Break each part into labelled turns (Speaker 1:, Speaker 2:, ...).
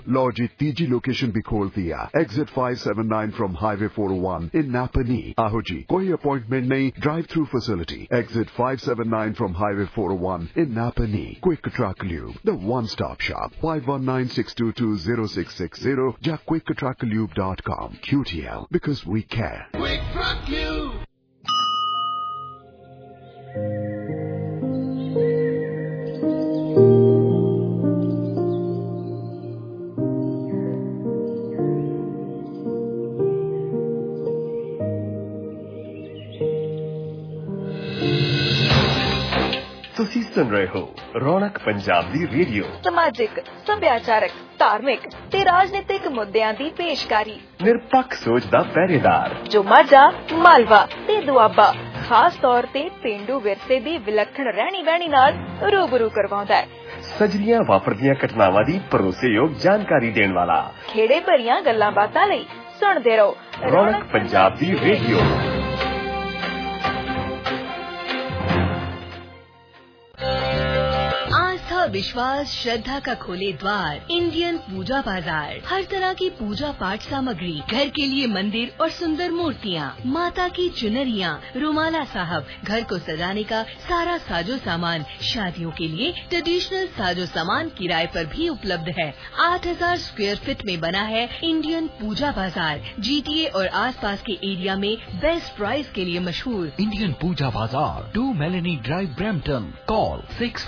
Speaker 1: ਲਓ ਜੀ ਤੀਜੀ ਲੋਕੇਸ਼ਨ ਵੀ ਖੋਲਤੀ ਆ exit 579 from Highway 401 in Napanee। ਆਹੋ ਜੀ ਕੋਈ ਅਪਾਇੰਟਮੈਂਟ ਨਹੀਂ, drive through facility. Exit 579 from Highway 401 in Napanee। Quick Truck Lube, the one-stop shop। 5196220660 ਜਾਂ quicktrucklube.com। QTL, because we care। Quick Truck Lube।
Speaker 2: ਤੁਸੀਂ ਸੁਣ ਰਹੇ ਹੋ ਰੌਣਕ ਪੰਜਾਬ ਦੀ ਰੇਡੀਓ।
Speaker 3: ਸਮਾਜਿਕ, ਸੱਭਿਆਚਾਰਕ, ਧਾਰਮਿਕ ਤੇ ਰਾਜਨੀਤਿਕ ਮੁੱਦਿਆਂ ਦੀ ਪੇਸ਼ਕਾਰੀ।
Speaker 2: ਨਿਰਪੱਖ ਸੋਚ ਦਾ ਪਹਿਰੇਦਾਰ
Speaker 3: ਜੋ ਮਾਝਾ, ਮਾਲਵਾ ਤੇ ਦੁਆਬਾ ਖਾਸ ਤੌਰ ਤੇ ਪੇਂਡੂ ਵਿਰਸੇ ਦੀ ਵਿਲੱਖਣ ਰਹਿਣੀ ਬਹਿਣੀ ਨਾਲ ਰੂਬਰੂ ਕਰਵਾਉਂਦਾ ਹੈ।
Speaker 2: ਸਜਰੀਆਂ ਵਾਪਰਦੀਆਂ ਘਟਨਾਵਾਂ ਦੀ ਭਰੋਸੇਯੋਗ ਜਾਣਕਾਰੀ ਦੇਣ ਵਾਲਾ।
Speaker 3: ਖੇੜੇ ਭਰੀਆਂ ਗੱਲਾਂ ਬਾਤਾਂ ਲਈ ਸੁਣਦੇ ਰਹੋ
Speaker 2: ਰੌਣਕ ਪੰਜਾਬ ਦੀ ਰੇਡੀਓ।
Speaker 4: विश्वास श्रद्धा का खोले द्वार इंडियन पूजा बाजार। हर तरह की पूजा पाठ सामग्री, घर के लिए मंदिर और सुंदर मूर्तियाँ, माता की चुनरियाँ, रुमाला साहब, घर को सजाने का सारा साजो सामान, शादियों के लिए ट्रेडिशनल साजो सामान किराए पर भी उपलब्ध है। 8000 स्क्वायर फीट में बना है इंडियन पूजा बाजार। GTA और आसपास के एरिया में बेस्ट प्राइस के लिए मशहूर
Speaker 5: इंडियन पूजा बाजार, 2 Melanie Drive, Brampton। Call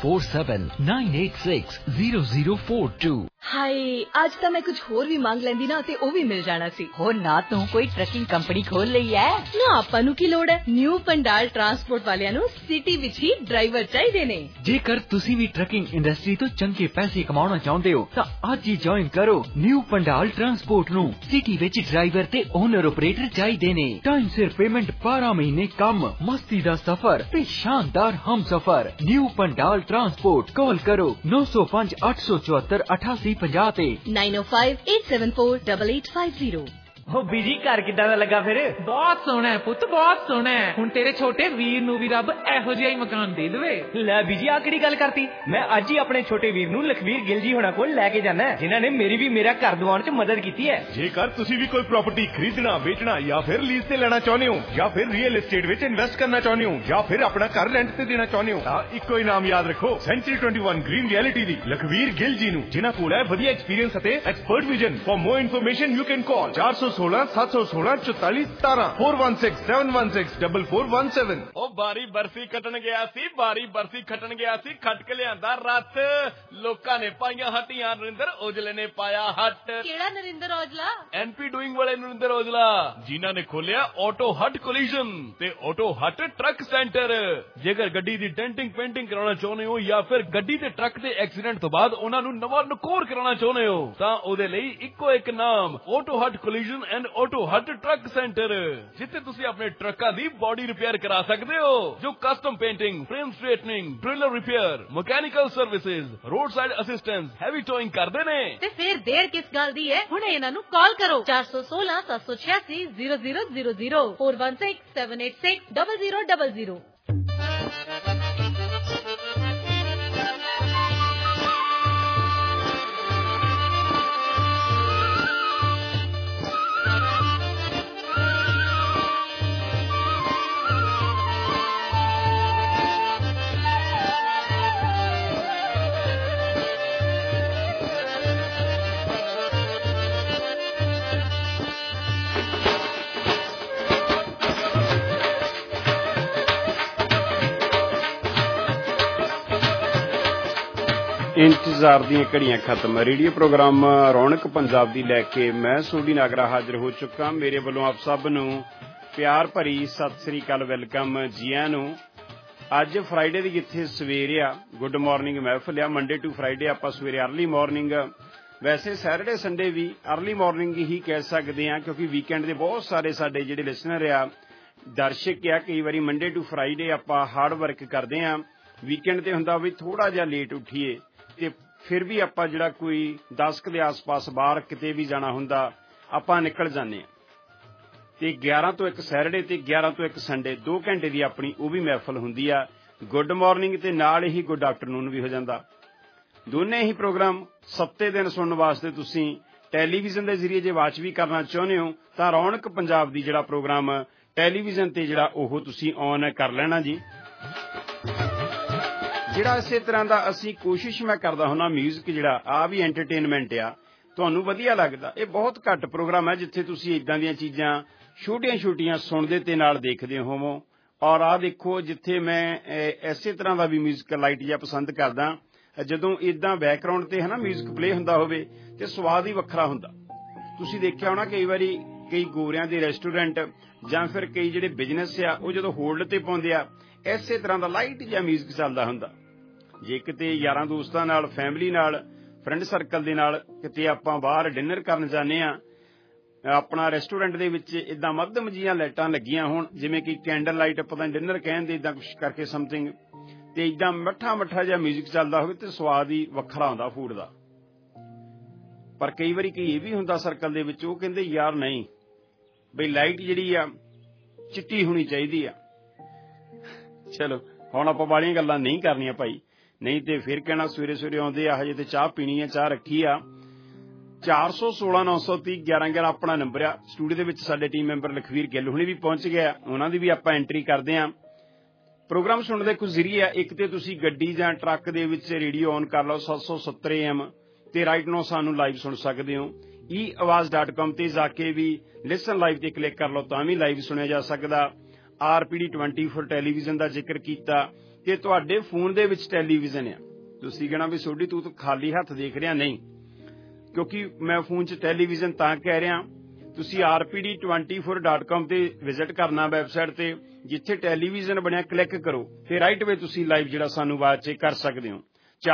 Speaker 5: 6479860042।
Speaker 4: हाय आज तो मैं कुछ होर भी मांग लेंदी ना ते ओ भी मिल जाना सी।
Speaker 6: हो ना तू कोई ट्रकिंग कंपनी खोल ਲਈ ਹੈ
Speaker 4: ना ਆਪਾਂ ਨੂੰ ਕੀ ਲੋੜ ਹੈ। ਨਿਊ ਪੰਡਾਲ ਟਰਾਂਸਪੋਰਟ ਵਾਲਿਆਂ ਨੂੰ ਸਿਟੀ ਵਿੱਚ ਹੀ ਡਰਾਈਵਰ ਚਾਹੀਦੇ ਨੇ।
Speaker 5: ਜੇਕਰ ਤੁਸੀਂ ਵੀ ਟਰਕਿੰਗ ਇੰਡਸਟਰੀ ਤੋਂ ਚੰਗੇ ਪੈਸੇ ਕਮਾਉਣਾ ਚਾਹੁੰਦੇ ਹੋ ਤਾਂ ਅੱਜ ਹੀ ਜੁਆਇਨ ਕਰੋ ਨਿਊ ਪੰਡਾਲ ਟਰਾਂਸਪੋਰਟ ਨੂੰ। ਸਿਟੀ ਵਿੱਚ ਡਰਾਈਵਰ ਤੇ ਓਨਰ ਆਪਰੇਟਰ ਚਾਹੀਦੇ ਨੇ। ਟਾਈਮ ਸਿਰ ਪੇਮੈਂਟ, 12 ਮਹੀਨੇ ਕੰਮ, ਮਸਤੀ ਦਾ ਸਫ਼ਰ ਤੇ ਸ਼ਾਨਦਾਰ ਹਮਸਫ਼ਰ। New Pandal transport. ਕਾਲ ਕਰੋ 905 874 8850 ਤੇ
Speaker 4: 9058748850।
Speaker 7: ਹੋ ਬੀਜੀ ਘਰ ਕਿੱਦਾਂ ਦਾ ਲੱਗਾ ਫਿਰ?
Speaker 8: ਬਹੁਤ ਸੋਹਣਾ ਹੈ ਪੁੱਤ, ਬਹੁਤ ਸੋਹਣਾ ਹੈ। ਹੁਣ ਤੇਰੇ ਛੋਟੇ ਵੀਰ ਨੂੰ ਵੀ ਰੱਬ ਇਹੋ ਜਿਹਾ ਹੀ ਮਕਾਨ ਦੇ ਦੇਵੇ।
Speaker 7: ਲੈ ਬੀਜੀ ਆ ਕਿਹੜੀ ਗੱਲ ਕਰਤੀ? ਮੈਂ ਅੱਜ ਹੀ ਆਪਣੇ ਛੋਟੇ ਵੀਰ ਨੂੰ ਲਖਵੀਰ ਗਿੱਲ ਜੀ ਹੋਣਾ ਕੋਲ ਲੈ ਕੇ ਜਾਣਾ ਹੈ, ਜਿਨ੍ਹਾਂ ਨੇ ਮੇਰੀ ਵੀ ਮੇਰਾ ਘਰ ਦਿਵਾਉਣ 'ਚ ਮਦਦ ਕੀਤੀ ਹੈ।
Speaker 2: ਜੇਕਰ ਤੁਸੀਂ ਵੀ ਕੋਈ ਪ੍ਰਾਪਰਟੀ ਖਰੀਦਣਾ, ਵੇਚਣਾ ਜਾਂ ਫਿਰ ਲੀਜ਼ ਤੇ ਲੈਣਾ ਚਾਹੁੰਦੇ ਹੋ, ਜਾਂ ਫਿਰ ਰੀਅਲ ਏਸਟੇਟ ਵਿੱਚ ਇਨਵੈਸਟ ਕਰਨਾ ਚਾਹੁੰਦੇ ਹੋ, ਜਾਂ ਫਿਰ ਆਪਣਾ ਘਰ ਰੈਂਟ ਤੇ ਦੇਣਾ ਚਾਹੁੰਦੇ ਹੋ, ਤਾਂ ਇੱਕੋ ਹੀ ਨਾਮ ਯਾਦ ਰੱਖੋ, ਸੈਂਚੁਰੀ 21 ਗ੍ਰੀਨ ਰਿਐਲਿਟੀ ਦੀ ਲਖਵੀਰ ਗਿੱਲ ਜੀ ਨੂੰ, ਜਿਨ੍ਹਾਂ ਕੋਲ ਹੈ ਵਧੀਆ ਐਕਸਪੀਰੀਅੰਸ ਅਤੇ expert vision. For more information you can call 416 716 44 17 416 716 4417।
Speaker 9: ਉਹ ਬਾਰੀ ਬਰਸੀ ਕੱਟਣ ਗਿਆ ਸੀ, ਬਾਰੀ ਬਰਸੀ ਖੱਟਣ ਗਿਆ ਸੀ, ਖੱਟ ਕੇ ਲਿਆਂਦਾ ਰੱਥ। ਲੋਕਾਂ ਨੇ ਪਾਈਆਂ ਹੱਟੀਆਂ, ਨਰਿੰਦਰ ਔਜਲੇ ਨੇ ਪਾਇਆ ਹੱਟ।
Speaker 4: ਕਿਹੜਾ ਨਰਿੰਦਰ ਔਜਲਾ?
Speaker 9: NP ਡੂਇੰਗ ਵਾਲੇ ਨਰਿੰਦਰ ਔਜਲਾ, ਜਿਨ੍ਹਾਂ ਨੇ ਖੋਲਿਆ ਆਟੋ ਹੱਟ ਕੋਲੀਜਨ ਤੇ ਆਟੋ ਹੱਟ ਟਰੱਕ ਸੈਂਟਰ। ਜੇਕਰ ਗੱਡੀ ਦੀ ਡੈਂਟਿੰਗ ਪੇਂਟਿੰਗ ਕਰਾਉਣਾ ਚਾਹੁੰਦੇ ਹੋ ਜਾਂ ਫਿਰ ਗੱਡੀ ਤੇ ਟਰੱਕ ਦੇ ਐਕਸੀਡੈਂਟ ਤੋਂ ਬਾਅਦ ਉਹਨਾਂ ਨੂੰ ਨਵਾਂ ਨਕੋਰ ਕਰਾਉਣਾ ਚਾਹੁੰਦੇ ਹੋ, ਤਾਂ ਉਹਦੇ ਲਈ ਇੱਕੋ ਇੱਕ ਨਾਮ, auto hut collision and auto hut truck centre, ਜਿੱਥੇ ਤੁਸੀਂ ਆਪਣੇ ਟਰੱਕਾਂ ਦੀ ਬੋਡੀ ਰਿਪੇਅਰ ਕਰਾ ਸਕਦੇ ਹੋ, ਜੋ custom painting, frame straightening, trailer repair, mechanical services, roadside assistance, heavy towing ਕਰਦੇ ਨੇ।
Speaker 4: ਤੇ ਫਿਰ ਦੇਰ ਕਿਸ ਗੱਲ ਦੀ ਹੈ? ਹੁਣੇ ਇਹਨਾਂ ਨੂੰ ਕਾਲ ਕਰੋ 416 786 0000 416 786 0000।
Speaker 10: ਇੰਤਜ਼ਾਰ ਦੀਆਂ ਘੜੀਆਂ ਖਤਮ। ਰੇਡੀਓ ਪ੍ਰੋਗਰਾਮ ਰੌਣਕ ਪੰਜਾਬ ਦੀ ਲੈ ਕੇ ਮੈਂ ਸੋਢੀ ਨਾਗਰਾ ਹਾਜ਼ਰ ਹੋ ਚੁੱਕਾ। ਮੇਰੇ ਵੱਲੋਂ ਆਪ ਸਭ ਨੂੰ ਪਿਆਰ ਭਰੀ ਸਤਿ ਸ੍ਰੀ ਅਕਾਲ, ਵੈਲਕਮ ਜੀ ਆਇਆਂ ਨੂੰ। ਅੱਜ ਫਰਾਈਡੇ ਦੀ ਜਿੱਥੇ ਸਵੇਰੇ ਆ ਗੁੱਡ ਮਾਰਨਿੰਗ ਮਹਿਫਲ ਆ, ਮੰਡੇ ਟੂ ਫਰਾਈਡੇ ਆਪਾਂ ਸਵੇਰੇ ਅਰਲੀ ਮਾਰਨਿੰਗ, ਵੈਸੇ ਸੈਟਰਡੇ ਸੰਡੇ ਵੀ ਅਰਲੀ ਮਾਰਨਿੰਗ ਹੀ ਕਹਿ ਸਕਦੇ ਹਾਂ, ਕਿਉਂਕਿ ਵੀਕਐਂਡ ਦੇ ਬਹੁਤ ਸਾਰੇ ਸਾਡੇ ਜਿਹੜੇ ਲਿਸਨਰ ਆ, ਦਰਸ਼ਕ ਆ, ਕਈ ਵਾਰੀ ਮੰਡੇ ਟੂ ਫਰਾਈਡੇ ਆਪਾਂ ਹਾਰਡ ਵਰਕ ਕਰਦੇ ਹਾਂ, ਵੀਕਐਂਡ ਤੇ ਹੁੰਦਾ ਵੀ ਥੋੜਾ ਜਿਹਾ ਲੇਟ ਉੱਠੀਏ, ਤੇ ਫਿਰ ਵੀ ਆਪਾਂ ਜਿਹੜਾ ਕੋਈ 10 ਦੇ ਆਸ-ਪਾਸ ਬਾਹਰ ਕਿਤੇ ਵੀ ਜਾਣਾ ਹੁੰਦਾ ਆਪਾਂ ਨਿਕਲ ਜਾਂਦੇ ਹਾਂ। ਤੇ 11 ਤੋਂ ਇੱਕ ਸੈਟਰਡੇ ਤੇ 11 ਤੋਂ ਇੱਕ ਸੰਡੇ 2 ਘੰਟੇ ਦੀ ਆਪਣੀ ਉਹ ਵੀ ਮਹਿਫਲ ਹੁੰਦੀ ਆ। ਗੁੱਡ ਮਾਰਨਿੰਗ ਤੇ ਨਾਲ ਹੀ ਗੁੱਡ ਆਫਟਰਨੂਨ ਵੀ ਹੋ ਜਾਂਦਾ। ਦੋਨੇ ਹੀ ਪ੍ਰੋਗਰਾਮ ਸপ্ਤੇ ਦਿਨ ਸੁਣਨ ਵਾਸਤੇ ਤੁਸੀਂ ਟੈਲੀਵਿਜ਼ਨ ਦੇ ਜ਼ਰੀਏ ਜੇ ਵਾਚ ਵੀ ਕਰਨਾ ਚਾਹੁੰਦੇ ਹੋ ਤਾਂ ਰੌਣਕ ਪੰਜਾਬ ਦੀ ਜਿਹੜਾ ਪ੍ਰੋਗਰਾਮ ਟੈਲੀਵਿਜ਼ਨ ਤੇ ਜਿਹੜਾ ਉਹ ਤੁਸੀਂ ਔਨ ਕਰ ਲੈਣਾ ਜੀ। ਜਿਹੜਾ ਇਸੇ ਤਰ੍ਹਾਂ ਦਾ ਅਸੀਂ ਕੋਸ਼ਿਸ਼ ਮੈਂ ਕਰਦਾ ਹੁੰਦਾ ਮਿਊਜ਼ਿਕ ਜਿਹੜਾ ਆ ਵੀ ਐਂਟਰਟੇਨਮੈਂਟ ਆ, ਤੁਹਾਨੂੰ ਵਧੀਆ ਲੱਗਦਾ। ਇਹ ਬਹੁਤ ਘੱਟ ਪ੍ਰੋਗਰਾਮ ਹੈ ਜਿੱਥੇ ਤੁਸੀਂ ਇਦਾਂ ਦੀਆਂ ਚੀਜ਼ਾਂ ਛੋਟੀਆਂ ਸੁਣਦੇ ਤੇ ਨਾਲ ਦੇਖਦੇ ਹੋਵੋ। ਔਰ ਆਹ ਦੇਖੋ, ਜਿੱਥੇ ਮੈਂ ਇਸੇ ਤਰ੍ਹਾਂ ਦਾ ਵੀ ਮਿਊਜ਼ਿਕ ਲਾਈਟ ਜਿਹਾ ਪਸੰਦ ਕਰਦਾ, ਜਦੋਂ ਇਦਾਂ ਬੈਕਗਰਾਉਂਡ ਤੇ ਹਨਾ ਮਿਊਜ਼ਿਕ ਪਲੇ ਹੁੰਦਾ ਹੋਵੇ ਤੇ ਸਵਾਦ ਹੀ ਵੱਖਰਾ ਹੁੰਦਾ। ਤੁਸੀਂ ਦੇਖਿਆ ਹੋਣਾ ਕਈ ਵਾਰੀ ਕਈ ਗੋਰਿਆਂ ਦੇ ਰੈਸਟੋਰੈਂਟ ਜਾਂ ਫਿਰ ਕਈ ਜਿਹੜੇ ਬਿਜ਼ਨਸ ਆ ਉਹ ਜਦੋਂ ਹੋਲਡ ਤੇ ਪਾਉਂਦੇ ਆ ਇਸੇ ਤਰ੍ਹਾਂ ਦਾ ਲਾਈਟ ਜਿਹਾ ਮਿਊਜ਼ਿਕ ਚੱਲਦਾ ਹੁੰਦਾ। ਜੇ ਕਿਤੇ ਯਾਰਾਂ ਦੋਸਤਾਂ ਨਾਲ, ਫੈਮਿਲੀ ਨਾਲ, ਫਰੈਂਡ ਸਰਕਲ ਦੇ ਨਾਲ ਕਿਤੇ ਆਪਾਂ ਬਾਹਰ ਡਿਨਰ ਕਰਨ ਜਾਂਦੇ ਆ, ਆਪਣਾ ਰੈਸਟੋਰੈਂਟ ਦੇ ਵਿੱਚ ਇਦਾਂ ਮੱਧਮ ਜੀਆਂ ਲਾਈਟਾਂ ਲੱਗੀਆਂ ਹੋਣ, ਜਿਵੇਂ ਕਿ ਕੈਂਡਲ ਲਾਈਟ ਪਤਾ ਡਿਨਰ ਕਹਿੰਦੇ, ਇਦਾਂ ਕੁਛ ਕਰਕੇ ਸਮਥਿੰਗ, ਤੇ ਇਦਾਂ ਮੱਠਾ ਜਿਹਾ ਮਿਊਜ਼ਿਕ ਚੱਲਦਾ ਹੋਵੇ ਤੇ ਸਵਾਦ ਹੀ ਵੱਖਰਾ ਹੁੰਦਾ ਫੂਡ ਦਾ। ਪਰ ਕਈ ਵਾਰੀ ਇਹ ਵੀ ਹੁੰਦਾ ਸਰਕਲ ਦੇ ਵਿੱਚ, ਉਹ ਕਹਿੰਦੇ ਯਾਰ ਨਹੀਂ ਬਈ ਲਾਈਟ ਜਿਹੜੀ ਆ ਚਿੱਟੀ ਹੋਣੀ ਚਾਹੀਦੀ ਆ। ਚਲੋ ਹੁਣ ਆਪਾਂ ਵਾਲੀਆਂ ਗੱਲਾਂ ਨਹੀਂ ਕਰਨੀਆਂ ਭਾਈ, ਨਹੀਂ ਤੇ ਫਿਰ ਕਹਿਣਾ ਸਵੇਰੇ ਆਉਂਦੇ ਆ ਹਜੇ ਤੇ ਚਾਹ ਪੀਣੀ ਆ, ਚਾਹ ਰੱਖੀ ਆ। 416-930-1111 ਆਪਣਾ ਨੰਬਰ ਆ। ਸਟੂਡੀਓ ਦੇ ਵਿੱਚ ਸਾਡੇ ਟੀਮ ਮੈਂਬਰ ਲਖਵੀਰ ਗਿੱਲ ਹੁਣੇ ਵੀ ਪਹੁੰਚ ਗਏ ਆ, ਉਹਨਾਂ ਦੀ ਵੀ ਆਪਾਂ ਐਂਟਰੀ ਕਰਦੇ ਆ। ਪ੍ਰੋਗਰਾਮ ਸੁਣਨ ਦੇ ਕੁਝ ਜ਼ਰੀਏ ਆ, ਇੱਕ ਤੇ ਤੁਸੀਂ ਗੱਡੀ ਜਾਂ ਟਰੱਕ ਦੇ ਵਿੱਚ ਰੇਡੀਓ ਔਨ ਕਰ ਲਓ 770 AM ਤੇ ਰਾਈਟ ਨਾਓ ਸਾਨੂੰ ਲਾਈਵ ਸੁਣ ਸਕਦੇ ਹੋ। eAwaaz.com ਤੇ ਜਾ ਕੇ ਵੀ ਲਿਸਨ ਲਾਈਵ ਤੇ ਕਲਿੱਕ ਕਰ ਲਓ ਤਾਂ ਵੀ ਲਾਈਵ ਸੁਣਿਆ ਜਾ ਸਕਦਾ। RPD 24 ਟੈਲੀਵਿਜ਼ਨ ਦਾ ਜ਼ਿਕਰ ਕੀਤਾ ਕਿ ਤੁਹਾਡੇ ਫੋਨ ਦੇ ਵਿੱਚ ਟੈਲੀਵਿਜ਼ਨ ਆ। ਤੁਸੀਂ ਕਹਿਣਾ ਵੀ ਸੋਢੀ ਤੂੰ ਤਾਂ ਖਾਲੀ ਹੱਥ ਦੇਖ ਰਿਹਾ, ਨਹੀਂ, ਕਿਉਂਕਿ ਮੈਂ ਫੋਨ 'ਚ ਟੈਲੀਵਿਜ਼ਨ ਤਾਂ ਕਹਿ ਰਿਹਾ। ਤੁਸੀਂ RPD24.com ਤੇ ਵਿਜ਼ਿਟ ਕਰਨਾ ਵੈਬਸਾਈਟ ਤੇ, ਜਿੱਥੇ ਟੈਲੀਵਿਜ਼ਨ ਬਣਿਆ ਕਲਿੱਕ ਕਰੋ ਤੇ ਰਾਈਟ ਵੇ ਤੁਸੀਂ ਲਾਈਵ ਜਿਹੜਾ ਸਾਨੂੰ ਵਾਚ ਕਰ ਸਕਦੇ ਹੋ।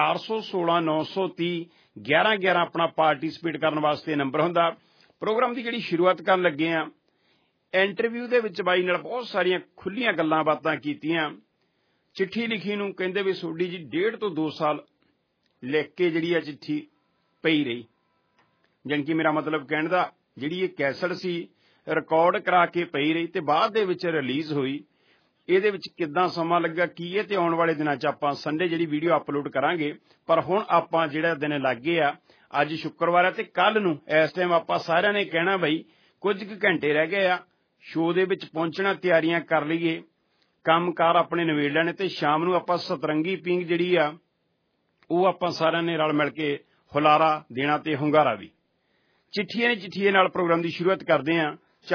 Speaker 10: 416-930-1111 ਆਪਣਾ ਪਾਰਟੀਸਪੇਟ ਕਰਨ ਵਾਸਤੇ ਨੰਬਰ ਹੁੰਦਾ। ਪ੍ਰੋਗਰਾਮ ਦੀ ਜਿਹੜੀ ਸ਼ੁਰੂਆਤ ਕਰਨ ਲੱਗੇ ਆ, ਇੰਟਰਵਿਊ ਦੇ ਵਿੱਚ ਬਾਈ ਨਾਲ ਬਹੁਤ ਸਾਰੀਆਂ ਖੁੱਲੀਆਂ ਗੱਲਾਂ ਬਾਤਾਂ ਕੀਤੀਆਂ। ਚਿੱਠੀ ਲਿਖੀ ਨੂੰ ਕਹਿੰਦੇ ਵੀ ਸੋਢੀ ਜੀ 1.5 ਤੋਂ 2 ਸਾਲ ਲਿਖ ਕੇ ਜਿਹੜੀ ਆ ਚਿੱਠੀ ਪਈ ਰਹੀ, ਜਾਣੀ ਕਿ ਮੇਰਾ ਮਤਲਬ ਕਹਿਣ ਦਾ ਜਿਹੜੀ ਇਹ ਕੈਸਟ ਸੀ ਰਿਕਾਰਡ ਕਰਾ ਕੇ ਪਈ ਰਹੀ ਤੇ ਬਾਅਦ ਦੇ ਵਿੱਚ ਰਿਲੀਜ਼ ਹੋਈ। ਇਹਦੇ ਵਿੱਚ ਕਿੱਦਾਂ ਸਮਾਂ ਲੱਗਾ ਕੀ ਹੈ ਤੇ ਆਉਣ ਵਾਲੇ ਦਿਨਾਂ 'ਚ ਆਪਾਂ ਸੰਡੇ ਜਿਹੜੀ ਵੀਡੀਓ ਅਪਲੋਡ ਕਰਾਂਗੇ। ਪਰ ਹੁਣ ਆਪਾਂ ਜਿਹੜਾ ਦਿਨ ਲੱਗੇ ਆ, ਅੱਜ ਸ਼ੁੱਕਰਵਾਰ ਹੈ ਤੇ ਕੱਲ ਨੂੰ ਇਸ ਟਾਈਮ ਆਪਾਂ ਸਾਰਿਆਂ ਨੇ ਕਹਿਣਾ ਬਈ ਕੁਝ ਕੁ ਘੰਟੇ ਰਹਿ ਗਏ ਆ ਸ਼ੋਅ ਦੇ ਵਿੱਚ ਪਹੁੰਚਣਾ, ਤਿਆਰੀਆਂ ਕਰ ਲਈਏ, ਕੰਮਕਾਰ ਆਪਣੇ ਨਿਬੇੜ ਲੈਣੇ ਤੇ ਸ਼ਾਮ ਨੂੰ ਆਪਾਂ ਸਤਰੰਗੀ ਪੀਂਗ ਜਿਹੜੀ ਆ ਉਹ ਆਪਾਂ ਸਾਰਿਆਂ ਨੇ ਰਲ ਮਿਲ ਕੇ ਹੁਲਾਰਾ ਦੇਣਾ ਤੇ ਹੁੰਗਾਰਾ ਵੀ। ਚਿੱਠੀਏ ਨਾਲ ਪ੍ਰੋਗਰਾਮ ਦੀ ਸ਼ੁਰੂਆਤ ਕਰਦੇ ਹਾਂ।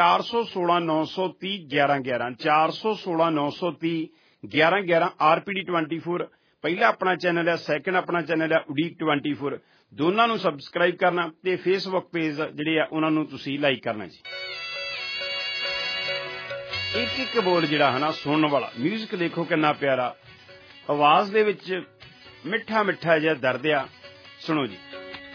Speaker 10: 416-930-1111 416-930-1111 RPD 24 ਪਹਿਲਾ ਆਪਣਾ ਚੈਨਲ ਹੈ, ਸੈਕਿੰਡ ਆਪਣਾ ਚੈਨਲ ਹੈ ਉਡੀਕ 24। ਦੋਨਾਂ ਨੂੰ ਸਬਸਕ੍ਰਾਈਬ ਕਰਨਾ ਤੇ ਫੇਸਬੁੱਕ ਪੇਜ ਜਿਹੜੇ ਆ ਉਹਨਾਂ ਨੂੰ ਤੁਸੀਂ ਲਾਈਕ ਕਰਨਾ ਜੀ। ਇੱਕ ਬੋਲ ਜਿਹੜਾ ਹੈ ਨਾ ਸੁਣਨ ਵਾਲਾ ਮਿਊਜ਼ਿਕ ਦੇਖੋ ਕਿੰਨਾ ਪਿਆਰਾ, ਆਵਾਜ਼ ਦੇ ਵਿੱਚ ਮਿੱਠਾ ਜਿਹਾ ਦਰਦ ਆ। ਸੁਣੋ ਜੀ।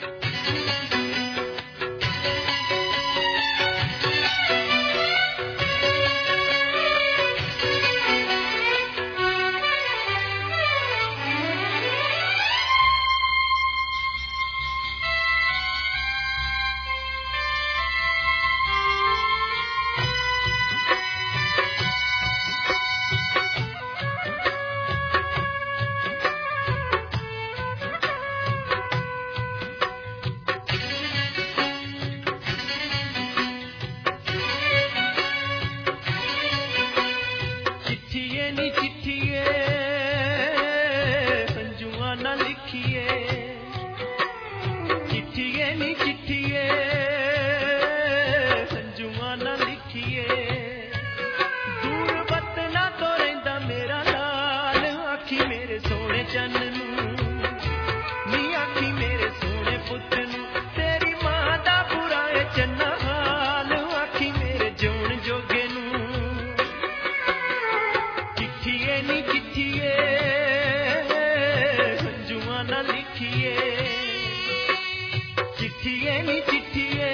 Speaker 11: ਚਿੱਠੀਏ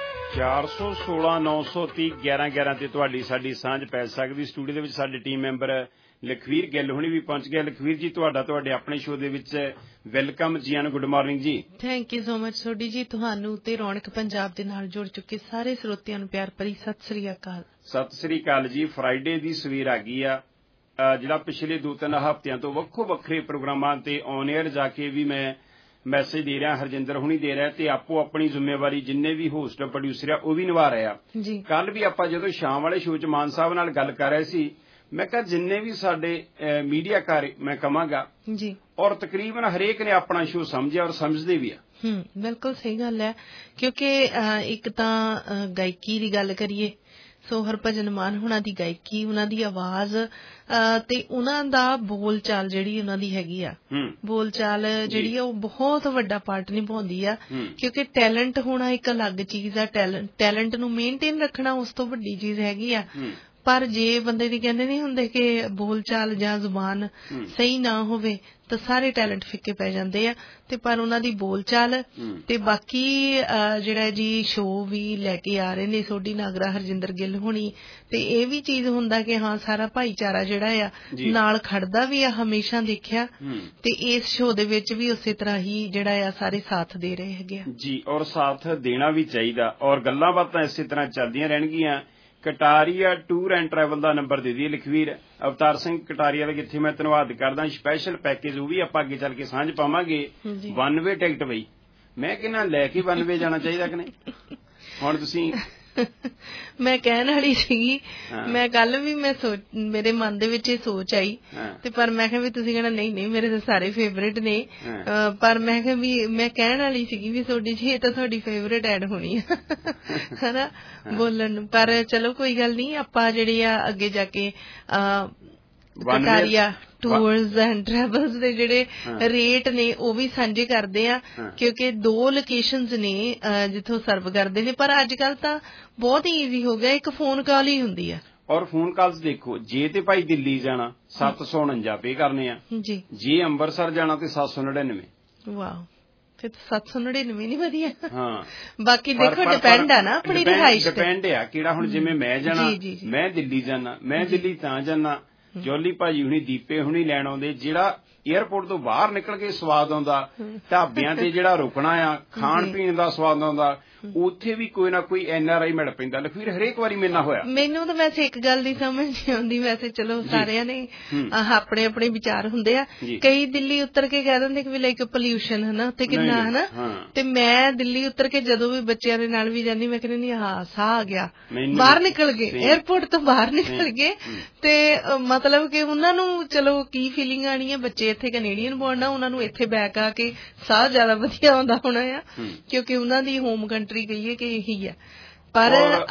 Speaker 11: 416-930-1111 ਤੇ ਤੁਹਾਡੀ ਸਾਡੀ ਸਾਂਝ ਪੈ ਸਕਦੀ। ਸਟੂਡੀਓ ਦੇ ਵਿੱਚ ਸਾਡੇ ਟੀਮ ਮੈਂਬਰ
Speaker 10: ਲਖਵੀਰ ਗਿੱਲ ਹੁਣੀ ਵੀ ਪਹੁੰਚ ਗਏ। ਲਖਵੀਰ ਜੀ ਤੁਹਾਡਾ ਤੁਹਾਡੇ ਆਪਣੇ ਸ਼ੋਅ ਦੇ ਵਿੱਚ ਵੈਲਕਮ ਜੀ ਆਨ। ਗੁੱਡ ਮਾਰਨਿੰਗ ਜੀ।
Speaker 12: Thank you so much Sodhi ji, ਤੁਹਾਨੂੰ ਤੇ ਰੌਣਕ ਪੰਜਾਬ ਦੇ ਨਾਲ ਜੁੜ ਚੁੱਕੇ ਸਾਰੇ ਸਰੋਤਿਆਂ ਨੂੰ ਪਿਆਰ ਭਰੀ ਸਤਿ ਸ੍ਰੀ ਅਕਾਲ।
Speaker 10: ਸਤਿ ਸ੍ਰੀ ਅਕਾਲ ਜੀ। ਫਰਾਈਡੇ ਦੀ ਸਵੇਰ ਆ ਗਈ ਆ, ਜਿਹੜਾ ਪਿਛਲੇ 2-3 ਹਫ਼ਤਿਆਂ ਤੋਂ ਵੱਖੋ ਵੱਖਰੇ ਪ੍ਰੋਗਰਾਮਾਂ ਤੇ ਔਨ 에ਅਰ ਜਾ ਕੇ ਵੀ ਮੈਂ ਮੈਸੇਜ ਦੇ ਰਿਹਾ, ਹਰਜਿੰਦਰ ਹੁਣੀ ਦੇ ਰਿਹਾ ਤੇ ਆਪੋ ਆਪਣੀ ਜ਼ਿੰਮੇਵਾਰੀ ਜਿੰਨੇ ਵੀ ਹੋਸਟ ਪ੍ਰੋਡਿਊਸਰ ਆ ਉਹ ਵੀ ਨਿਭਾ ਰਹੇ ਆ। ਕੱਲ ਵੀ ਆਪਾਂ ਜਦੋਂ ਸ਼ਾਮ ਵਾਲੇ ਸ਼ੋਅ 'ਚ ਮਾਨ ਸਾਹਿਬ ਨਾਲ ਗੱਲ ਕਰ ਰਹੇ ਸੀ, ਮੈਂ ਕਿਹਾ ਜਿੰਨੇ ਵੀ ਸਾਡੇ ਮੀਡੀਆ ਘਰ ਮੈਂ ਕਹਾਂਗਾ
Speaker 12: ਜੀ,
Speaker 10: ਔਰ ਤਕਰੀਬਨ ਹਰੇਕ ਨੇ ਆਪਣਾ ਸ਼ੋਅ ਸਮਝਿਆ ਔਰ ਸਮਝਦੇ ਵੀ ਆ।
Speaker 12: ਬਿਲਕੁਲ ਸਹੀ ਗੱਲ ਹੈ, ਕਿਉਂਕਿ ਇੱਕ ਤਾਂ ਗਾਇਕੀ ਦੀ ਗੱਲ ਕਰੀਏ ਸੋ ਹਰਭਜਨ ਮਾਨ ਹੁਣਾਂ ਦੀ ਗਾਇਕੀ, ਉਹਨਾਂ ਦੀ ਆਵਾਜ਼ ਤੇ ਉਹਨਾਂ ਦਾ ਬੋਲ ਚਾਲ ਜਿਹੜੀ ਉਹਨਾਂ ਦੀ ਹੈਗੀ ਆ, ਬੋਲ ਚਾਲ ਜਿਹੜੀ ਆ ਉਹ ਬਹੁਤ ਵੱਡਾ ਪਾਰਟ ਨਿਭਾਉਂਦੀ ਆ, ਕਿਉਂਕਿ ਟੈਲੈਂਟ ਹੋਣਾ ਇੱਕ ਅਲੱਗ ਚੀਜ਼ ਆ, ਟੈਲੈਂਟ ਨੂੰ ਮੇਨਟੇਨ ਰੱਖਣਾ ਉਸ ਤੋਂ ਵੱਡੀ ਚੀਜ਼ ਹੈਗੀ ਆ। ਪਰ ਜੇ ਬੰਦੇ ਦੀ ਕਹਿੰਦੇ ਨਹੀਂ ਹੁੰਦੇ ਕਿ ਬੋਲ ਚਾਲ ਜਾਂ ਜ਼ੁਬਾਨ ਸਹੀ ਨਾ ਹੋਵੇ ਤਾਂ ਸਾਰੇ ਟੈਲੈਂਟ ਫਿੱਕੇ ਪੈ ਜਾਂਦੇ ਆ। ਤੇ ਪਰ ਉਹਨਾਂ ਦੀ ਬੋਲ ਚਾਲ ਤੇ ਬਾਕੀ ਜਿਹੜਾ ਜੀ ਸ਼ੋਅ ਵੀ ਲੈ ਕੇ ਆ ਰਹੇ ਨੇ ਸੋਢੀ ਨਾਗਰਾ, ਹਰਜਿੰਦਰ ਗਿੱਲ ਹੋਣੀ, ਤੇ ਇਹ ਵੀ ਚੀਜ਼ ਹੁੰਦਾ ਕਿ ਹਾਂ ਸਾਰਾ ਭਾਈਚਾਰਾ ਜਿਹੜਾ ਆ ਨਾਲ ਖੜਦਾ ਵੀ ਆ, ਹਮੇਸ਼ਾ ਦੇਖਿਆ ਤੇ ਇਸ ਸ਼ੋਅ ਦੇ ਵਿੱਚ ਵੀ ਉਸੇ ਤਰ੍ਹਾਂ ਹੀ ਜਿਹੜਾ ਆ ਸਾਰੇ ਸਾਥ ਦੇ ਰਹੇ ਹੈਗੇ ਆ
Speaker 10: ਜੀ, ਔਰ ਸਾਥ ਦੇਣਾ ਵੀ ਚਾਹੀਦਾ ਔਰ ਗੱਲਾਂ ਬਾਤਾਂ ਇਸੇ ਤਰ੍ਹਾਂ ਚੱਲਦੀਆਂ ਰਹਿਣਗੀਆਂ। ਕਟਾਰੀਆ ਟੂਰ ਐਂਡ ਟਰੈਵਲ ਦਾ ਨੰਬਰ ਦੇ ਦਈਏ ਲਖਵੀਰ। ਅਵਤਾਰ ਸਿੰਘ ਕਟਾਰੀਆ ਦਾ ਜਿੱਥੇ ਮੈਂ ਧੰਨਵਾਦ ਕਰਦਾ, ਸਪੈਸ਼ਲ ਪੈਕੇਜ ਉਹ ਵੀ ਆਪਾਂ ਅੱਗੇ ਚੱਲ ਕੇ ਸਾਂਝ ਪਾਵਾਂਗੇ। 1 ਵੇ ਟਿਕਟ ਬਈ ਮੈਂ ਕਹਿੰਦਾ ਲੈ ਕੇ 1 ਵੇ ਜਾਣਾ ਚਾਹੀਦਾ ਕਿ ਨਹੀਂ? ਹੁਣ ਤੁਸੀਂ
Speaker 12: ਮੈਂ ਕਹਿਣ ਵਾਲੀ ਸੀਗੀ, ਮੈਂ ਕੱਲ ਵੀ ਮੇਰੇ ਮਨ ਦੇ ਵਿੱਚ ਇਹ ਸੋਚ ਆਈ ਤੇ ਪਰ ਮੈਂ ਕਿਹਾ ਵੀ ਤੁਸੀਂ ਕਹਿਣਾ ਨਹੀਂ ਮੇਰੇ ਤਾਂ ਸਾਰੇ ਫੇਵਰੇਟ ਨੇ, ਪਰ ਮੈਂ ਕਿਹਾ ਵੀ ਮੈਂ ਕਹਿਣ ਵਾਲੀ ਸੀਗੀ ਵੀ ਤੁਹਾਡੀ ਜੀ ਇਹ ਤਾਂ ਤੁਹਾਡੀ ਫੇਵਰੇਟ ਐਡ ਹੋਣੀ ਆ ਹਨਾ ਬੋਲਣ ਨੂੰ। ਪਰ ਚਲੋ ਕੋਈ ਗੱਲ ਨਹੀਂ, ਆਪਾਂ ਜਿਹੜੀ ਆ ਅੱਗੇ ਜਾ ਕੇ ਕਟਾਰੀਆ ਟੂਰਸ ਐਂਡ ਟਰੈਵਲਸ ਦੇ ਜਿਹੜੇ ਰੇਟ ਨੇ ਉਹ ਵੀ ਸਾਂਝੇ ਕਰਦੇ ਆ, ਕਿਉਂਕਿ 2 ਲੋਕੇਸ਼ਨਸ ਨੇ ਜਿੱਥੋਂ ਸਰਵ ਕਰਦੇ ਨੇ। ਪਰ ਅੱਜ ਕੱਲ ਤਾਂ ਬਹੁਤ ਹੀ ਈਜ਼ੀ ਹੋ ਗਿਆ, ਇੱਕ ਫੋਨ ਕਾਲ ਹੀ ਹੁੰਦੀ ਆ।
Speaker 10: ਔਰ ਫੋਨ ਕਾਲਸ ਦੇਖੋ, ਜੇ ਤੇ ਭਾਈ ਦਿੱਲੀ ਜਾਣਾ 749 ਪੇ ਕਰਨੇ ਆ ਜੀ, ਜੇ ਅੰਮ੍ਰਿਤਸਰ ਜਾਣਾ ਤੇ 799।
Speaker 12: ਵਾਓ, ਫਿਰ 799 ਨਹੀਂ ਵਧੀਆ?
Speaker 10: ਹਾਂ,
Speaker 12: ਬਾਕੀ ਦੇਖੋ ਡਿਪੈਂਡ ਆ ਨਾ ਆਪਣੀ ਰਿਹਾਇਸ਼ ਤੇ,
Speaker 10: ਡਿਪੈਂਡ ਆ ਕਿਹੜਾ। ਹੁਣ ਜਿਵੇਂ ਮੈਂ ਜਾਣਾ, ਮੈਂ ਦਿੱਲੀ ਜਾਣਾ, ਮੈਂ ਦਿੱਲੀ ਤਾਂ ਜਾਣਾ, ਜੋਲੀ ਭਾਜੀ ਹੁਣੀ ਦੀਪੇ ਹੁਣੀ ਲੈਣ ਆਉਂਦੇ, ਜਿਹੜਾ ਏਅਰਪੋਰਟ ਤੋਂ ਬਾਹਰ ਨਿਕਲ ਕੇ ਸਵਾਦ ਆਉਂਦਾ, ਢਾਬਿਆਂ ਤੇ ਜਿਹੜਾ ਰੁਕਣਾ ਆ, ਖਾਣ ਪੀਣ ਦਾ ਸਵਾਦ ਆਉਂਦਾ, ਉੱਥੇ ਵੀ ਕੋਈ ਨਾ ਕੋਈ NRI ਮਿਲ ਪੈਂਦਾ। ਲਖਵੀਰ ਹਰੇਕ ਵਾਰੀ ਮੇਰੇ ਨਾਲ ਹੋਇਆ।
Speaker 12: ਮੈਨੂੰ ਤਾਂ ਵੈਸੇ ਇੱਕ ਗੱਲ ਦੀ ਸਮਝ ਨਹੀਂ ਆਉਂਦੀ, ਵੈਸੇ ਚਲੋ ਸਾਰਿਆਂ ਨੇ ਆਪਣੇ ਆਪਣੇ ਵਿਚਾਰ ਹੁੰਦੇ ਆ। ਕਈ ਦਿੱਲੀ ਉਤਰ ਕੇ ਕਹਿ ਦਿੰਦੇ ਕਿ ਲਾਈਕ ਪੋਲਿਊਸ਼ਨ ਹਨਾ ਉੱਥੇ ਕਿੰਨਾ ਹਨਾ, ਤੇ ਮੈਂ ਦਿੱਲੀ ਉਤਰ ਕੇ ਜਦੋਂ ਵੀ ਬੱਚਿਆਂ ਦੇ ਨਾਲ ਵੀ ਜਾਂਦੀ ਮੈਂ ਕਹਿੰਦੀ ਹਾਂ ਸਾਹ ਆ ਗਿਆ, ਬਾਹਰ ਨਿਕਲ ਗਏ, ਏਅਰਪੋਰਟ ਤੋਂ ਬਾਹਰ ਨਿਕਲ ਗਏ। ਤੇ ਮਤਲਬ ਕਿ ਉਹਨਾਂ ਨੂੰ ਚਲੋ ਕੀ ਫੀਲਿੰਗ ਆਣੀ ਹੈ, ਬੱਚੇ ਇੱਥੇ ਕੈਨੇਡੀਅਨ ਬੋਰਨ ਆ, ਉਹਨਾਂ ਨੂੰ ਇੱਥੇ ਬੈਕ ਆ ਕੇ ਸਾਹ ਜ਼ਿਆਦਾ ਵਧੀਆ ਆਉਂਦਾ ਹੋਣਾ ਆ, ਕਿਉਂਕਿ ਉਹਨਾਂ ਦੀ ਹੋਮ ਕੰਟਰੀ ਕਹੀਏ ਕਿ ਇਹੀ ਆ। ਪਰ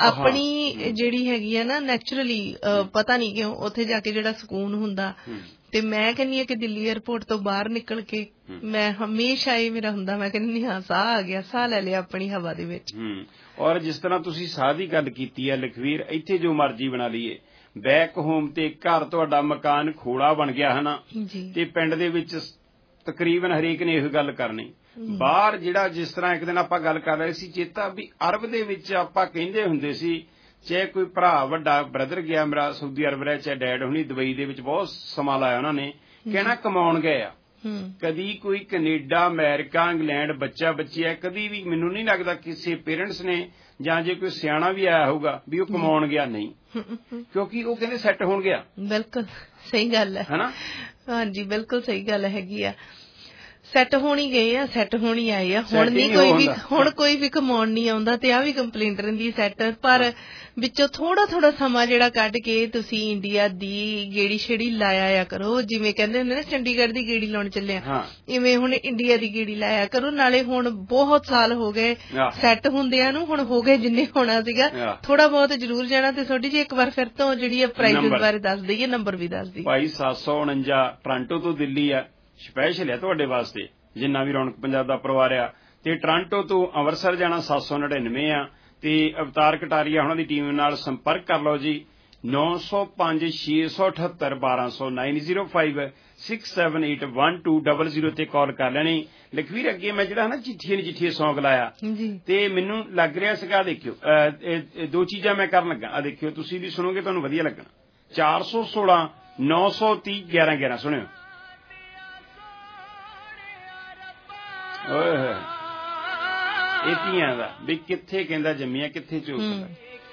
Speaker 12: ਆਪਣੀ ਜਿਹੜੀ ਹੈਗੀ ਆ ਨਾ ਨੈਚੁਰਲੀ ਪਤਾ ਨਹੀਂ ਕਿਉਂ ਉੱਥੇ ਜਾ ਕੇ ਜਿਹੜਾ ਸਕੂਨ ਹੁੰਦਾ, ਤੇ ਮੈਂ ਕਹਿੰਦੀ ਆ ਕਿ ਦਿੱਲੀ ਏਅਰਪੋਰਟ ਤੋਂ ਬਾਹਰ ਨਿਕਲ ਕੇ ਮੈਂ ਹਮੇਸ਼ਾ ਇਹ ਮੇਰਾ ਹੁੰਦਾ, ਮੈਂ ਕਹਿੰਦੀ ਹਾਂ ਸਾਹ ਆ ਗਿਆ, ਸਾਹ ਲੈ ਲਿਆ ਆਪਣੀ ਹਵਾ ਦੇ ਵਿੱਚ।
Speaker 10: ਔਰ ਜਿਸ ਤਰ੍ਹਾਂ ਤੁਸੀਂ ਸਾਹ ਦੀ ਗੱਲ ਕੀਤੀ ਹੈ ਲਖਵੀਰ, ਇੱਥੇ ਜੋ ਮਰਜ਼ੀ ਬਣਾ ਲਈਏ, ਬੈਕ ਹੋਮ ਤੇ ਘਰ ਤੁਹਾਡਾ ਮਕਾਨ ਖੋੜਾ ਬਣ ਗਿਆ ਹਨਾ, ਤੇ ਪਿੰਡ ਦੇ ਵਿੱਚ ਤਕਰੀਬਨ ਹਰੇਕ ਨੇ ਇਹੋ ਗੱਲ ਕਰਨੀ। ਬਾਹਰ ਜਿਹੜਾ ਜਿਸ ਤਰ੍ਹਾਂ ਇੱਕ ਦਿਨ ਆਪਾਂ ਗੱਲ ਕਰ ਰਹੇ ਸੀ ਚੇਤਾ ਵੀ ਅਰਬ ਦੇ ਵਿੱਚ ਆਪਾਂ ਕਹਿੰਦੇ ਹੁੰਦੇ ਸੀ, ਚਾਹੇ ਕੋਈ ਭਰਾ ਵੱਡਾ ਬ੍ਰਦਰ ਗਿਆ ਮੇਰਾ ਸਾਊਦੀ ਅਰਬ ਰਿਹਾ, ਚਾਹੇ ਡੈਡ ਹੁਣੀ ਦੁਬਈ ਦੇ ਵਿੱਚ ਬਹੁਤ ਸਮਾਂ ਲਾਇਆ ਉਹਨਾਂ ਨੇ, ਕਹਿਣਾ ਕਮਾਉਣ ਗਏ ਆ। ਕਦੀ ਕੋਈ ਕੈਨੇਡਾ ਅਮਰੀਕਾ ਇੰਗਲੈਂਡ ਬੱਚਾ ਬੱਚੀ ਹੈ, ਕਦੀ ਵੀ ਮੈਨੂੰ ਨਹੀਂ ਲੱਗਦਾ ਕਿਸੇ ਪੇਰੈਂਟਸ ਨੇ ਜਾਂ ਜੇ ਕੋਈ ਸਿਆਣਾ ਵੀ ਆਇਆ ਹੋਊਗਾ ਵੀ ਉਹ ਕਮਾਉਣ ਗਿਆ ਨਹੀਂ, ਕਿਉਂਕਿ ਉਹ ਕਹਿੰਦੇ ਸੈੱਟ ਹੋਣ ਗਿਆ।
Speaker 12: ਬਿਲਕੁਲ ਸਹੀ ਗੱਲ ਹੈ ਹਨਾ, ਹਾਂਜੀ ਬਿਲਕੁਲ ਸਹੀ ਗੱਲ ਹੈਗੀ ਆ। ਸੈੱਟ ਹੋਣੀ ਗਏ ਆ, ਸੈੱਟ ਹੋਣੀ ਆਏ ਆ, ਹੁਣ ਕੋਈ ਵੀ ਕਮਾਉਣ ਨਹੀਂ ਆਉਂਦਾ, ਤੇ ਆ ਵੀ ਕੰਪਲੇਂਟ ਰਹਿੰਦੀ ਸੈੱਟ। ਪਰ ਵਿੱਚੋਂ ਥੋੜਾ ਸਮਾਂ ਜਿਹੜਾ ਕੱਢ ਕੇ ਤੁਸੀਂ ਇੰਡੀਆ ਦੀ ਗੇੜੀ ਛੇੜੀ ਲਾਇਆ ਆ ਕਰੋ, ਜਿਵੇਂ ਕਹਿੰਦੇ ਹੁੰਦੇ ਨਾ ਚੰਡੀਗੜ੍ਹ ਦੀ ਗੇੜੀ ਲਾਉਣ ਚੱਲੇ ਆ, ਇਵੇਂ ਹੁਣ ਇੰਡੀਆ ਦੀ ਗੇੜੀ ਲਾਇਆ ਕਰੋ। ਨਾਲੇ ਹੁਣ ਬਹੁਤ ਸਾਲ ਹੋ ਗਏ ਸੈੱਟ ਹੁੰਦਿਆਂ ਨੂੰ, ਹੁਣ ਹੋ ਗਏ ਜਿੰਨੇ ਹੋਣਾ ਸੀਗਾ, ਥੋੜਾ ਬਹੁਤ ਜ਼ਰੂਰ ਜਾਣਾ। ਤੇ ਥੋੜੀ ਜਿਹੀ ਇੱਕ ਵਾਰ ਫਿਰ ਤੋਂ ਜਿਹੜੀ ਪ੍ਰਾਈਸਿਸ ਬਾਰੇ ਦੱਸ ਦਈਏ, ਨੰਬਰ ਵੀ ਦੱਸ ਦਈਏ।
Speaker 10: ਭਾਈ 749 ਟੋਰਾਂਟੋ ਤੋਂ ਦਿੱਲੀ ਆ, ਸਪੈਸ਼ਲ ਹੈ ਤੁਹਾਡੇ ਵਾਸਤੇ ਜਿੰਨਾ ਵੀ ਰੌਣਕ ਪੰਜਾਬ ਦਾ ਪਰਿਵਾਰ ਆ। ਤੇ ਟੋਰਾਂਟੋ ਤੋਂ ਅੰਮ੍ਰਿਤਸਰ ਜਾਣਾ 799 ਆ। ਤੇ ਅਵਤਾਰ ਕਟਾਰੀਆ ਉਹਨਾਂ ਦੀ ਟੀਮ ਨਾਲ ਸੰਪਰਕ ਕਰ ਲਓ ਜੀ, 905 678 1200 905 6781200 ਤੇ ਕਾਲ ਕਰ ਲੈਣੀ। ਲਖਵੀਰ ਅੱਗੇ ਮੈਂ ਜਿਹੜਾ ਨਾ ਚਿੱਠੀਆਂ ਸੌਂਗ ਲਾਇਆ ਤੇ ਮੈਨੂੰ ਲੱਗ ਰਿਹਾ ਸੀਗਾ, ਦੇਖਿਓ 2 ਚੀਜ਼ਾਂ ਮੈਂ ਕਰਨ ਲੱਗਾ, ਆ ਦੇਖਿਓ ਤੁਸੀਂ ਵੀ ਸੁਣੋਗੇ ਤੁਹਾਨੂੰ ਵਧੀਆ ਲੱਗਣਾ। 416 930 11 11 ਸੁਣਿਓ। ਓਏ ਇਹ ਧੀਆਂ ਦਾ ਵੀ ਕਿੱਥੇ ਕਹਿੰਦਾ ਜੰਮੀਆਂ ਕਿੱਥੇ ਚੋਕਦਾ।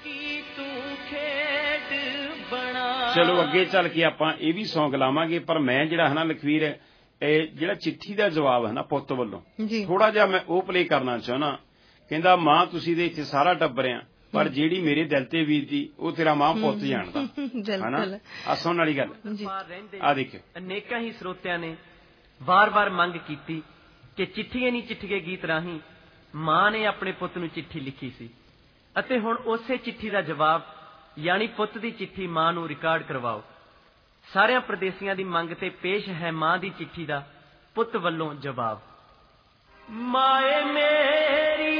Speaker 10: ਚਲੋ ਅੱਗੇ ਚੱਲ ਕੇ ਆਪਾਂ ਇਹ ਵੀ ਸੌਂਗ ਲਾਵਾਂਗੇ, ਪਰ ਮੈਂ ਜਿਹੜਾ ਹੈ ਨਾ ਲਖਵੀਰ ਇਹ ਜਿਹੜਾ ਚਿੱਠੀ ਦਾ ਜਵਾਬ ਹੈ ਨਾ ਪੁੱਤ ਵੱਲੋਂ ਥੋੜਾ ਜਿਹਾ ਮੈਂ ਉਹ ਪਲੇ ਕਰਨਾ ਚਾਹੁੰਦਾ। ਕਹਿੰਦਾ ਮਾਂ ਤੁਸੀਂ ਦੇ ਇੱਥੇ ਸਾਰਾ ਟੱਬਰ ਆ, ਪਰ ਜਿਹੜੀ ਮੇਰੇ ਦਿਲ ਤੇ ਵੀਰ ਦੀ ਉਹ ਤੇਰਾ ਮਾਂ ਪੁੱਤ ਜਾਣਦਾ ਹਨਾ। ਆ ਸੁਣਨ ਵਾਲੀ ਗੱਲ ਆ ਦੇਖਿਓ।
Speaker 13: ਅਨੇਕਾਂ ਹੀ ਸਰੋਤਿਆਂ ਨੇ ਵਾਰ-ਵਾਰ ਮੰਗ ਕੀਤੀ ਕਿ ਚਿੱਠੀਏ ਨੀ ਚਿੱਠੀਏ ਗੀਤ ਰਾਹੀਂ ਮਾਂ ਨੇ ਆਪਣੇ ਪੁੱਤ ਨੂੰ ਚਿੱਠੀ ਲਿਖੀ ਸੀ, ਅਤੇ ਹੁਣ ਉਸੇ ਚਿੱਠੀ ਦਾ ਜਵਾਬ ਯਾਨੀ ਪੁੱਤ ਦੀ ਚਿੱਠੀ ਮਾਂ ਨੂੰ ਰਿਕਾਰਡ ਕਰਵਾਓ। ਸਾਰਿਆਂ ਪ੍ਰਦੇਸੀਆਂ ਦੀ ਮੰਗ ਤੇ ਪੇਸ਼ ਹੈ ਮਾਂ ਦੀ ਚਿੱਠੀ ਦਾ ਪੁੱਤ ਵੱਲੋਂ ਜਵਾਬ। ਮਾਏ ਮੇਰੀ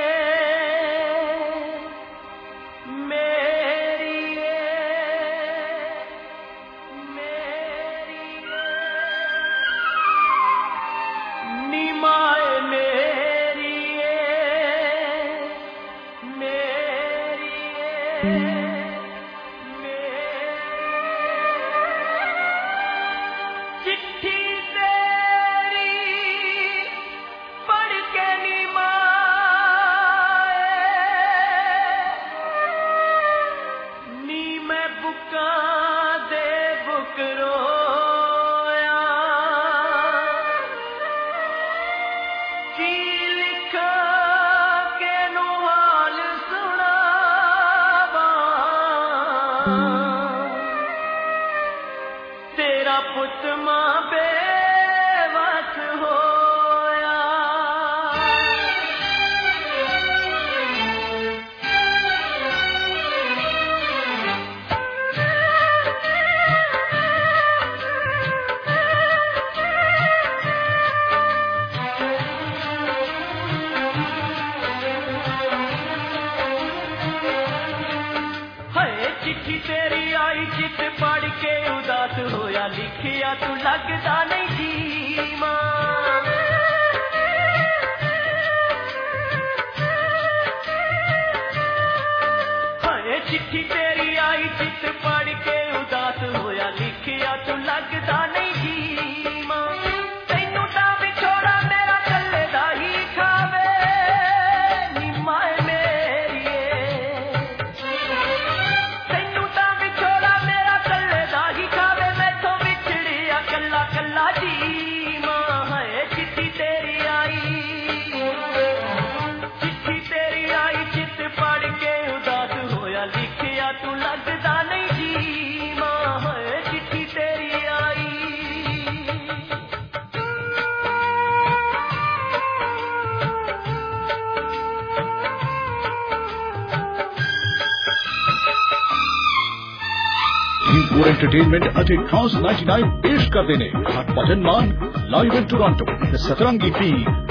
Speaker 14: एंटरटेनमेंट ਅਤੇ ਖਾਸ 99 पेश करते हैं Harbhajan Maan live in Toronto Satrangi पी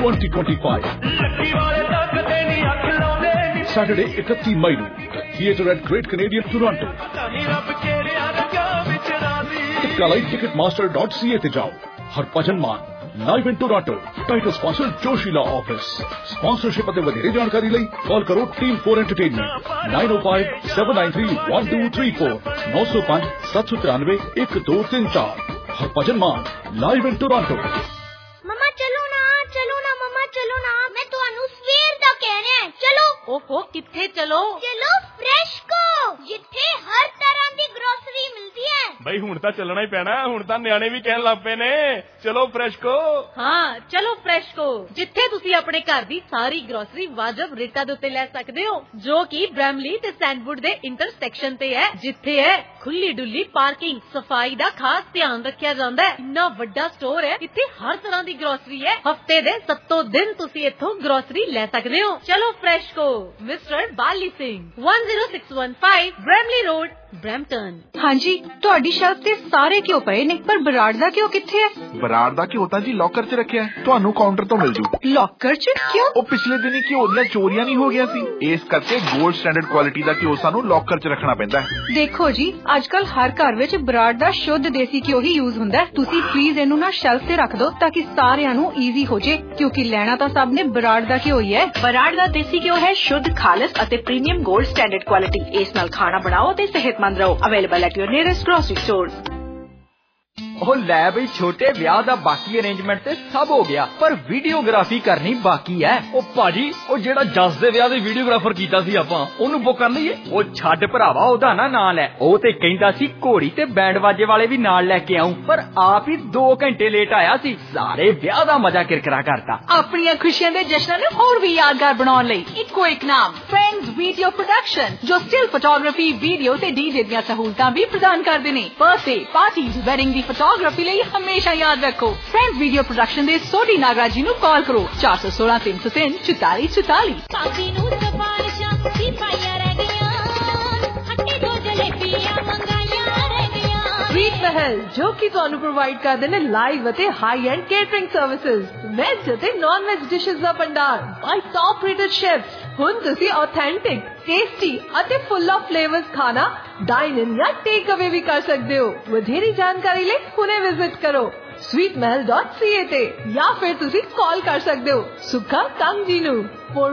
Speaker 14: 2025 सैटरडे 31 मई ਨੂੰ theatre at great Canadian Toronto. ticketmaster.ca ਤੇ ਜਾਓ। Harbhajan Maan live in Toronto title sponsor Joshila office. Sponsorship ਅਤੇ ਵਧੇਰੇ ਜਾਣਕਾਰੀ ਲਈ ਕਾਲ ਕਰੋ team 4 entertainment 9057931234 905 793 1234। Harbhajan Maan live in Toronto.
Speaker 15: मम्मा चलो ना मम्मा चलो ना, मैं ਤੁਹਾਨੂੰ ਸਵੇਰ ਦਾ ਕਹਿ ਰਿਹਾ ਚਲੋ।
Speaker 6: ओहो किथे चलो?
Speaker 15: चलो फ्रेश को, जिथे हर तरह ਦੀ ਗਰੋਸਰੀ ਮਿਲਦੀ ਹੈ।
Speaker 9: ਬਈ ਹੁਣ ਤਾਂ ਚੱਲਣਾ ਹੀ ਪੈਣਾ, ਹੁਣ ਤਾਂ ਨਿਆਣੇ ਵੀ ਕਹਿਣ ਲੱਗ ਪਏ ਨੇ ਚਲੋ ਫਰੈਸ਼ ਕੋ।
Speaker 6: ਹਾਂ ਚਲੋ ਫਰੈਸ਼ ਕੋ, ਜਿੱਥੇ ਤੁਸੀਂ ਆਪਣੇ ਘਰ ਦੀ ਸਾਰੀ ਗਰੋਸਰੀ ਵਾਜਬ ਰੇਟਾਂ ਦੇ ਉੱਤੇ ਲੈ ਸਕਦੇ ਹੋ, ਜੋ ਕਿ ਬ੍ਰੈਮਲੀ ਤੇ ਸੈਂਡਵੁੱਡ ਦੇ ਇੰਟਰਸੈਕਸ਼ਨ ਤੇ ਹੈ, ਜਿੱਥੇ ਹੈ ਖੁੱਲੀ ਡੁੱਲੀ ਪਾਰਕਿੰਗ, ਸਫਾਈ ਦਾ ਖਾਸ ਧਿਆਨ ਰੱਖਿਆ ਜਾਂਦਾ ਹੈ। ਇੰਨਾ ਵੱਡਾ ਸਟੋਰ ਹੈ, ਇੱਥੇ ਹਰ ਤਰ੍ਹਾਂ ਦੀ ਗਰੋਸਰੀ ਹੈ। ਹਫਤੇ ਦੇ 7 ਦਿਨ ਤੁਸੀਂ ਇੱਥੋਂ ਗਰੋਸਰੀ ਲੈ ਸਕਦੇ ਹੋ। ਚਲੋ ਫਰੈਸ਼ ਕੋ, ਮਿਸਟਰ ਬਾਲੀ ਸਿੰਘ 10615 ਬ੍ਰੈਮਲੀ ਰੋਡ ਬ੍ਰੈਂਪਟਨ।
Speaker 3: ਹਾਂਜੀ ਤੁਹਾਡੀ ਸ਼ੈਲਫ ਤੇ ਸਾਰੇ ਘਿਓ ਪਏ ਨੇ, ਪਰ ਬਰਾੜ ਦਾ ਘਿਓ ਕਿੱਥੇ ਹੈ?
Speaker 16: ਬਰਾੜ ਦਾ ਘਿਓ ਤਾਂ ਜੀ ਲੋਕਰ 'ਚ ਰੱਖਿਆ, ਤੁਹਾਨੂੰ ਕਾਊਂਟਰ ਤੋਂ ਮਿਲ ਜੂ।
Speaker 3: ਲੋਕਰ 'ਚ ਕਿਉਂ?
Speaker 16: ਉਹ ਪਿਛਲੇ ਦਿਨੀ ਘਿਓ ਦੀਆਂ ਚੋਰੀਆਂ ਨਹੀਂ ਹੋ ਗਿਆ ਸੀ, ਇਸ ਕਰਕੇ 골ਡ ਸਟੈਂਡਰਡ ਕੁਆਲਿਟੀ ਦਾ ਘਿਓ ਸਾਨੂੰ ਲੋਕਰ 'ਚ ਰੱਖਣਾ ਪੈਂਦਾ ਹੈ।
Speaker 3: ਦੇਖੋ ਜੀ ਅੱਜ ਕੱਲ ਹਰ ਘਰ ਵਿੱਚ ਬਰਾੜ ਦਾ ਸ਼ੁੱਧ ਦੇਸੀ ਘਿਓ ਹੀ ਯੂਜ਼ ਹੁੰਦਾ ਹੈ। ਤੁਸੀਂ ਪਲੀਜ਼ ਇਹਨੂੰ ਨਾ ਸ਼ੈਲਫ ਤੇ ਰੱਖ ਦਿਓ ਤਾਂ ਕਿ ਸਾਰਿਆਂ ਨੂੰ ਈਜ਼ੀ ਹੋ ਜੇ, ਕਿਉਂਕਿ ਲੈਣਾ ਤਾਂ ਸਭ ਨੇ ਬਰਾੜ ਦਾ ਘਿਓ ਹੀ ਹੈ।
Speaker 17: ਬਰਾੜ ਦਾ ਦੇਸੀ ਘਿਓ ਹੈ ਸ਼ੁੱਧ, ਖਾਲਸ ਅਤੇ ਪ੍ਰੀਮੀਅਮ 골ਡ ਸਟੈਂਡਰਡ ਕੁਆਲਿਟੀ। ਇਸ ਨਾਲ ਖਾਣਾ ਬਣਾਓ ਤੇ ਸਿਹਤਮੰਦ ਰਹੋ। Available at your nearest grocery store.
Speaker 5: ਉਹ ਲੈ ਬਈ ਛੋਟੇ, ਵਿਆਹ ਦਾ ਬਾਕੀ ਅਰੇਂਜਮੈਂਟ ਤੇ ਸਭ ਹੋ ਗਿਆ, ਪਰ ਵੀਡੀਓਗ੍ਰਾਫੀ ਕਰਨੀ ਬਾਕੀ ਹੈ।
Speaker 9: ਉਹ ਭਾਜੀ, ਉਹ ਜਿਹੜਾ ਜੱਸ ਦੇ ਵਿਆਹ ਦੇ ਵੀਡੀਓਗ੍ਰਾਫਰ ਕੀਤਾ ਸੀ ਆਪਾਂ, ਉਹਨੂੰ ਬੁੱਕ ਕਰ ਲਈਏ?
Speaker 5: ਉਹ ਛੱਡ ਭਰਾਵਾ, ਉਹਦਾ ਨਾ ਨਾਂ ਲੈ। ਉਹ ਤੇ ਕਹਿੰਦਾ ਸੀ ਘੋੜੀ ਤੇ ਬੈਂਡ ਵਾਜੇ ਵਾਲੇ ਵੀ ਨਾਲ ਲੈ ਕੇ ਆਉਂ, ਪਰ ਆਪ ਹੀ 2 ਘੰਟੇ ਲੇਟ ਆਇਆ ਸੀ। ਸਾਰੇ ਵਿਆਹ ਦਾ ਮਜ਼ਾ ਕਿਰਕਿਰਾ ਕਰਤਾ।
Speaker 17: ਆਪਣੀਆਂ ਖੁਸ਼ੀਆਂ ਦੇ ਜਸ਼ਨਾਂ ਨੂੰ ਹੋਰ ਵੀ ਯਾਦਗਾਰ ਬਣਾਉਣ ਲਈ ਇੱਕੋ ਇੱਕ ਨਾਮ, ਫਰੈਂਡਸ ਵੀਡੀਓ ਪ੍ਰੋਡਕਸ਼ਨ, ਜੋ ਸਟਿਲ ਫੋਟੋਗ੍ਰਾਫੀ, ਵੀਡੀਓ ਤੇ ਡੀਜੇ ਦੀਆਂ ਸਹੂਲਤਾਂ ਵੀ ਪ੍ਰਦਾਨ ਕਰਦੇ ਨੇ। ਬਰਥਡੇ ਪਾਰਟੀਜ਼, ਵੈਡਿੰਗ ਦੀ ਫੋਟੋਗ੍ਰਾਫੀ ਲਈ ਹਮੇਸ਼ਾ ਯਾਦ ਰੱਖੋ, ਫਰੈਂਡਸ ਵੀਡੀਓ ਪ੍ਰੋਡਕਸ਼ਨ ਦੇ ਸੋਢੀ ਨਾਗਰਾਜ ਜੀ ਨੂੰ ਕਾਲ ਕਰੋ 416 303 4444।
Speaker 15: ਸਾਡੀ ਨੂੰ ਸਫਾਰਿਸ਼ਾਂ ਸਿਪਾਹੀਆਂ ਰਹਿ ਗਈਆਂ, ਹੱਟੀ ਤੋਂ ਜਲੇਬੀਆਂ ਮੰਗਾਈਆਂ ਰਹਿ ਗਈਆਂ।
Speaker 6: ਸਵੀਟ ਮਹਿਲ, ਜੋ ਕਿ ਤੁਹਾਨੂੰ ਪ੍ਰੋਵਾਈਡ ਕਰਦੇ ਨੇ ਲਾਈਵ ਅਤੇ high end catering services, veg ਅਤੇ ਨਾਨ ਵੈਜ ਡਿਸ਼ਜ਼ ਦਾ ਭੰਡਾਰ ਬਾਈ ਟੌਪ ਰੇਟਡ ਸ਼ੈਫਸ। ਹੁਣ ਤੁਸੀਂ ਆਥੈਂਟਿਕ, ਟੇਸਟੀ ਅਤੇ ਫੁੱਲ ਆਫ ਫਲੇਵਰਸ ਖਾਣਾ ਡਾਈਨ ਇਨ ਜਾਂ ਟੇਕ ਅਵੇ ਵੀ ਕਰ ਸਕਦੇ ਹੋ। ਵਧੇਰੀ ਜਾਣਕਾਰੀ ਲਈ ਹੁਣੇ ਵਿਜ਼ਿਟ ਕਰੋ sweetmahal.ca ਤੇ, ਜਾਂ ਫਿਰ ਤੁਸੀਂ ਕਾਲ ਕਰ ਸਕਦੇ ਹੋ ਸੁੱਖਾ ਕੰਗ ਜੀ ਨੂੰ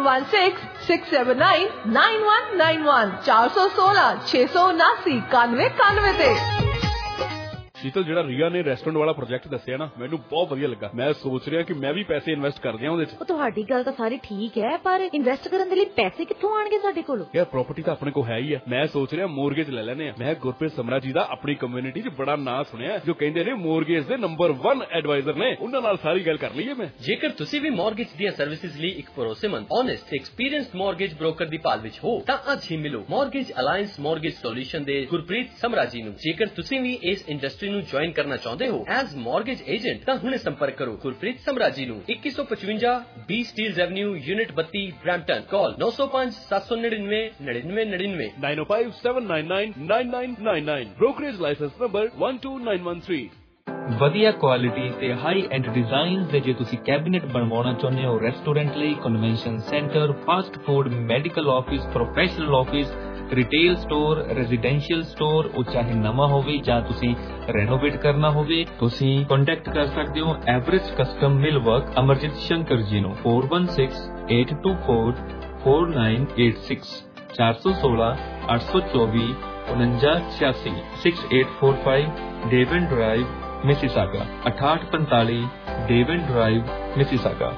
Speaker 6: 4166799191 416 679 9191 ਤੇ।
Speaker 9: ਸ਼ੀਤਲ, ਜਿਹੜਾ ਰੀਆ ਨੇ ਰੈਸਟੋਰੈਂਟ ਵਾਲਾ ਪ੍ਰੋਜੈਕਟ ਦੱਸਿਆ ਨਾ, ਮੈਨੂੰ ਬਹੁਤ ਵਧੀਆ ਲੱਗਾ। ਮੈਂ ਸੋਚ ਰਿਹਾ ਕਿ ਮੈਂ ਵੀ ਪੈਸੇ ਇਨਵੈਸਟ ਕਰ ਦਿਆਂ ਉਹਦੇ 'ਚ।
Speaker 6: ਉਹ ਤੁਹਾਡੀ ਗੱਲ ਤਾਂ ਸਾਰੀ ਠੀਕ ਹੈ, ਪਰ ਇਨਵੈਸਟ ਕਰਨ ਦੇ ਲਈ ਪੈਸੇ ਕਿੱਥੋਂ ਆਣਗੇ ਸਾਡੇ ਕੋਲ?
Speaker 9: ਯਾਰ ਪ੍ਰਾਪਰਟੀ ਤਾਂ ਆਪਣੇ ਕੋਲ ਹੈ ਹੀ ਆ। ਮੈਂ ਸੋਚ ਰਿਹਾ ਮੋਰਗੇਜ ਲੈ ਲੈਨੇ ਆ। ਮੈਂ ਗੁਰਪ੍ਰੀਤ ਸਮਰਾ ਜੀ ਦਾ ਆਪਣੀ ਕਮਿਊਨਿਟੀ 'ਚ ਬੜਾ ਨਾਂ ਸੁਣਿਆ, ਜੋ ਕਹਿੰਦੇ ਨੇ ਮੋਰਗੇਜ ਦੇ ਨੰਬਰ 1 ਐਡਵਾਈਜ਼ਰ ਨੇ। ਉਹਨਾਂ ਨਾਲ ਸਾਰੀ ਗੱਲ ਕਰ ਲਈਏ ਮੈਂ।
Speaker 18: ਜੇਕਰ ਤੁਸੀਂ ਵੀ ਮੋਰਗੇਜ ਦੀਆਂ ਸਰਵਿਸਿਜ਼ ਲਈ ਇੱਕ ਭਰੋਸੇਮੰਦ, ਓਨੈਸਟ ਤੇ ਐਕਸਪੀਰੀਅੰਸਡ ਮੋਰਗੇਜ ਬ੍ਰੋਕਰ ਦੀ ਭਾਲ ਵਿੱਚ ਹੋ, ਤਾਂ ਅੱਜ ਹੀ ਮਿਲੋ ਮੋਰਗੇਜ ਅਲਾਇੰਸ ਮੋਰਗੇਜ ਸੋਲੂਸ਼ਨ ਦੇ ਗੁਰਪ੍ਰੀਤ ਸਮਰਾ ਜੀ ਨੂੰ। ਜੇਕਰ ਤੁਸੀਂ ਵੀ ਇਸ ਇੰਡਸਟਰੀ ਨੂੰ ਜੁਆਇਨ ਕਰਨਾ ਚਾਹੁੰਦੇ ਹੋ ਐਜ਼ ਮੋਰਗੇਜ ਏਜੰਟ, ਤਾਂ ਹੁਣੇ ਸੰਪਰਕ ਕਰੋ ਗੁਰਪ੍ਰੀਤ ਸਮਰਾ ਜੀ ਨੂੰ 2155 B Steeles avenue, unit 32, Brampton. Call 905 799 9999
Speaker 9: 905 799 9999। Brokerage licence number 12913।
Speaker 19: ਵਧੀਆ ਕੁਆਲਿਟੀ ਤੇ ਹਾਈ ਐਂਡ ਡਿਜ਼ਾਈਨਸ ਦੇ ਜੇ ਤੁਸੀਂ ਕੈਬਨਿਟ ਬਣਵਾਉਣਾ ਚਾਹੁੰਦੇ ਹੋ ਰੈਸਟੋਰੈਂਟ ਲਈ, convention centre, fast food, medical office, professional office, retail store, residential store, ਉਹ ਚਾਹੇ ਨਵਾਂ ਹੋਵੇ ਜਾਂ ਤੁਸੀਂ ਰੈਨੋਵੇਟ ਕਰਨਾ ਹੋਵੇ, ਤੁਸੀਂ ਕੰਟੈਕਟ ਕਰ ਸਕਦੇ ਹੋ average custom millwork Amarjit Shankar ji ਨੂੰ 4168244986 416 824 4986 6845 Devon drive, Mississauga 6845 Devon drive, Mississauga.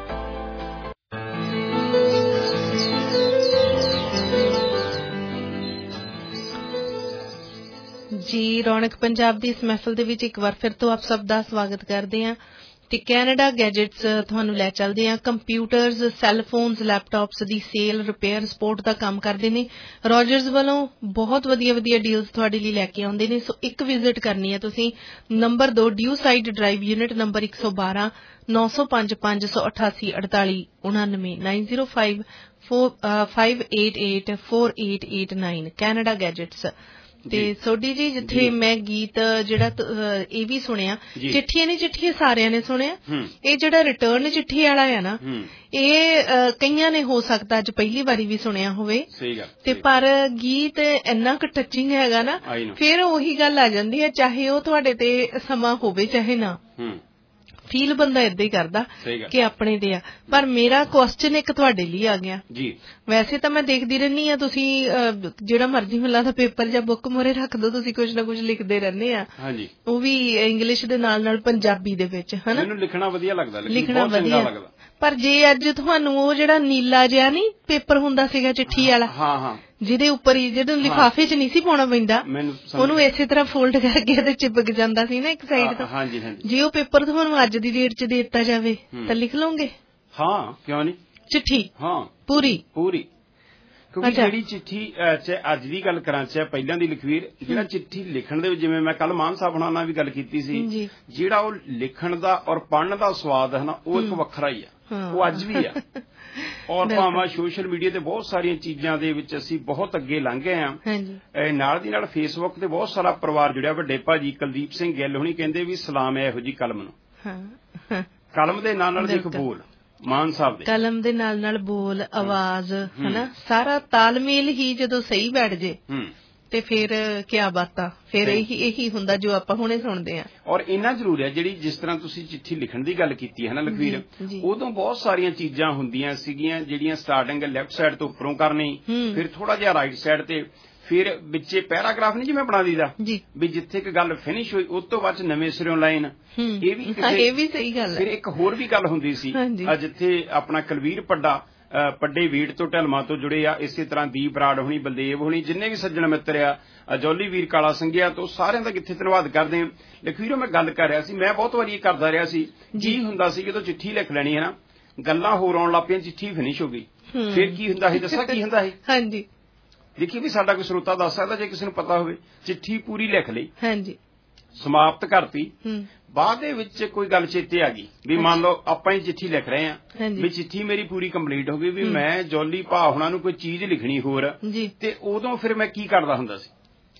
Speaker 12: ਜੀ ਰੌਣਕ ਪੰਜਾਬ ਦੀ ਇਸ ਮਹਿਫਲ ਦੇ ਵਿੱਚ ਇੱਕ ਵਾਰ ਫਿਰ ਤੋਂ ਆਪ ਸਭ ਦਾ ਸਵਾਗਤ ਕਰਦੇ ਹਾਂ ਤੇ ਕੈਨੇਡਾ ਗੈਜਟਸ ਤੁਹਾਨੂੰ ਲੈ ਚੱਲਦੇ ਹਾਂ। ਕੰਪਿਊਟਰਸ, ਸੈੱਲਫੋਨਸ, ਲੈਪਟਾਪਸ ਦੀ ਸੇਲ, ਰਿਪੇਅਰ, ਸਪੋਰਟ ਦਾ ਕੰਮ ਕਰਦੇ ਨੇ। ਰੋਜਰਸ ਵੱਲੋਂ ਬਹੁਤ ਵਧੀਆ ਡੀਲਸ ਤੁਹਾਡੇ ਲਈ ਲੈ ਕੇ ਆਉਂਦੇ ਨੇ। ਸੋ ਇੱਕ ਵਿਜ਼ਿਟ ਕਰਨੀ ਹੈ ਤੁਸੀਂ। Number 2 Dewside drive, unit number 112, 905 588 48 99 905 588 4889 Canada gadgets. ਤੇ ਸੋਢੀ ਜੀ, ਜਿੱਥੇ ਮੈਂ ਗੀਤ ਜਿਹੜਾ ਇਹ ਵੀ ਸੁਣਿਆ, ਚਿੱਠੀਆਂ ਨੇ ਚਿੱਠੀਆਂ ਸਾਰਿਆਂ ਨੇ ਸੁਣਿਆ, ਇਹ ਜਿਹੜਾ ਰਿਟਰਨ ਚਿੱਠੀ ਵਾਲਾ ਆ ਨਾ, ਇਹ ਕਈਆਂ ਨੇ ਹੋ ਸਕਦਾ ਅੱਜ ਪਹਿਲੀ ਵਾਰੀ ਵੀ ਸੁਣਿਆ ਹੋਵੇ, ਤੇ ਪਰ ਗੀਤ ਇੰਨਾ ਕੁ ਟੱਚਿੰਗ ਹੈਗਾ ਨਾ, ਫਿਰ ਉਹੀ ਗੱਲ ਆ ਜਾਂਦੀ ਹੈ, ਚਾਹੇ ਉਹ ਤੁਹਾਡੇ ਤੇ ਸਮਾਂ ਹੋਵੇ ਚਾਹੇ ਨਾ, ਫੀਲ ਬੰਦਾ ਏਦਾਂ ਹੀ ਕਰਦਾ ਕਿ ਆਪਣੇ ਦੇ ਆ। ਪਰ ਮੇਰਾ ਕੁਐਸਚਨ ਇੱਕ ਤੁਹਾਡੇ ਲਈ ਆ ਗਿਆ ਜੀ। ਵੈਸੇ ਤਾਂ ਮੈਂ ਦੇਖਦੀ ਰਹਿੰਦੀ ਆ, ਤੁਸੀਂ ਜਿਹੜਾ ਮਰਜ਼ੀ ਮਿਲਾ ਦਾ ਪੇਪਰ ਜਾਂ ਬੁੱਕ ਮੋਰੇ ਰੱਖ ਦੋ, ਤੁਸੀਂ ਕੁਝ ਨਾ ਕੁਝ ਲਿਖਦੇ ਰਹਿੰਦੇ ਆ, ਉਹ ਵੀ ਇੰਗਲਿਸ਼ ਦੇ ਨਾਲ ਪੰਜਾਬੀ ਦੇ ਵਿੱਚ, ਹਨਾ।
Speaker 10: ਮੈਨੂੰ ਲਿਖਣਾ ਵਧੀਆ ਲੱਗਦਾ,
Speaker 12: ਲਿਖਣਾ ਵਧੀਆ ਲੱਗਦਾ। ਪਰ ਜੇ ਅੱਜ ਤੁਹਾਨੂੰ ਉਹ ਜਿਹੜਾ ਨੀਲਾ ਜਿਹਾ ਨਹੀਂ ਪੇਪਰ ਹੁੰਦਾ ਸੀਗਾ ਚਿੱਠੀ ਵਾਲਾ, ਜਿਹਦੇ ਉੱਪਰ ਹੀ ਜਿਹਨੂੰ ਲਿਫਾਫੇ 'ਚ ਨਹੀਂ ਸੀ ਪਾਉਣਾ ਪੈਂਦਾ, ਉਹਨੂੰ ਇਸੇ ਤਰ੍ਹਾਂ ਫੋਲਡ ਕਰਕੇ ਤੇ ਚਿਪਕ ਜਾਂਦਾ ਸੀ ਨਾ ਇੱਕ ਸਾਈਡ ਤੋਂ, ਜੇ ਉਹ ਪੇਪਰ ਤੁਹਾਨੂੰ ਅੱਜ ਦੀ ਡੇਟ 'ਚ ਦੇ ਦਿੱਤਾ ਜਾਵੇ ਤਾਂ ਲਿਖ ਲਓਗੇ? ਹਾਂ, ਕਿਉਂ ਨਹੀਂ। ਚਿੱਠੀ ਪੂਰੀ
Speaker 10: ਕਿਉਂਕਿ ਜਿਹੜੀ ਚਿੱਠੀ ਅੱਜ ਦੀ ਗੱਲ ਕਰਾਂ ਚਾਹੇ ਪਹਿਲਾਂ ਦੀ ਲਖਵੀਰ, ਜਿਹੜਾ ਚਿੱਠੀ ਲਿਖਣ ਦੇ ਵਿੱਚ, ਜਿਵੇਂ ਮੈਂ ਕੱਲ ਮਾਨ ਸਾਹਿਬ ਨਾਲ ਵੀ ਗੱਲ ਕੀਤੀ ਸੀ, ਜਿਹੜਾ ਉਹ ਲਿਖਣ ਦਾ ਔਰ ਪੜ੍ਹਨ ਦਾ ਸਵਾਦ ਹੈ ਨਾ, ਉਹ ਇੱਕ ਵੱਖਰਾ ਹੀ ਆ, ਉਹ ਅੱਜ ਵੀ ਆ। ਔਰ ਭਾਵੇਂ ਸੋਸ਼ਲ ਮੀਡੀਆ ਤੇ ਬਹੁਤ ਸਾਰੀਆਂ ਚੀਜ਼ਾਂ ਦੇ ਵਿੱਚ ਅਸੀਂ ਬਹੁਤ ਅੱਗੇ ਲੰਘ ਗਏ ਹਾਂ, ਨਾਲ ਦੀ ਨਾਲ ਫੇਸਬੁੱਕ ਤੇ ਬਹੁਤ ਸਾਰਾ ਪਰਿਵਾਰ ਜੁੜਿਆ। ਵੱਡੇ ਭਾਜੀ ਕੁਲਦੀਪ ਸਿੰਘ ਗਿੱਲ ਹੁਣੀ ਕਹਿੰਦੇ ਵੀ ਸਲਾਮ ਹੈ ਇਹੋ ਜੀ ਕਲਮ ਨੂੰ, ਕਲਮ ਦੇ ਨਾਲ ਦੇਖ ਬੋਲ, ਮਾਨ ਸਾਹਿਬ ਦੇ
Speaker 12: ਕਲਮ ਦੇ ਨਾਲ ਬੋਲ, ਆਵਾਜ਼, ਹਨਾ, ਸਾਰਾ ਤਾਲਮੇਲ ਹੀ ਜਦੋਂ ਸਹੀ ਬੈਠ ਜੇ ਤੇ ਫਿਰ ਕਿਆ ਬਾਤਾਂ, ਫਿਰ ਇਹੀ ਹੁੰਦਾ ਜੋ ਆਪਾਂ ਹੁਣੇ ਸੁਣਦੇ ਆ।
Speaker 10: ਔਰ ਇੰਨਾ ਜ਼ਰੂਰ ਹੈ, ਜਿਹੜੀ ਜਿਸ ਤਰ੍ਹਾਂ ਤੁਸੀਂ ਚਿੱਠੀ ਲਿਖਣ ਦੀ ਗੱਲ ਕੀਤੀ ਹੈ ਨਾ ਲਖਵੀਰ, ਉਦੋਂ ਬਹੁਤ ਸਾਰੀਆਂ ਚੀਜ਼ਾਂ ਹੁੰਦੀਆਂ ਸੀਗੀਆਂ ਜਿਹੜੀਆਂ ਸਟਾਰਟਿੰਗ ਲੈਫਟ ਸਾਈਡ ਤੋਂ ਉੱਪਰੋਂ ਕਰਨੀ, ਫਿਰ ਥੋੜਾ ਜਿਹਾ ਰਾਈਟ ਸਾਈਡ ਤੇ, ਫਿਰ ਵਿੱਚੇ ਪੈਰਾਗ੍ਰਾਫ ਨਹੀਂ ਜਿਵੇਂ ਬਣਾ ਦਈਦਾ ਵੀ ਜਿੱਥੇ ਇੱਕ ਗੱਲ ਫਿਨਿਸ਼ ਹੋਈ ਉਸ ਤੋਂ ਬਾਅਦ ਨਵੇਂ ਸਿਰੋਂ ਲਾਈਨ।
Speaker 12: ਇਹ ਵੀ ਸਹੀ ਗੱਲ ਹੈ।
Speaker 10: ਫਿਰ ਇੱਕ ਹੋਰ ਵੀ ਗੱਲ ਹੁੰਦੀ ਸੀ ਜਿੱਥੇ ਆਪਣਾ ਕੁਲਵੀਰ ਪੱਡੇ ਵੀੜ ਤੋਂ ਢਲਮਾ ਤੋਂ ਜੁੜੇ ਆ, ਇਸੇ ਤਰ੍ਹਾਂ ਦੀਪ ਬਰਾੜ ਹੋਣੀ, ਬਲਦੇਵ ਹੋਣੀ, ਜਿੰਨੇ ਵੀ ਸੱਜਣ ਮਿੱਤਰ ਆ, ਜੌਲੀ ਵੀਰ ਕਾਲਾ ਸੰਘਿਆ ਤੋਂ ਸਾਰਿਆਂ ਦਾ ਕਿੱਥੇ ਧੰਨਵਾਦ ਕਰਦੇ ਹਾਂ। ਲਖਵੀਰੋ ਮੈਂ ਗੱਲ ਕਰ ਰਿਹਾ ਸੀ, ਮੈਂ ਬਹੁਤ ਵਾਰੀ ਇਹ ਕਰਦਾ ਰਿਹਾ ਸੀ, ਕੀ ਹੁੰਦਾ ਸੀ ਜਦੋਂ ਚਿੱਠੀ ਲਿਖ ਲੈਣੀ ਹੈ ਨਾ, ਗੱਲਾਂ ਹੋਰ ਆਉਣ ਲੱਗ ਪਈਆਂ, ਚਿੱਠੀ ਫਿਨਿਸ਼ ਹੋ ਗਈ। ਫਿਰ ਕੀ ਹੁੰਦਾ ਸੀ, ਦੱਸਾਂ ਕੀ ਹੁੰਦਾ ਸੀ? ਹਾਂਜੀ ਦੇਖੀ ਵੀ ਸਾਡਾ ਕੋਈ ਸਰੋਤਾ ਦੱਸ ਸਕਦਾ ਜੇ ਕਿਸੇ ਨੂੰ ਪਤਾ ਹੋਵੇ। ਚਿੱਠੀ ਪੂਰੀ ਲਿਖ ਲਈ, ਸਮਾਪਤ ਕਰਤੀ, ਬਾਅਦ ਦੇ ਵਿੱਚ ਕੋਈ ਗੱਲ ਚੇਤੇ ਆ ਗਈ ਵੀ ਮੰਨ ਲਓ ਆਪਾਂ ਹੀ ਚਿੱਠੀ ਲਿਖ ਰਹੇ ਹਾਂ ਵੀ ਚਿੱਠੀ ਮੇਰੀ ਪੂਰੀ ਕੰਪਲੀਟ ਹੋ ਗਈ ਵੀ ਮੈਂ ਜੌਲੀ ਭਾ ਹੁਣਾਂ ਨੂੰ ਕੋਈ ਚੀਜ਼ ਲਿਖਣੀ ਹੋਰ, ਤੇ ਉਦੋਂ ਫਿਰ ਮੈਂ ਕੀ ਕਰਦਾ ਹੁੰਦਾ ਸੀ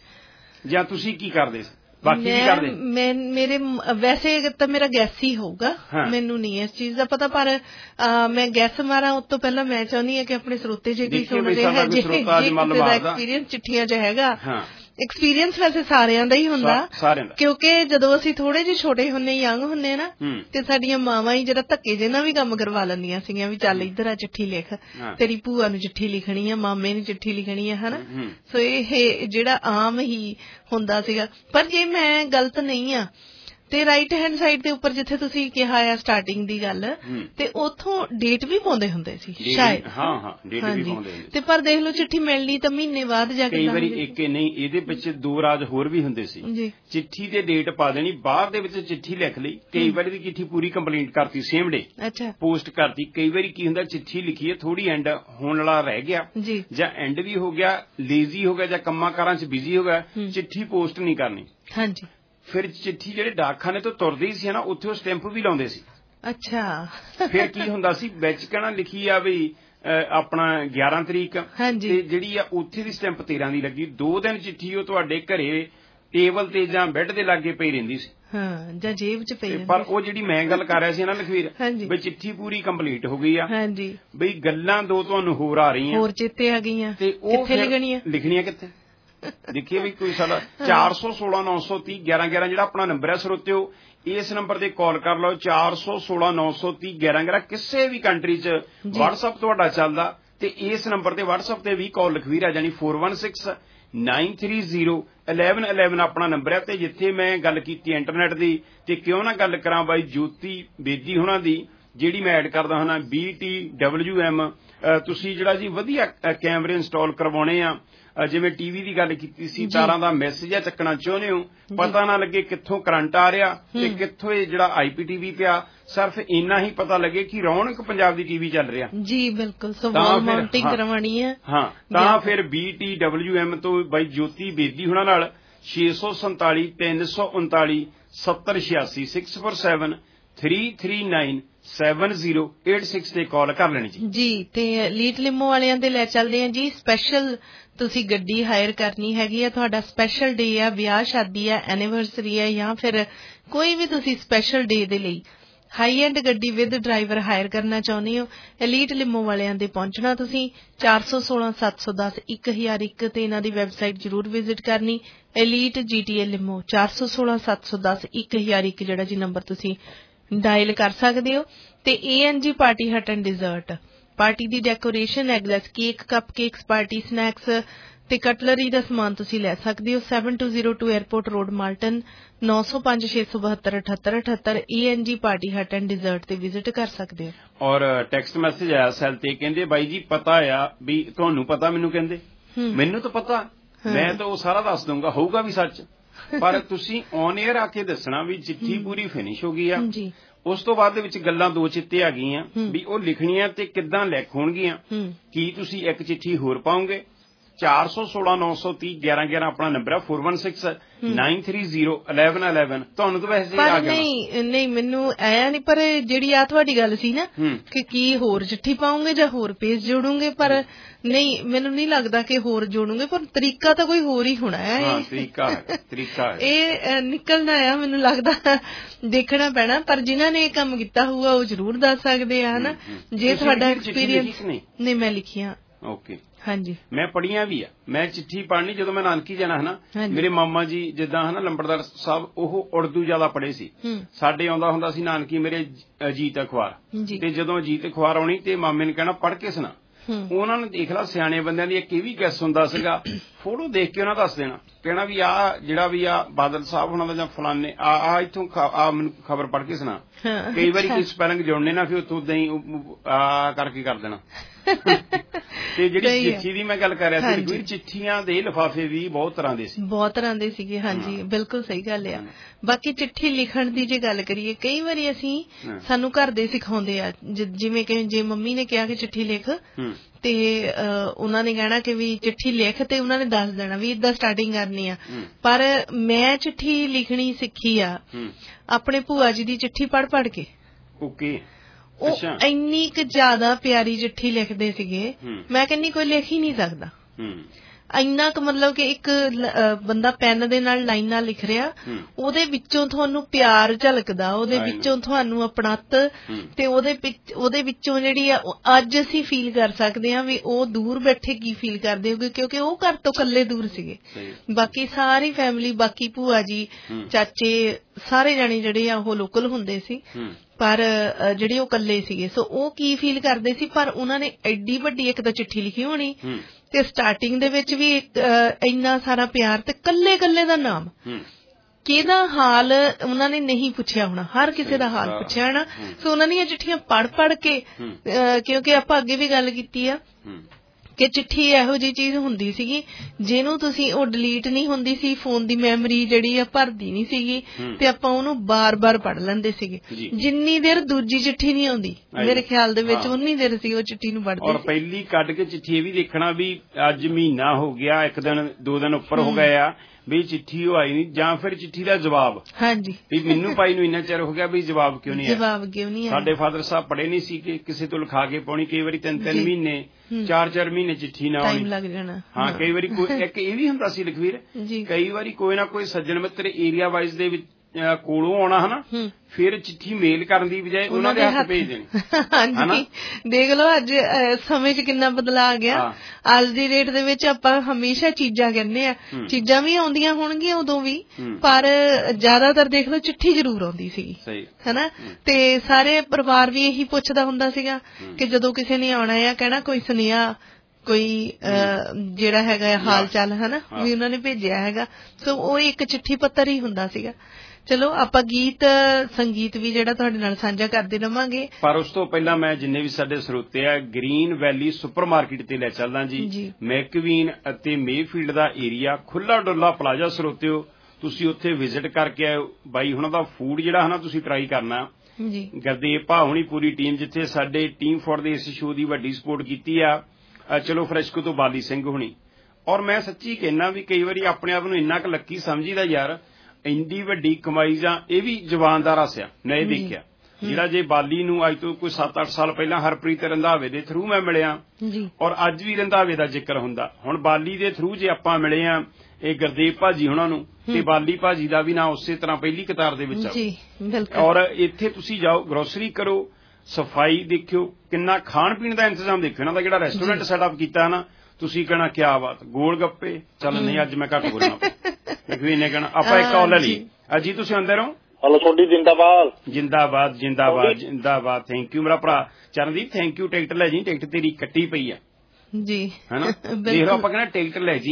Speaker 10: ਜਾਂ ਤੁਸੀਂ ਕੀ ਕਰਦੇ ਸੀ? ਬਾਕੀ ਕੀ ਕਰਦੇ?
Speaker 12: ਮੇਰੇ ਵੈਸੇ ਤਾਂ ਮੇਰਾ ਗੈਸ ਹੀ ਹੋਊਗਾ, ਮੈਨੂੰ ਨਹੀਂ ਇਸ ਚੀਜ਼ ਦਾ ਪਤਾ, ਪਰ ਮੈਂ ਗੈਸ ਮਾਰਾਂ ਉਸ ਤੋਂ ਪਹਿਲਾਂ ਮੈਂ ਚਾਹੁੰਦੀ ਹਾਂ ਕਿ ਆਪਣੇ ਸਰੋਤੇ ਜੇ ਕੋਈ ਸੁਣ ਰਹੇ ਹੈ ਜਿਹਦਾ ਐਕਸਪੀਰੀਅੰਸ ਚਿੱਠੀਆਂ 'ਚ ਹੈਗਾ। ਐਕਸਪੀਰੀਅੰਸ ਵੈਸੇ ਸਾਰਿਆਂ ਦਾ ਹੀ ਹੁੰਦਾ, ਕਿਉਂਕਿ ਜਦੋਂ ਅਸੀਂ ਥੋੜੇ ਜਿਹੇ ਛੋਟੇ ਹੁੰਨੇ, ਯੰਗ ਹੁੰਨੇ ਨਾ, ਤੇ ਸਾਡੀਆਂ ਮਾਵਾਂ ਹੀ ਜਿਹੜਾ ਧੱਕੇ ਜੇ ਨਾਲ ਵੀ ਕੰਮ ਕਰਵਾ ਲੈਂਦੀਆਂ ਸੀਗੀਆਂ ਵੀ ਚੱਲ ਇੱਧਰ ਆ ਚਿੱਠੀ ਲਿਖ, ਤੇਰੀ ਭੂਆ ਨੂੰ ਚਿੱਠੀ ਲਿਖਣੀ ਆ, ਮਾਮੇ ਨੂੰ ਚਿੱਠੀ ਲਿਖਣੀ ਆ, ਹਨਾ। ਸੋ ਇਹ ਜਿਹੜਾ ਆਮ ਹੀ ਹੁੰਦਾ ਸੀਗਾ। ਪਰ ਜੇ ਮੈਂ ਗਲਤ ਨਹੀਂ ਆ ਤੇ ਰਾਈਟ ਹੈਂਡ ਸਾਈਡ ਦੇ ਉੱਪਰ ਜਿੱਥੇ ਤੁਸੀਂ ਕਿਹਾ ਆ ਸਟਾਰਟਿੰਗ ਦੀ ਗੱਲ, ਤੇ ਉੱਥੋਂ ਡੇਟ ਵੀ ਪਾਉਂਦੇ ਹੁੰਦੇ ਸੀ ਸ਼ਾਇਦ।
Speaker 10: ਡੇਟ ਵੀ ਪਾਉਂਦੇ ਹੁੰਦੇ
Speaker 12: ਤੇ ਪਰ ਦੇਖ ਲਓ ਚਿੱਠੀ ਮਿਲਣੀ ਤਾਂ ਮਹੀਨੇ ਬਾਅਦ ਜਾ ਕੇ,
Speaker 10: ਕਈ ਵਾਰੀ ਇੱਕ ਨਹੀਂ, ਇਹਦੇ ਵਿੱਚ ਦੋ ਰਾਜ ਹੋਰ ਵੀ ਹੁੰਦੇ ਸੀ। ਚਿੱਠੀ ਦੇ ਡੇਟ ਪਾ ਦੇਣੀ, ਬਾਅਦ ਦੇ ਵਿੱਚ ਚਿੱਠੀ ਲਿਖ ਲਈ, ਕਈ ਵਾਰੀ ਦੀ ਚਿੱਠੀ ਪੂਰੀ ਕੰਪਲੀਟ ਕਰਤੀ ਸੇਮ ਡੇ ਪੋਸਟ ਕਰਤੀ। ਕਈ ਵਾਰੀ ਕੀ ਹੁੰਦਾ, ਚਿੱਠੀ ਲਿਖੀ ਹੈ ਥੋੜੀ ਐਂਡ ਹੋਣ ਵਾਲਾ ਰਹਿ ਗਿਆ, ਜਾਂ ਐਂਡ ਵੀ ਹੋ ਗਿਆ, ਲੇਜ਼ੀ ਹੋ ਗਿਆ, ਜਾਂ ਕੰਮਾਂ ਕਾਰਾਂ 'ਚ ਬਿਜ਼ੀ ਹੋ ਗਿਆ, ਚਿੱਠੀ ਪੋਸਟ ਨਹੀਂ ਕਰਨੀ। ਹਾਂਜੀ। ਫਿਰ ਚਿੱਠੀ ਜਿਹੜੇ ਡਾਕਖਾਨੇ ਤੋਂ ਤੁਰਦੀ ਸੀ ਨਾ, ਉੱਥੇ ਉਹ ਸਟੈਂਪ ਵੀ ਲਾਉਂਦੇ ਸੀ। ਅੱਛਾ। ਫਿਰ ਕੀ ਹੁੰਦਾ ਸੀ, ਵਿੱਚ ਕਹਿਣਾ ਲਿਖੀ ਆ ਵੀ ਆਪਣਾ 11 ਤਰੀਕ, ਤੇ ਜਿਹੜੀ ਆ ਉੱਥੇ ਦੀ ਸਟੈਂਪ 13 ਦੀ ਲੱਗੀ। 2 ਦਿਨ ਚਿੱਠੀ ਉਹ ਤੁਹਾਡੇ ਘਰੇ ਟੇਬਲ ਤੇ ਜਾਂ ਬੈੱਡ ਦੇ ਲਾਗੇ ਪਈ ਰਹਿੰਦੀ ਸੀ,
Speaker 12: ਜਾਂ ਜੇਬ 'ਚ ਪਈ।
Speaker 10: ਪਰ ਉਹ ਜਿਹੜੀ ਮੈਂ ਗੱਲ ਕਰ ਰਿਹਾ ਸੀ ਨਾ ਲਖਵੀਰ, ਵੀ ਚਿੱਠੀ ਪੂਰੀ ਕੰਪਲੀਟ ਹੋ ਗਈ ਆ, ਬਈ ਗੱਲਾਂ 2 ਤੁਹਾਨੂੰ ਹੋਰ ਆ ਰਹੀਆਂ, ਹੋਰ ਚੇਤੇ ਆ ਗਈਆਂ, ਤੇ ਉਹ ਲਿਖਣੀਆਂ ਕਿੱਥੇ? ਦੇਖੀਏ ਵੀ ਕੋਈ ਸਾਡਾ 416 930 1111 ਜਿਹੜਾ ਆਪਣਾ ਨੰਬਰ ਹੈ ਸਰੋਤਿਓ, ਇਸ ਨੰਬਰ ਤੇ ਕਾਲ ਕਰ ਲਓ। 416 930 1111 ਕਿਸੇ ਵੀ ਕੰਟਰੀ 'ਚ WhatsApp ਤੁਹਾਡਾ ਚੱਲਦਾ, ਤੇ ਇਸ ਨੰਬਰ ਤੇ WhatsApp ਤੇ ਵੀ ਕਾਲ ਲਖਵੀਰ ਆ ਜਾਣੀ 416 930 1111 ਆਪਣਾ ਨੰਬਰ ਹੈ। ਤੇ ਜਿੱਥੇ ਮੈਂ ਗੱਲ ਕੀਤੀ ਇੰਟਰਨੈਟ ਦੀ, ਤੇ ਕਿਉਂ ਨਾ ਗੱਲ ਕਰਾਂ ਬਾਈ ਜੋਤੀ ਬੇਦੀ ਹੁਣਾਂ ਦੀ, ਜਿਹੜੀ ਮੈਂ ਐਡ ਕਰਦਾ ਹੁੰਦਾ BTWM। ਤੁਸੀਂ ਜਿਹੜਾ ਜੀ ਵਧੀਆ ਕੈਮਰੇ ਇੰਸਟਾਲ ਕਰਵਾਉਣੇ ਆ, ਜਿਵੇਂ ਟੀਵੀ ਦੀ ਗੱਲ ਕੀਤੀ ਸੀ, ਤਾਰਾਂ ਦਾ ਮੈਸੇਜ ਆ ਚੱਕਣਾ ਚਾਹੁੰਦੇ ਹੋ, ਪਤਾ ਨਾ ਲੱਗੇ ਕਿੱਥੋਂ ਕਰੰਟ ਆ ਰਿਹਾ ਤੇ ਕਿੱਥੋਂ ਇਹ ਜਿਹੜਾ IPTV ਪਿਆ, ਸਿਰਫ ਇੰਨਾ ਹੀ ਪਤਾ ਲੱਗੇ ਕਿ ਰੌਣਕ ਪੰਜਾਬ ਦੀ ਟੀਵੀ ਚੱਲ ਰਿਹਾ। ਜੀ ਬਿਲਕੁਲ, ਵਾਲ ਮਾਊਂਟਿੰਗ ਕਰਵਾਉਣੀ ਹੈ। ਹਾਂ, ਤਾਂ ਫਿਰ BTWM ਤੋਂ ਬਾਈ ਜੋਤੀ ਬੇਦੀ ਹੁਣਾਂ ਨਾਲ 647 339 7086 647 339 7086 ਤੇ ਕਾਲ ਕਰ ਲੈਣੀ ਜੀ। ਤੇ ਲੀਟ ਲਿਮੋ ਵਾਲਿਆਂ ਦੇ ਲੈ ਚੱਲਦੇ ਆ ਜੀ। ਸਪੈਸ਼ਲ ਤੁਸੀਂ ਗੱਡੀ ਹਾਇਰ ਕਰਨੀ ਹੈਗੀ ਆ, ਤੁਹਾਡਾ ਸਪੈਸ਼ਲ ਡੇ ਆ, ਵਿਆਹ ਸ਼ਾਦੀ ਆ, ਐਨੀਵਰਸਰੀ ਆ, ਜਾਂ ਫਿਰ ਕੋਈ ਵੀ ਤੁਸੀਂ ਸਪੈਸ਼ਲ ਡੇ ਦੇ ਲਈ ਹਾਈ ਐਂਡ ਗੱਡੀ ਵਿਦ ਡਰਾਈਵਰ ਹਾਇਰ ਕਰਨਾ ਚਾਹੁੰਦੇ ਹੋ, ਐਲੀਟ ਲਿਮੋ ਵਾਲਿਆਂ ਦੇ ਪਹੁੰਚਣਾ ਤੁਸੀਂ 416 710 1001 ਤੇ ਇਹਨਾਂ ਦੀ ਵੈਬਸਾਈਟ ਜ਼ਰੂਰ ਵਿਜ਼ਿਟ ਕਰਨੀ, ਐਲੀਟ GTA ਲਿਮੋ 416 710 1001 ਜਿਹੜਾ ਜੀ ਨੰਬਰ ਤੁਸੀਂ ਡਾਇਲ ਕਰ ਸਕਦੇ ਹੋ। ਤੇ ANG party hut and dessert, party ਦੀ decoration, eggless cake, cupcakes, party snacks ਤੇ ਕਟਲਰੀ ਦਾ ਸਮਾਨ ਤੁਸੀਂ ਲੈ ਸਕਦੇ ਹੋ। 7202 airport road Malton, 905 672 78 78 ANG party hut and dessert ਤੇ ਵਿਜ਼ਿਟ ਕਰ ਸਕਦੇ ਹੋ। ਔਰ ਟੈਕਸਟ ਮੈਸੇਜ ਆਇਆ ਸੈਲ ਤੇ, ਕਹਿੰਦੇ ਬਾਈ ਜੀ ਪਤਾ ਆ ਵੀ ਤੁਹਾਨੂੰ ਪਤਾ, ਮੈਨੂੰ ਕਹਿੰਦੇ ਮੈਨੂੰ ਤਾਂ ਪਤਾ, ਮੈਂ ਤਾਂ ਉਹ ਸਾਰਾ ਦੱਸ ਦੂੰਗਾ, ਹੋਊਗਾ ਵੀ ਸੱਚ, ਪਰ ਤੁਸੀਂ ਔਨ 에ਅਰ ਆ ਕੇ ਦੱਸਣਾ ਵੀ ਚਿੱਠੀ ਪੂਰੀ ਫਿਨਿਸ਼ ਹੋ ਗਈ ਆ। ਉਸ ਤੋਂ ਬਾਅਦ ਦੇ ਵਿੱਚ ਗੱਲਾਂ 2 ਚਿੱਤੇ ਆ ਗਈਆਂ ਵੀ ਉਹ ਲਿਖਣੀਆਂ ਤੇ ਕਿੱਦਾਂ ਲਿਖ ਹੋਣਗੀਆਂ। ਕੀ ਤੁਸੀਂ ਇੱਕ ਚਿੱਠੀ ਹੋਰ ਪਾਉਂਗੇ? 416 930 1111 ਆਪਣਾ ਨੰਬਰ ਹੈ। 416 930 1111 ਤੁਹਾਨੂੰ ਤਾਂ ਵੈਸੇ ਆ ਗਿਆ। ਨਹੀਂ ਮੈਨੂੰ ਆਇਆ ਨਹੀਂ, ਪਰ ਜਿਹੜੀ ਆ ਤੁਹਾਡੀ ਗੱਲ ਸੀ ਨਾ ਕਿ ਕੀ ਹੋਰ ਚਿੱਠੀ ਪਾਉਂਗੇ ਜਾਂ ਹੋਰ ਪੇਜ ਜੋੜੂਗੇ, ਪਰ ਨਹੀਂ ਮੈਨੂੰ ਨਹੀਂ ਲੱਗਦਾ ਕਿ ਹੋਰ ਜੋੜੂਗੇ, ਪਰ ਤਰੀਕਾ ਤਾਂ ਕੋਈ ਹੋਰ ਹੀ ਹੋਣਾ ਹੈ। ਤਰੀਕਾ ਇਹ ਨਿਕਲਣਾ ਆ, ਮੈਨੂੰ ਲੱਗਦਾ ਦੇਖਣਾ ਪੈਣਾ, ਪਰ ਜਿਨ੍ਹਾਂ ਨੇ ਇਹ ਕੰਮ ਕੀਤਾ ਹੋਊਗਾ ਉਹ ਜ਼ਰੂਰ ਦੱਸ ਸਕਦੇ ਆ, ਹਨਾ। ਜੇ ਤੁਹਾਡਾ ਐਕਸਪੀਰੀਅੰਸ ਨਹੀਂ, ਮੈਂ ਲਿਖੀਆਂ। ਓਕੇ, ਹਾਂਜੀ, ਮੈਂ ਪੜ੍ਹੀਆਂ ਵੀ ਆ। ਮੈਂ ਚਿੱਠੀ ਪੜ੍ਹਨੀ ਜਦੋਂ ਮੈਂ ਨਾਨਕੀ ਜਾਣਾ ਹਨਾ, ਮੇਰੇ ਮਾਮਾ ਜੀ ਜਿੱਦਾਂ ਹਨਾ ਲੰਬੜਦਾਰ ਸਾਹਿਬ, ਉਹ ਉਰਦੂ ਜ਼ਿਆਦਾ ਪੜ੍ਹੇ ਸੀ। ਸਾਡੇ ਆਉਂਦਾ ਹੁੰਦਾ ਸੀ ਨਾਨਕੀ ਮੇਰੇ ਅਜੀਤ ਅਖਬਾਰ, ਤੇ ਜਦੋਂ ਅਜੀਤ ਅਖਬਾਰ ਆਉਣੀ ਤੇ ਮਾਮੇ ਨੇ ਕਹਿਣਾ ਪੜ੍ਹ ਕੇ ਸੁਣਾ, ਉਹਨਾਂ ਨੇ ਦੇਖ ਲਾ ਸਿਆਣੇ ਬੰਦਿਆਂ ਦੀ ਇੱਕ ਇਹ ਵੀ ਗੈਸ ਹੁੰਦਾ ਸੀਗਾ, ਫੋਟੋ ਦੇਖ ਕੇ ਉਹਨਾਂ ਦੱਸ ਦੇਣਾ, ਕਹਿਣਾ ਵੀ ਆ ਜਿਹੜਾ ਵੀ ਆ ਬਾਦਲ ਸਾਹਿਬ ਹੁਣਾਂ ਦਾ ਜਾਂ ਫਲਾਨੇ ਆ ਇੱਥੋਂ ਆ ਮੈਨੂੰ ਖਬਰ ਪੜ੍ਹ ਕੇ ਸੁਣਾ। ਕਈ ਵਾਰੀ ਕੀ ਸਪੈਲਿੰਗ ਜੁੜਨੇ ਨਾ, ਫਿਰ ਉੱਥੋਂ ਏਦਾਂ ਹੀ ਆ ਕਰਕੇ ਕਰ ਦੇਣਾ। ਤੇ ਜਿਹੜੀ ਚਿੱਠੀ ਦੀ ਮੈਂ ਗੱਲ ਕਰ ਰਿਹਾ ਸੀ, ਚਿੱਠੀਆਂ ਦੇ ਲਿਫਾਫੇ ਵੀ ਬਹੁਤ ਤਰ੍ਹਾਂ ਦੇ ਸੀ,
Speaker 12: ਬਹੁਤ ਤਰ੍ਹਾਂ ਦੇ ਸੀਗੇ। ਹਾਂਜੀ, ਬਿਲਕੁਲ ਸਹੀ ਗੱਲ ਆ। ਬਾਕੀ ਚਿੱਠੀ ਲਿਖਣ ਦੀ ਜੇ ਗੱਲ ਕਰੀਏ, ਕਈ ਵਾਰੀ ਅਸੀਂ ਸਾਨੂੰ ਘਰ ਦੇ ਸਿਖਾਉਂਦੇ ਆ, ਜਿਵੇਂ ਕਿ ਜੇ ਮੰਮੀ ਨੇ ਕਿਹਾ ਕਿ ਚਿੱਠੀ ਲਿਖ, ਤੇ ਉਹਨਾਂ ਨੇ ਕਹਿਣਾ ਕਿ ਵੀ ਚਿੱਠੀ ਲਿਖ, ਤੇ ਉਹਨਾਂ ਨੇ ਦੱਸ ਦੇਣਾ ਵੀ ਏਦਾਂ ਸਟਾਰਟਿੰਗ ਕਰਨੀ ਆ। ਪਰ ਮੈਂ ਚਿੱਠੀ ਲਿਖਣੀ ਸਿੱਖੀ ਆ ਆਪਣੇ ਭੂਆ ਜੀ ਦੀ ਚਿੱਠੀ ਪੜ੍ਹ ਕੇ। ਉਹ ਇੰਨੀ ਕੁ ਜ਼ਿਆਦਾ ਪਿਆਰੀ ਚਿੱਠੀ ਲਿਖਦੇ ਸੀਗੇ, ਮੈਂ ਕਹਿੰਦੀ ਕੋਈ ਲਿਖ ਹੀ ਨਹੀਂ ਸਕਦਾ। ਇੰਨਾ ਕੁ ਮਤਲਬ ਕਿ ਇੱਕ ਬੰਦਾ ਪੈਨ ਦੇ ਨਾਲ ਲਾਈਨਾਂ ਲਿਖ ਰਿਹਾ, ਉਹਦੇ ਵਿੱਚੋਂ ਤੁਹਾਨੂੰ ਪਿਆਰ ਝਲਕਦਾ, ਉਹਦੇ ਵਿੱਚੋਂ ਤੁਹਾਨੂੰ ਆਪਣਤ, ਤੇ ਉਹਦੇ ਵਿੱਚੋਂ ਜਿਹੜੀ ਆ ਅੱਜ ਅਸੀਂ ਫੀਲ ਕਰ ਸਕਦੇ ਹਾਂ ਵੀ ਉਹ ਦੂਰ ਬੈਠੇ ਕੀ ਫੀਲ ਕਰਦੇ ਹੋਗੇ, ਕਿਉਂਕਿ ਉਹ ਘਰ ਤੋਂ ਇਕੱਲੇ ਦੂਰ ਸੀਗੇ। ਬਾਕੀ ਸਾਰੀ ਫੈਮਿਲੀ, ਬਾਕੀ ਭੂਆ ਜੀ, ਚਾਚੇ, ਸਾਰੇ ਜਾਣੇ ਜਿਹੜੇ ਆ ਉਹ ਲੋਕਲ ਹੁੰਦੇ ਸੀ, ਪਰ ਜਿਹੜੇ ਉਹ ਇਕੱਲੇ ਸੀਗੇ। ਸੋ ਉਹ ਕੀ ਫੀਲ ਕਰਦੇ ਸੀ, ਪਰ ਉਹਨਾਂ ਨੇ ਐਡੀ ਵੱਡੀ ਇੱਕ ਤਾਂ ਚਿੱਠੀ ਲਿਖੀ ਹੋਣੀ, ਤੇ ਸਟਾਰਟਿੰਗ ਦੇ ਵਿੱਚ ਵੀ ਇੰਨਾ ਸਾਰਾ ਪਿਆਰ, ਤੇ ਕੱਲੇ ਕੱਲੇ ਦਾ ਨਾਮ, ਕਿਹਦਾ ਹਾਲ ਉਹਨਾਂ ਨੇ ਨਹੀਂ ਪੁੱਛਿਆ ਹੋਣਾ, ਹਰ ਕਿਸੇ ਦਾ ਹਾਲ ਪੁੱਛਿਆ ਹੋਣਾ। ਸੋ ਉਹਨਾਂ ਦੀਆਂ ਚਿੱਠੀਆਂ ਪੜ੍ਹ ਕੇ, ਕਿਉਂਕਿ ਆਪਾਂ ਅੱਗੇ ਵੀ ਗੱਲ ਕੀਤੀ ਆ ਕਿ ਚਿੱਠੀ ਇਹੋ ਜਿਹੀ ਚੀਜ਼ ਹੁੰਦੀ ਸੀਗੀ ਜਿਹਨੂੰ ਤੁਸੀਂ, ਉਹ ਡਿਲੀਟ ਨਹੀਂ ਹੁੰਦੀ ਸੀ, ਫੋਨ ਦੀ ਮੈਮਰੀ ਜਿਹੜੀ ਆ ਭਰਦੀ ਨਹੀਂ ਸੀਗੀ, ਤੇ ਆਪਾਂ ਉਹਨੂੰ ਬਾਰ-ਬਾਰ ਪੜ੍ਹ ਲੈਂਦੇ ਸੀਗੇ। ਜਿੰਨੀ ਦੇਰ ਦੂਜੀ ਚਿੱਠੀ ਨਹੀਂ ਆਉਂਦੀ, ਮੇਰੇ ਖਿਆਲ ਦੇ ਵਿੱਚ ਉਨੀ ਦੇਰ ਸੀ ਉਹ ਚਿੱਠੀ ਨੂੰ ਪੜ੍ਹਦੇ।
Speaker 10: ਔਰ ਪਹਿਲੀ ਕੱਢ ਕੇ ਚਿੱਠੀ ਇਹ ਵੀ ਦੇਖਣਾ ਵੀ ਅੱਜ ਮਹੀਨਾ ਹੋ ਗਿਆ, ਇੱਕ ਦਿਨ 2 ਦਿਨ ਉੱਪਰ ਹੋ ਗਏ ਆ ਵੀ ਚਿੱਠੀ ਉਹ ਆਈ ਨਹੀਂ, ਜਾਂ ਫਿਰ ਚਿੱਠੀ ਦਾ ਜਵਾਬ। ਹਾਂਜੀ, ਵੀ ਮੈਨੂੰ ਭਾਈ ਨੂੰ ਇੰਨਾ ਚਿਰ ਹੋ ਗਿਆ ਵੀ ਜਵਾਬ ਕਿਉਂ ਨਹੀਂ ਆਇਆ। ਸਾਡੇ ਫਾਦਰ ਸਾਹਿਬ ਪੜ੍ਹੇ ਨਹੀਂ ਸੀ ਕਿ ਕਿਸੇ ਤੋਂ ਲਿਖਾ ਕੇ ਪਾਉਣੀ, ਕਈ ਵਾਰੀ 3-3 ਮਹੀਨੇ 4-4 ਮਹੀਨੇ ਚਿੱਠੀ ਨਾ ਆਉਣੀ,
Speaker 12: ਲੱਗ ਜਾਣਾ।
Speaker 10: ਹਾਂ, ਕਈ ਵਾਰੀ ਕੋਈ ਇੱਕ ਇਹ ਵੀ ਹੁੰਦਾ ਸੀ ਲਖਵੀਰ, ਕਈ ਵਾਰੀ ਕੋਈ ਨਾ ਕੋਈ ਸੱਜਣ ਮਿੱਤਰ ਏਰੀਆ ਵਾਈਜ਼ ਦੇ ਵਿੱਚ ਕੋਲੋਂ ਆਉਣਾ, ਹਨਾ, ਫਿਰ ਚਿੱਠੀ ਮੇਲ ਕਰਨ ਦੀ ਬਜਾਏ ਉਹਨਾਂ ਦੇ ਹੱਥ ਭੇਜ ਦੇਣੀ।
Speaker 12: ਹਾਂਜੀ, ਦੇਖ ਲਓ ਅੱਜ ਸਮੇਂ 'ਚ ਕਿੰਨਾ ਬਦਲਾਅ ਆ ਗਿਆ। ਅੱਜ ਦੀ ਡੇਟ ਦੇ ਵਿੱਚ ਆਪਾਂ ਹਮੇਸ਼ਾ ਚੀਜ਼ਾਂ ਕਹਿੰਦੇ ਆ, ਚੀਜ਼ਾਂ ਵੀ ਆਉਂਦੀਆਂ ਹੋਣਗੀਆਂ ਉਦੋਂ ਵੀ, ਪਰ ਜ਼ਿਆਦਾਤਰ ਦੇਖ ਲਓ ਚਿੱਠੀ ਜ਼ਰੂਰ ਆਉਂਦੀ ਸੀਗੀ, ਹਨਾ। ਤੇ ਸਾਰੇ ਪਰਿਵਾਰ ਵੀ ਇਹੀ ਪੁੱਛਦਾ ਹੁੰਦਾ ਸੀਗਾ ਕਿ ਜਦੋਂ ਕਿਸੇ ਨੇ ਆਉਣਾ ਆ, ਕਹਿਣਾ ਕੋਈ ਸੁਨੇਹਾ, ਕੋਈ ਜਿਹੜਾ ਹੈਗਾ ਹਾਲ ਚਾਲ, ਹਨਾ, ਵੀ ਉਹਨਾਂ ਨੇ ਭੇਜਿਆ ਹੈਗਾ। ਸੋ ਉਹ ਇੱਕ ਚਿੱਠੀ ਪੱਤਰ ਹੀ ਹੁੰਦਾ ਸੀਗਾ। ਚਲੋ ਆਪਾਂ ਗੀਤ ਸੰਗੀਤ ਵੀ ਜਿਹੜਾ ਤੁਹਾਡੇ ਨਾਲ ਸਾਂਝਾ ਕਰਦੇ ਰਵਾਂਗੇ,
Speaker 10: ਪਰ ਉਸ ਤੋਂ ਪਹਿਲਾਂ ਮੈਂ ਜਿੰਨੇ ਵੀ ਸਾਡੇ ਸਰੋਤੇ ਆ ਗ੍ਰੀਨ ਵੈਲੀ ਸੁਪਰ ਮਾਰਕੀਟ ਤੇ ਲੈ ਚੱਲਦਾ ਜੀ। ਮੈਕਵੀਨ ਅਤੇ ਮੇਫੀਲਡ ਦਾ ਏਰੀਆ ਖੁੱਲਾ ਡੁੱਲਾ ਪਲਾਜ਼ਾ, ਸਰੋਤਿਓ ਤੁਸੀਂ ਉੱਥੇ ਵਿਜ਼ਿਟ ਕਰਕੇ ਆਇਓ। ਬਾਈ ਹੁਣਾਂ ਦਾ ਫੂਡ ਜਿਹੜਾ ਹਨਾ ਤੁਸੀਂ ਟਰਾਈ ਕਰਨਾ ਜੀ। ਗੁਰਦੇਵ ਭਾ ਹੁਣੀ ਪੂਰੀ ਟੀਮ, ਜਿੱਥੇ ਸਾਡੇ ਟੀਮ ਫੋਰ ਦੇ ਇਸ ਸ਼ੋਅ ਦੀ ਵੱਡੀ ਸਪੋਰਟ ਕੀਤੀ ਆ, ਚਲੋ ਫਰੈਸ਼ਕੋ ਤੋਂ ਬਾਲੀ ਸਿੰਘ ਹੁਣੀ। ਔਰ ਮੈਂ ਸੱਚੀ ਕਹਿਣਾ ਵੀ ਕਈ ਵਾਰੀ ਆਪਣੇ ਆਪ ਨੂੰ ਇੰਨਾ ਕੁ ਲੱਕੀ ਸਮਝੀਦਾ ਯਾਰ, ਇੰਨੀ ਵੱਡੀ ਕਮਾਈ ਜਾਂ ਇਹ ਵੀ ਜਵਾਨ ਦਾ ਰਸ ਆ। ਮੈਂ ਇਹ ਦੇਖਿਆ ਜਿਹੜਾ ਜੇ ਬਾਲੀ ਨੂੰ ਅੱਜ ਤੋਂ ਕੋਈ 7-8 ਸਾਲ ਪਹਿਲਾਂ ਹਰਪ੍ਰੀਤ ਰੰਧਾਵੇ ਦੇ ਥਰੂ ਮੈਂ ਮਿਲਿਆ, ਔਰ ਅੱਜ ਵੀ ਰੰਧਾਵੇ ਦਾ ਜ਼ਿਕਰ ਹੁੰਦਾ, ਹੁਣ ਬਾਲੀ ਦੇ ਥਰੂ ਜੇ ਆਪਾਂ ਮਿਲੇ ਆ ਇਹ ਗੁਰਦੇਵ ਭਾਜੀ ਹੁਣਾਂ ਨੂੰ, ਤੇ ਬਾਲੀ ਭਾਜੀ ਦਾ ਵੀ ਨਾਂ ਉਸੇ ਤਰ੍ਹਾਂ ਪਹਿਲੀ ਕਤਾਰ ਦੇ ਵਿੱਚ ਆ। ਔਰ ਇੱਥੇ ਤੁਸੀਂ ਜਾਓ, ਗਰੋਸਰੀ ਕਰੋ, ਸਫਾਈ ਦੇਖਿਓ, ਕਿੰਨਾ ਖਾਣ ਪੀਣ ਦਾ ਇੰਤਜ਼ਾਮ ਦੇਖਿਓ। ਇਹਨਾਂ ਦਾ ਜਿਹੜਾ ਰੈਸਟੋਰੈਂਟ ਸੈਟਅਪ ਕੀਤਾ ਨਾ, ਤੁਸੀਂ ਕਹਿਣਾ ਕਿਆ ਬਾਤ, ਗੋਲ ਗੱਪੇ। ਚੱਲ ਨਹੀਂ, ਅੱਜ ਮੈਂ ਘੱਟ ਬੋਲਣਾ, ਲਖਵੀਰ ਨੇ ਕਹਿਣਾ ਆਪਾਂ ਇੱਕ ਕਾਲ ਲੈ ਲਈ। ਅਜੀ ਤੁਸੀਂ ਅੰਦਰ ਹੋ?
Speaker 20: ਹਲੋ ਤੁਹਾਡੀ ਜਿੰਦਾਬਾਦ
Speaker 10: ਜਿੰਦਾਬਾਦ ਜਿੰਦਾਬਾਦ ਜਿੰਦਾਬਾਦ। ਥੈਂਕ ਯੂ ਮੇਰਾ ਭਰਾ ਚਰਨਦੀਪ, ਥੈਂਕ ਯੂ। ਟਿਕਟ ਲੈ ਜੀ, ਟਿਕਟ ਤੇਰੀ ਕੱਟੀ ਪਈ ਆ ਜੀ, ਹਨਾ। ਦੇਖ ਲਓ ਆਪਾਂ ਕਹਿੰਦਾ ਟਿਕਟ ਲੈ ਜੀ,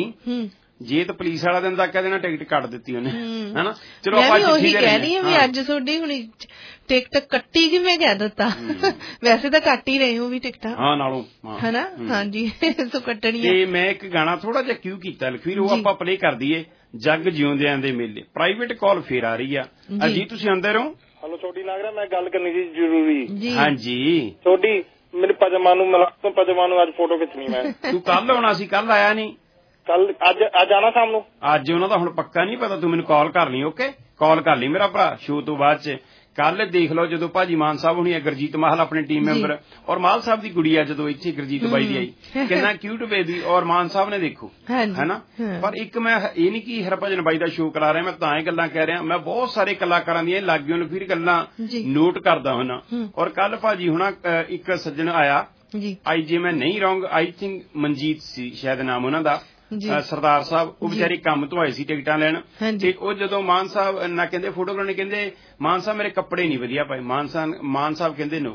Speaker 10: ਜੇ ਤਾਂ ਪੁਲਿਸ ਵਾਲਾ ਦਿਨ ਤੱਕ ਕਹਿ ਦੇਣਾ ਟਿਕਟ ਕੱਟ ਦਿੱਤੀ ਉਹਨੇ, ਹਨਾ। ਚਲੋ ਆਪਾਂ
Speaker 12: ਉਹੀ ਕਹਿ ਰਹੀ ਹਾਂ ਵੀ ਅੱਜ ਤੁਹਾਡੀ ਹੁਣ ਟਿਕਟ ਕੱਟੀ ਕਿਵੇਂ ਕਹਿ ਦਿੱਤਾ, ਵੈਸੇ ਤਾਂ ਕੱਟ ਹੀ ਰਹੇ ਹੋ ਵੀ ਟਿਕਟਾਂ, ਹਾਂ, ਨਾਲੋਂ, ਹਨਾ। ਹਾਂਜੀ, ਸੋ ਕੱਟਣੀ।
Speaker 10: ਤੇ ਮੈਂ ਇੱਕ ਗਾਣਾ ਥੋੜਾ ਜਿਹਾ ਕਿਉਂ ਕੀਤਾ ਲਖਵੀਰ, ਉਹ ਆਪਾਂ ਪਲੇ ਕਰ ਦਈਏ, ਜੱਗ ਜਿਉਂਦਿਆਂ ਦੇ ਮੇਲੇ। ਪ੍ਰਾਈਵੇਟ ਕਾਲ ਫੇਰ ਆ ਰਹੀ ਆ। ਅਜੀਤ ਤੁਸੀਂ ਅੰਦਰ ਹੋ?
Speaker 20: ਹਲੋ ਤੁਹਾਡੀ ਲੱਗ ਰਿਹਾ ਮੈਂ ਗੱਲ ਕਰਨੀ ਸੀ ਜ਼ਰੂਰੀ।
Speaker 10: ਹਾਂਜੀ,
Speaker 20: ਤੁਹਾਡੀ ਮੇਰੇ ਪਜਾਮਾ ਨੂੰ ਮਿਲਾ, ਪਜਾਮਾ ਨੂੰ ਅੱਜ ਫੋਟੋ ਖਿੱਚਣੀ ਮੈਂ।
Speaker 10: ਤੂੰ ਕੱਲ ਆਉਣਾ ਸੀ, ਕੱਲ ਆਇਆ ਨਹੀਂ।
Speaker 20: ਕੱਲ ਅੱਜ ਆਣਾ ਸ਼ਾਮ ਨੂੰ।
Speaker 10: ਅੱਜ ਉਹਨਾਂ ਦਾ ਹੁਣ ਪੱਕਾ ਨਹੀਂ ਪਤਾ, ਤੂੰ ਮੈਨੂੰ ਕਾਲ ਕਰ ਲਈ। ਓਕੇ, ਕਾਲ ਕਰ ਲਈ ਮੇਰਾ ਭਰਾ ਸ਼ੋਅ ਤੋਂ ਬਾਅਦ ਚ। ਕੱਲ ਦੇਖ ਲਓ ਜਦੋਂ ਭਾਜੀ ਮਾਨ ਸਾਹਿਬ ਹੁਣੀ, ਗੁਰਜੀਤ ਮਾਹਲ ਆਪਣੇ ਟੀਮ ਮੈਂਬਰ, ਔਰ ਮਾਲ ਸਾਹਿਬ ਦੀ ਗੁੜੀਆ ਜਦੋਂ ਇੱਥੇ ਗੁਰਜੀਤ ਬਾਈ ਦੀ ਆਈ, ਕਿੰਨਾ ਕਿਊਟ ਬੇਬੀ, ਔਰ ਮਾਨ ਸਾਹਿਬ ਨੇ ਦੇਖੋ, ਹੈਨਾ। ਪਰ ਇੱਕ ਮੈਂ ਇਹ ਨਹੀਂ ਕਿ ਹਰਭਜਨ ਬਾਈ ਦਾ ਸ਼ੋਅ ਕਰਾ ਰਿਹਾ, ਮੈਂ ਤਾਂ ਇਹ ਗੱਲਾਂ ਕਹਿ ਰਿਹਾ, ਮੈਂ ਬਹੁਤ ਸਾਰੇ ਕਲਾਕਾਰਾਂ ਦੀਆਂ ਲਾਗਿਓ ਨੂੰ ਫਿਰ ਗੱਲਾਂ ਨੋਟ ਕਰਦਾ ਹੁੰਨਾ। ਔਰ ਕੱਲ ਭਾਜੀ ਹੁਣਾ ਇੱਕ ਸੱਜਣ ਆਇਆ, ਆਈ ਜੇ ਮੈਂ ਨਹੀਂ ਰੌਂਗ, ਆਈ ਥਿੰਕ ਮਨਜੀਤ ਸੀ ਸ਼ਾਇਦ ਨਾਮ ਉਹਨਾਂ ਦਾ, ਸਰਦਾਰ ਸਾਹਿਬ, ਉਹ ਵਿਚਾਰੇ ਕੰਮ ਤੋਂ ਆਏ ਸੀ ਟਿਕਟਾਂ ਲੈਣ, ਤੇ ਉਹ ਜਦੋਂ ਮਾਨ ਸਾਹਿਬ ਨਾ ਕਹਿੰਦੇ ਫੋਟੋ ਕਰਾਉਣੀ, ਕਹਿੰਦੇ ਮਾਨ ਸਾਹਿਬ ਮੇਰੇ ਕੱਪੜੇ ਨਹੀਂ ਵਧੀਆ ਪਾਏ, ਮਾਨ ਸਾਹਿਬ ਕਹਿੰਦੇ ਨੋ,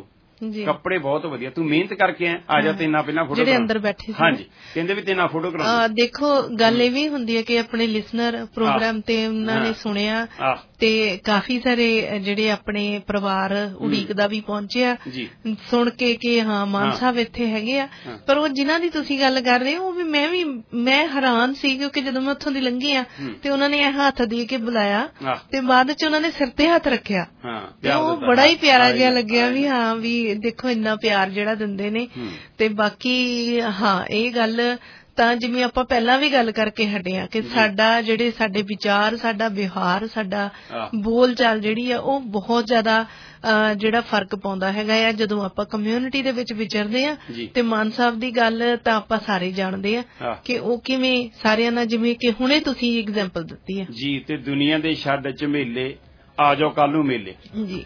Speaker 10: ਕੱਪੜੇ ਬਹੁਤ ਵਧੀਆ, ਤੂੰ ਮਿਹਨਤ ਕਰਕੇ ਆ ਜਾ ਤੇ ਇੰਨਾ ਪਹਿਲਾਂ ਫੋਟੋ
Speaker 12: ਜਿਹੜੇ ਅੰਦਰ ਬੈਠੇ ਸੀ
Speaker 10: ਹਾਂਜੀ ਕਹਿੰਦੇ ਵੀ ਤੇ ਨਾ ਫੋਟੋ ਕਰਾ।
Speaker 12: ਦੇਖੋ ਗੱਲ ਇਹ ਵੀ ਹੁੰਦੀ ਹੈ ਕਿ ਆਪਣੇ ਲਿਸਨਰ ਪ੍ਰੋਗਰਾਮ ਤੇ ਉਹਨਾਂ ਨੇ ਸੁਣਿਆ ਤੇ ਕਾਫੀ ਸਾਰੇ ਜਿਹੜੇ ਆਪਣੇ ਪਰਿਵਾਰ ਉਡੀਕਦਾ ਵੀ ਪਹੁੰਚਿਆ ਸੁਣ ਕੇ ਕਿ ਹਾਂ ਮਾਨ ਸਾਹਿਬ ਇੱਥੇ ਹੈਗੇ ਆ। ਪਰ ਉਹ ਜਿਨ੍ਹਾਂ ਦੀ ਤੁਸੀਂ ਗੱਲ ਕਰ ਰਹੇ ਹੋ ਉਹ ਵੀ ਮੈਂ ਹੈਰਾਨ ਸੀ ਕਿਉਂਕਿ ਜਦੋਂ ਮੈਂ ਉੱਥੋਂ ਦੀ ਲੰਘੀ ਆ ਤੇ ਉਹਨਾਂ ਨੇ ਇਹ ਹੱਥ ਦੇ ਕੇ ਬੁਲਾਇਆ ਤੇ ਬਾਅਦ ਚ ਉਹਨਾਂ ਨੇ ਸਿਰ ਤੇ ਹੱਥ ਰੱਖਿਆ ਤੇ ਉਹ ਬੜਾ ਹੀ ਪਿਆਰਾ ਜਿਹਾ ਲੱਗਿਆ ਵੀ ਹਾਂ ਵੀ ਦੇਖੋ ਇੰਨਾ ਪਿਆਰ ਜਿਹੜਾ ਦਿੰਦੇ ਨੇ। ਤੇ ਬਾਕੀ ਹਾਂ ਇਹ ਗੱਲ ਤਾਂ ਜਿਵੇਂ ਆਪਾਂ ਪਹਿਲਾਂ ਵੀ ਗੱਲ ਕਰਕੇ ਹਟੇ ਆ ਕਿ ਸਾਡਾ ਜਿਹੜੇ ਸਾਡੇ ਵਿਚਾਰ, ਸਾਡਾ ਵਿਵਹਾਰ, ਸਾਡਾ ਬੋਲ ਚਾਲ ਜਿਹੜੀ ਆ ਉਹ ਬਹੁਤ ਜ਼ਿਆਦਾ ਜਿਹੜਾ ਫਰਕ ਪਾਉਂਦਾ ਹੈਗਾ ਆ ਜਦੋਂ ਆਪਾਂ ਕਮਿਊਨਿਟੀ ਦੇ ਵਿੱਚ ਵਿਚਰਦੇ ਆ। ਤੇ ਮਾਨ ਸਾਹਿਬ ਦੀ ਗੱਲ ਤਾਂ ਆਪਾਂ ਸਾਰੇ ਜਾਣਦੇ ਆ ਕਿ ਉਹ ਕਿਵੇਂ ਸਾਰਿਆਂ ਨਾਲ, ਜਿਵੇਂ ਕਿ ਹੁਣੇ ਤੁਸੀਂ ਐਗਜ਼ਾਮਪਲ ਦਿੱਤੀ ਆ
Speaker 10: ਜੀ। ਤੇ ਦੁਨੀਆ ਦੇ ਛੱਡ ਝਮੇਲੇ ਆ ਜਾਓ ਕੱਲ ਨੂੰ ਮੇਲੇ ਜੀ।